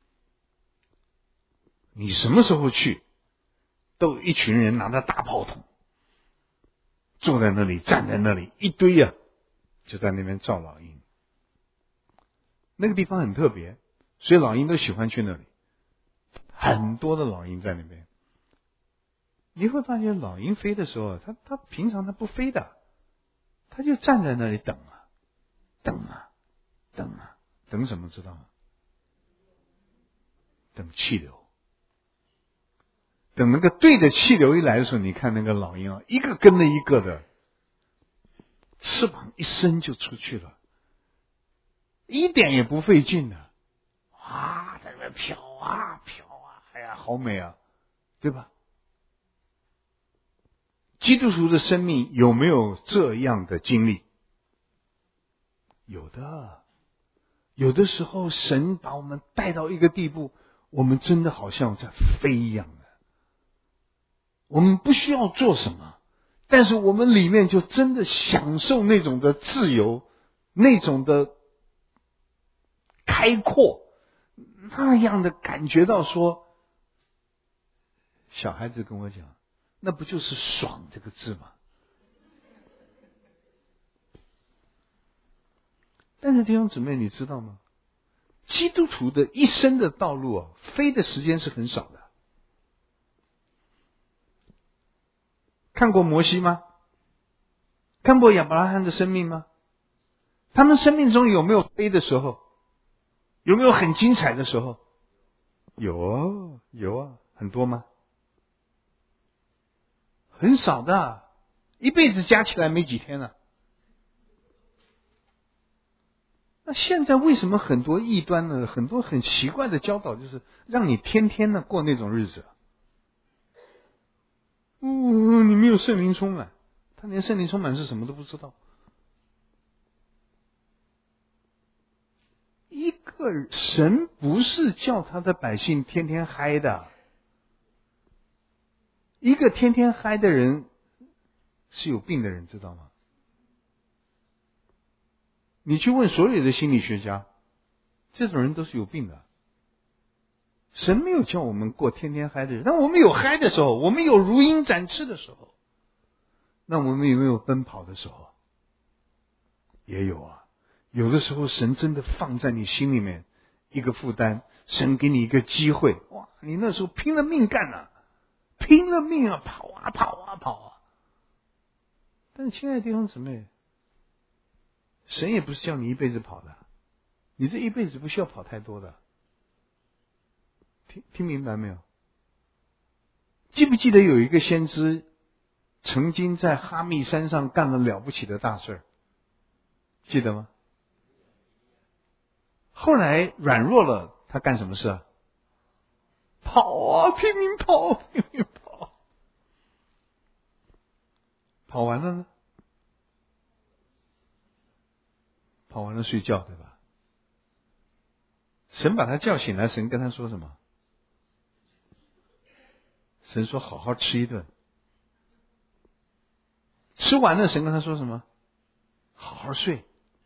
你什么时候去，都有一群人拿着大炮筒，坐在那里，站在那里，一堆啊，就在那边照老鹰。那个地方很特别，所以老鹰都喜欢去那里，很多的老鹰在那边。你会发现老鹰飞的时候，它它平常它不飞的，它就站在那里等啊，等啊，等啊，等什么知道吗？等气流。 等那个对的气流一来的时候，你看那个老鹰啊，一个跟着一个的，翅膀一伸就出去了，一点也不费劲的，哇，在那边飘啊飘啊，哎呀，好美啊，对吧？基督徒的生命有没有这样的经历？有的，有的时候神把我们带到一个地步，我们真的好像在飞一样的。我们不需要做什么，但是我们里面就真的享受那种的自由，那种的开阔，那样的感觉到说，小孩子跟我讲，那不就是爽这个字吗？但是弟兄姊妹，你知道吗？基督徒的一生的道路啊，飞的时间是很少的。看过摩西吗？看过亚伯拉罕的生命吗？他们生命中有没有飞的时候？有没有很精彩的时候？有啊，有啊，很多吗？很少的，一辈子加起来没几天了。那现在为什么很多异端呢？很多很奇怪的教导，就是让你天天的过那种日子。嗯，你没有圣灵充满，他连圣灵充满是什么都不知道。一个神不是叫他的百姓天天嗨的，一个天天嗨的人是有病的人，知道吗？你去问所有的心理学家，这种人都是有病的。神没有叫我们过天天嗨的人，但我们有嗨的时候，我们有如鹰展翅的时候，那我们有没有奔跑的时候？也有啊。有的时候神真的放在你心里面一个负担，神给你一个机会，哇，你那时候拼了命干啊，拼了命啊，跑啊跑啊跑啊。但是亲爱的弟兄姊妹，神也不是叫你一辈子跑的，你这一辈子不需要跑太多的。听听明白没有？记不记得有一个先知曾经在哈密山上干了了不起的大事？记得吗？后来软弱了，他干什么事啊？跑啊，拼命跑，拼命跑。跑完了呢？跑完了睡觉，对吧？神把他叫醒来，神跟他说什么？神说好好吃一顿。吃完了，神跟他说什么？好好睡。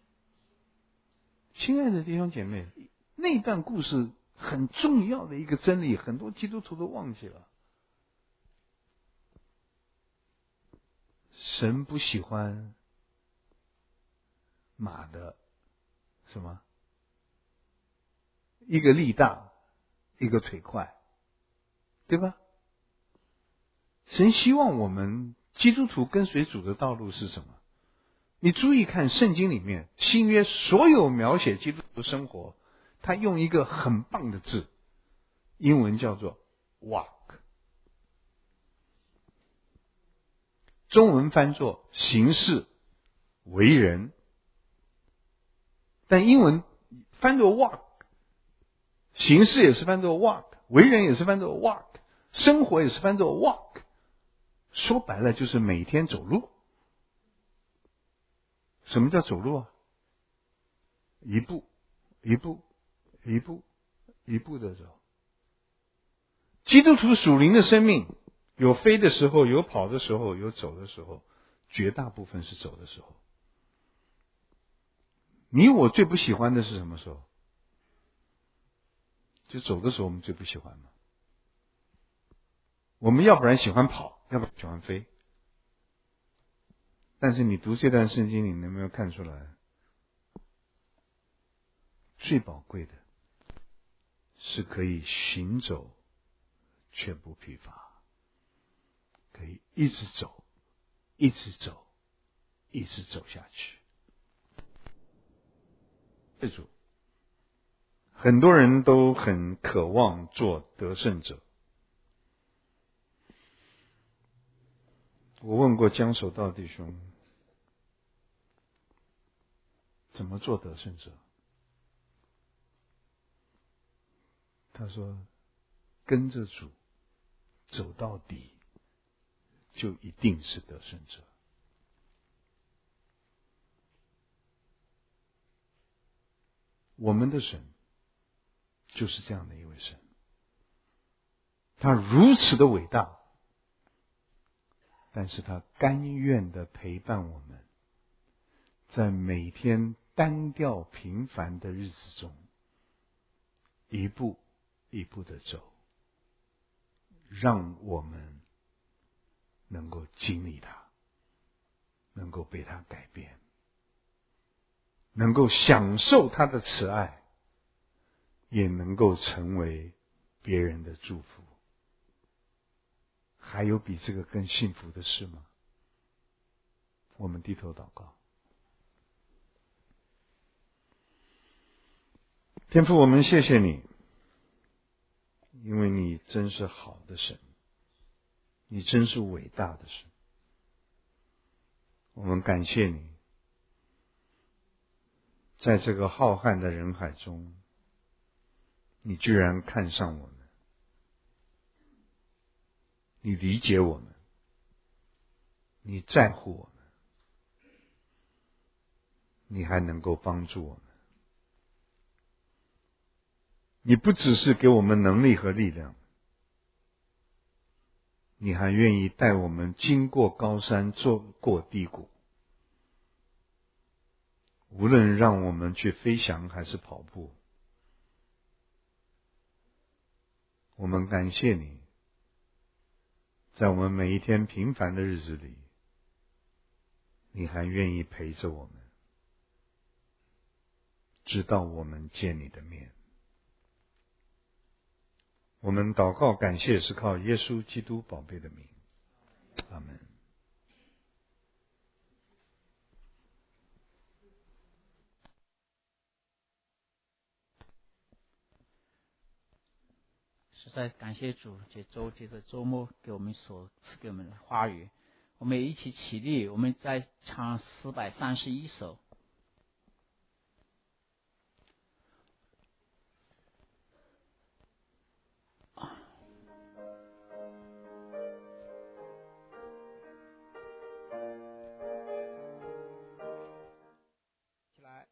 亲爱的弟兄姐妹，那段故事很重要的一个真理，很多基督徒都忘记了。神不喜欢马的什么？一个力大，一个腿快，对吧？神希望我们基督徒跟随主的道路是什么？你注意看圣经里面新约所有描写基督徒生活，他用一个很棒的字，英文叫做 walk， 中文翻作行事为人，但英文翻作 walk， 行事也是翻作 walk， 为人也是翻作 walk， 生活也是翻作 walk， 说白了就是每天走路。什么叫走路啊？一步一步一步一步的走。基督徒属灵的生命有飞的时候，有跑的时候，有走的时候，绝大部分是走的时候。你我最不喜欢的是什么时候？就走的时候我们最不喜欢嘛。我们要不然喜欢跑，要不然喜欢飞。但是你读这段圣经，你能不能看出来？最宝贵的是可以行走却不疲乏，可以一直走，一直走，一直走下去。记住，很多人都很渴望做得胜者， 我问过江守道弟兄，怎么做得胜者？他说，跟着主走到底，就一定是得胜者。我们的神就是这样的一位神，他如此的伟大，但是他甘愿的陪伴我们，在每天单调平凡的日子中，一步一步的走，让我们能够经历他，能够被他改变，能够享受他的慈爱，也能够成为别人的祝福。还有比这个更幸福的事吗？我们低头祷告。天父，我们谢谢你，因为你真是好的神，你真是伟大的神。我们感谢你，在这个浩瀚的人海中，你居然看上我们，你理解我们，你在乎我们，你还能够帮助我们。你不只是给我们能力和力量，你还愿意带我们经过高山，走过低谷。无论让我们去飞翔还是跑步，我们感谢你，在我们每一天平凡的日子里，你还愿意陪着我们，直到我们见你的面。我们祷告感谢是靠耶稣基督宝贝的名，阿们。 实在感谢主，这周接着周末给我们所赐给我们的话语。我们一起起立，我们再唱四百三十一首。起来。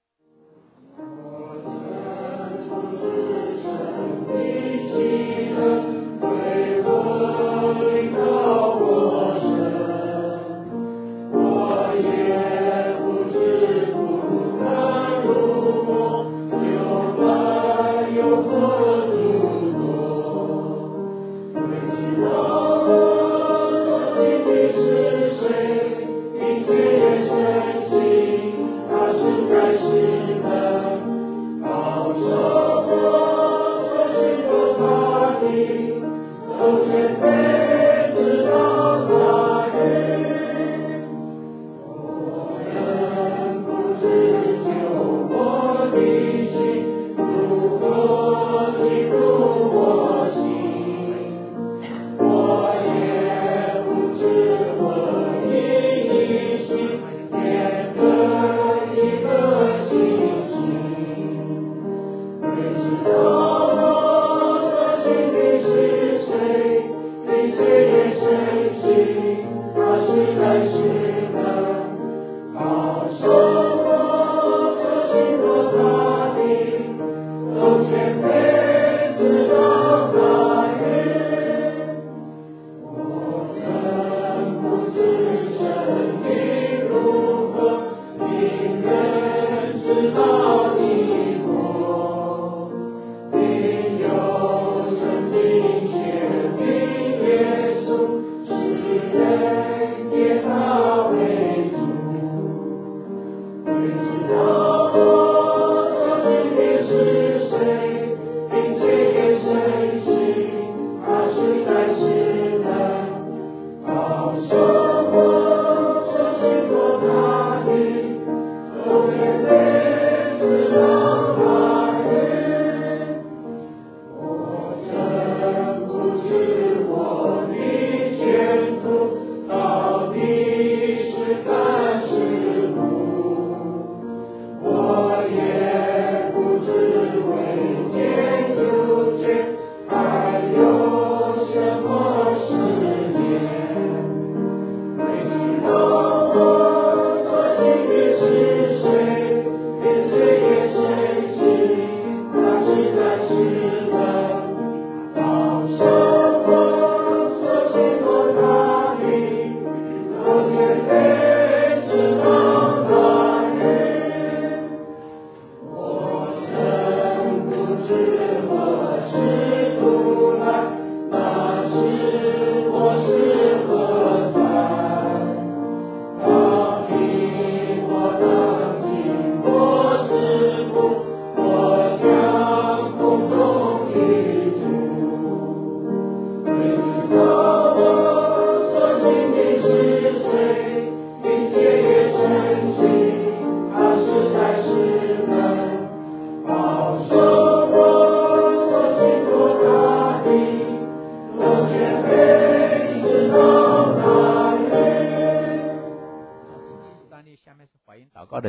到底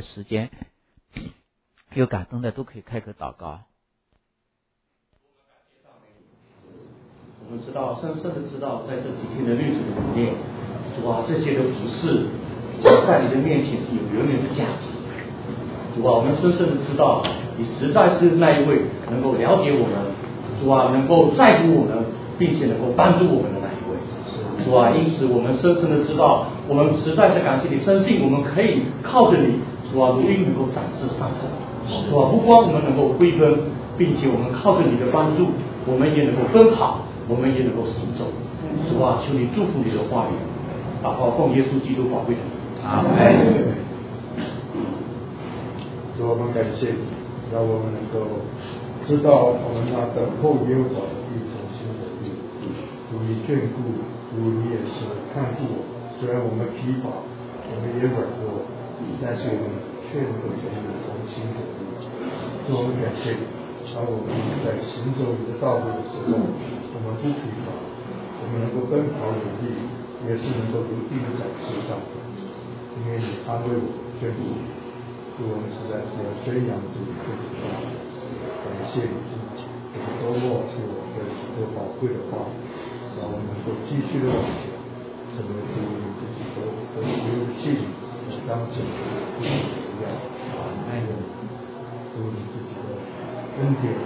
时间，有感动的都可以开口祷告。 我们知道，深深的知道，在这几天的日子里面，主啊，这些的服饰，在你的面前是有永远的价值。主啊，我们深深的知道，你实在是那一位能够了解我们，主啊，能够在乎我们，并且能够帮助我们的那一位。主啊，因此我们深深的知道，我们实在是感谢你，深信我们可以靠着你，主啊，如鹰能够展翅上腾。主啊，不光我们能够飞奔，并且我们靠着你的帮助，我们也能够奔跑，我们也能够行走。主啊，求你祝福你的话语，祷告奉耶稣基督宝贵的名。 阿门。 主，我们感谢你，让我们能够知道我们那等候耶和华的必从心得力。主你眷顾，主你也是看顾我。虽然我们疲乏，我们也软弱，但是我们却能够从你从心得力。主，我们感谢你，当我们在行走你的道路的时候，我们不疲乏，我们能够奔跑有力，也是能够如鹰展翅上腾，因为你安慰我，眷顾我。主，我们实在是要宣扬主你这句话，感谢你，这个周末给我们许多宝贵的话，让我们能够继续的往前，成为主你自己的和所有的信和当成不同的荣耀。爱人，主你自己的恩典、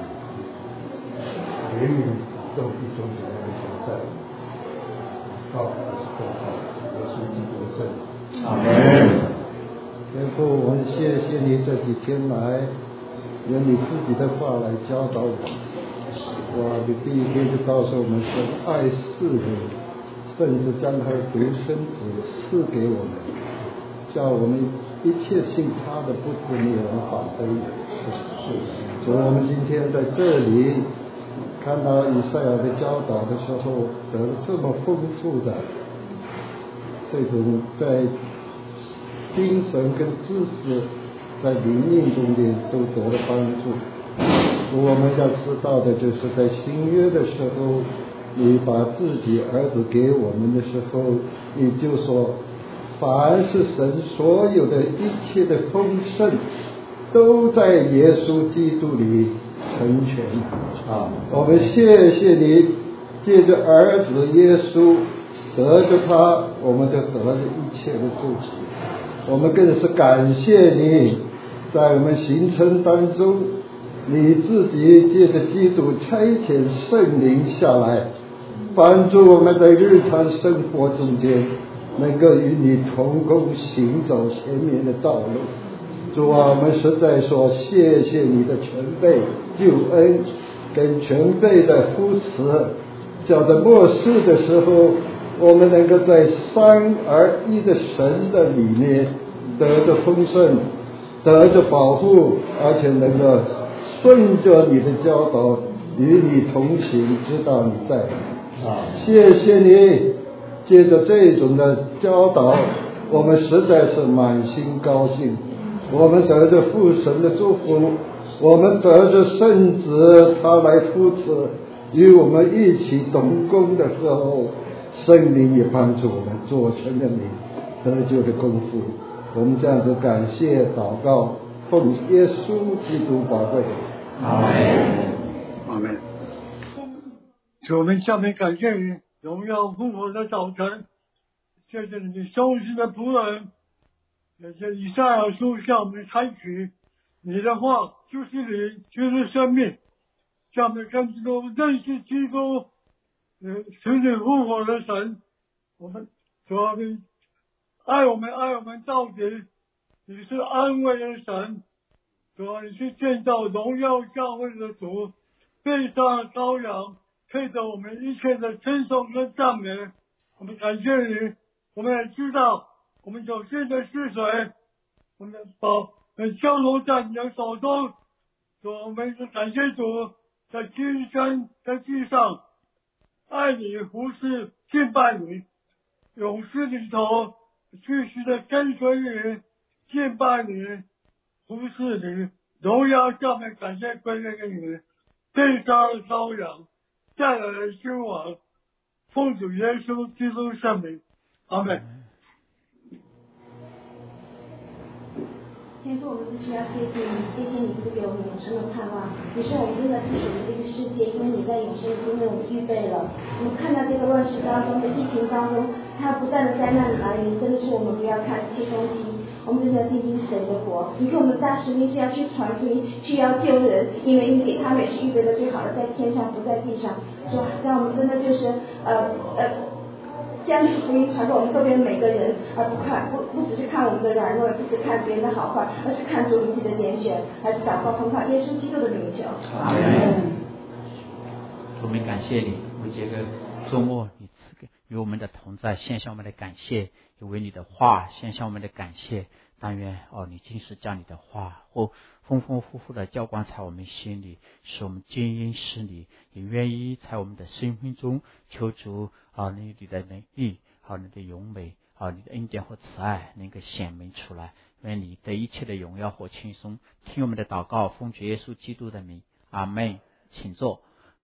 怜悯、都一种怎样的存在？靠的是更好，我是基督的圣。 阿门。 天父，我们谢谢你这几天来用你自己的话来教导我。哇，你第一天就告诉我们说爱世人，甚至将他的独生子赐给我们，叫我们一切信他的不至灭亡，反得永生。所以我们今天在这里看到以赛亚的教导的时候，得了这么丰富的这种在精神跟知识在灵命中间都得了帮助。我们要知道的就是在新约的时候，你把自己儿子给我们的时候，你就说凡是神所有的一切的丰盛都在耶稣基督里成全啊！我们谢谢你，借着儿子耶稣得着他，我们就得了一切的祝福。我们更是感谢你，在我们行程当中，你自己借着基督差遣圣灵下来，帮助我们在日常生活中间能够与你同工行走前面的道路。主啊，我们实在说谢谢你的全备救恩跟全备的扶持，叫在末世的时候，我们能够在三而一的神的里面得着丰盛，得着保护，而且能够顺着你的教导与你同行，知道你在啊！谢谢你，借着这种的教导，我们实在是满心高兴。我们得着父神的祝福，我们得着圣子他来扶持，与我们一起同工的时候，圣灵也帮助我们做成了你得救的功夫。我们这样子感谢祷告，奉耶稣基督宝贵。 阿门。阿门。主，我们下面感谢你，荣耀复活的早晨，谢谢你收拾的仆人，也是以赛亚书向我们开启你的话就是你，就是生命。下面跟着我们认识基督，呃，使你复活的神。我们主要你爱我们，爱我们到底。你是安慰的神，主要你是建造荣耀教会的主，背上的羔羊，配得我们一切的称颂跟赞美。我们感谢你，我们也知道我们所信的是谁，我们宝交托在你的手中。主，我们感谢主，在今生在地上爱你、服侍、敬拜你，永世里头继续的跟随你、敬拜你、服侍你，荣耀赞美感谢归给你，被杀的羔羊，再来的君王，奉主耶稣基督圣名，阿门。 天父，我们必须要谢谢你，谢谢你赐给我们永生的盼望。你说我们真的不属于这个世界，因为你在永生已经为我们预备了。我们看到这个乱世当中的疫情当中，还有不断的灾难来临，真的是我们不要看这些东西，我们真的要定睛神的国。你给我们大使命是要去传福音，去要救人，因为你给他们也是预备的最好的，在天上不在地上。说让我们真的就是呃呃。将这个福音传给我们周边每个人，而不看不不只是看我们的软弱，不只看别人的好坏，而是看出你自己的拣选，还是祷告奉靠耶稣基督的名求。 阿门。我们感谢你，为这个周末你赐给与我们的同在，献上我们的感谢，也为你的话献上我们的感谢。但愿哦，你今时将你的话或丰丰富富的浇灌在我们心里，使我们经营使你，也愿意在我们的生命中求主啊，你你的能力，好、啊、你的荣美，好、啊、你的恩典和慈爱能够显明出来。愿你的一切的荣耀和轻松，听我们的祷告，奉主耶稣基督的名，阿门。请坐。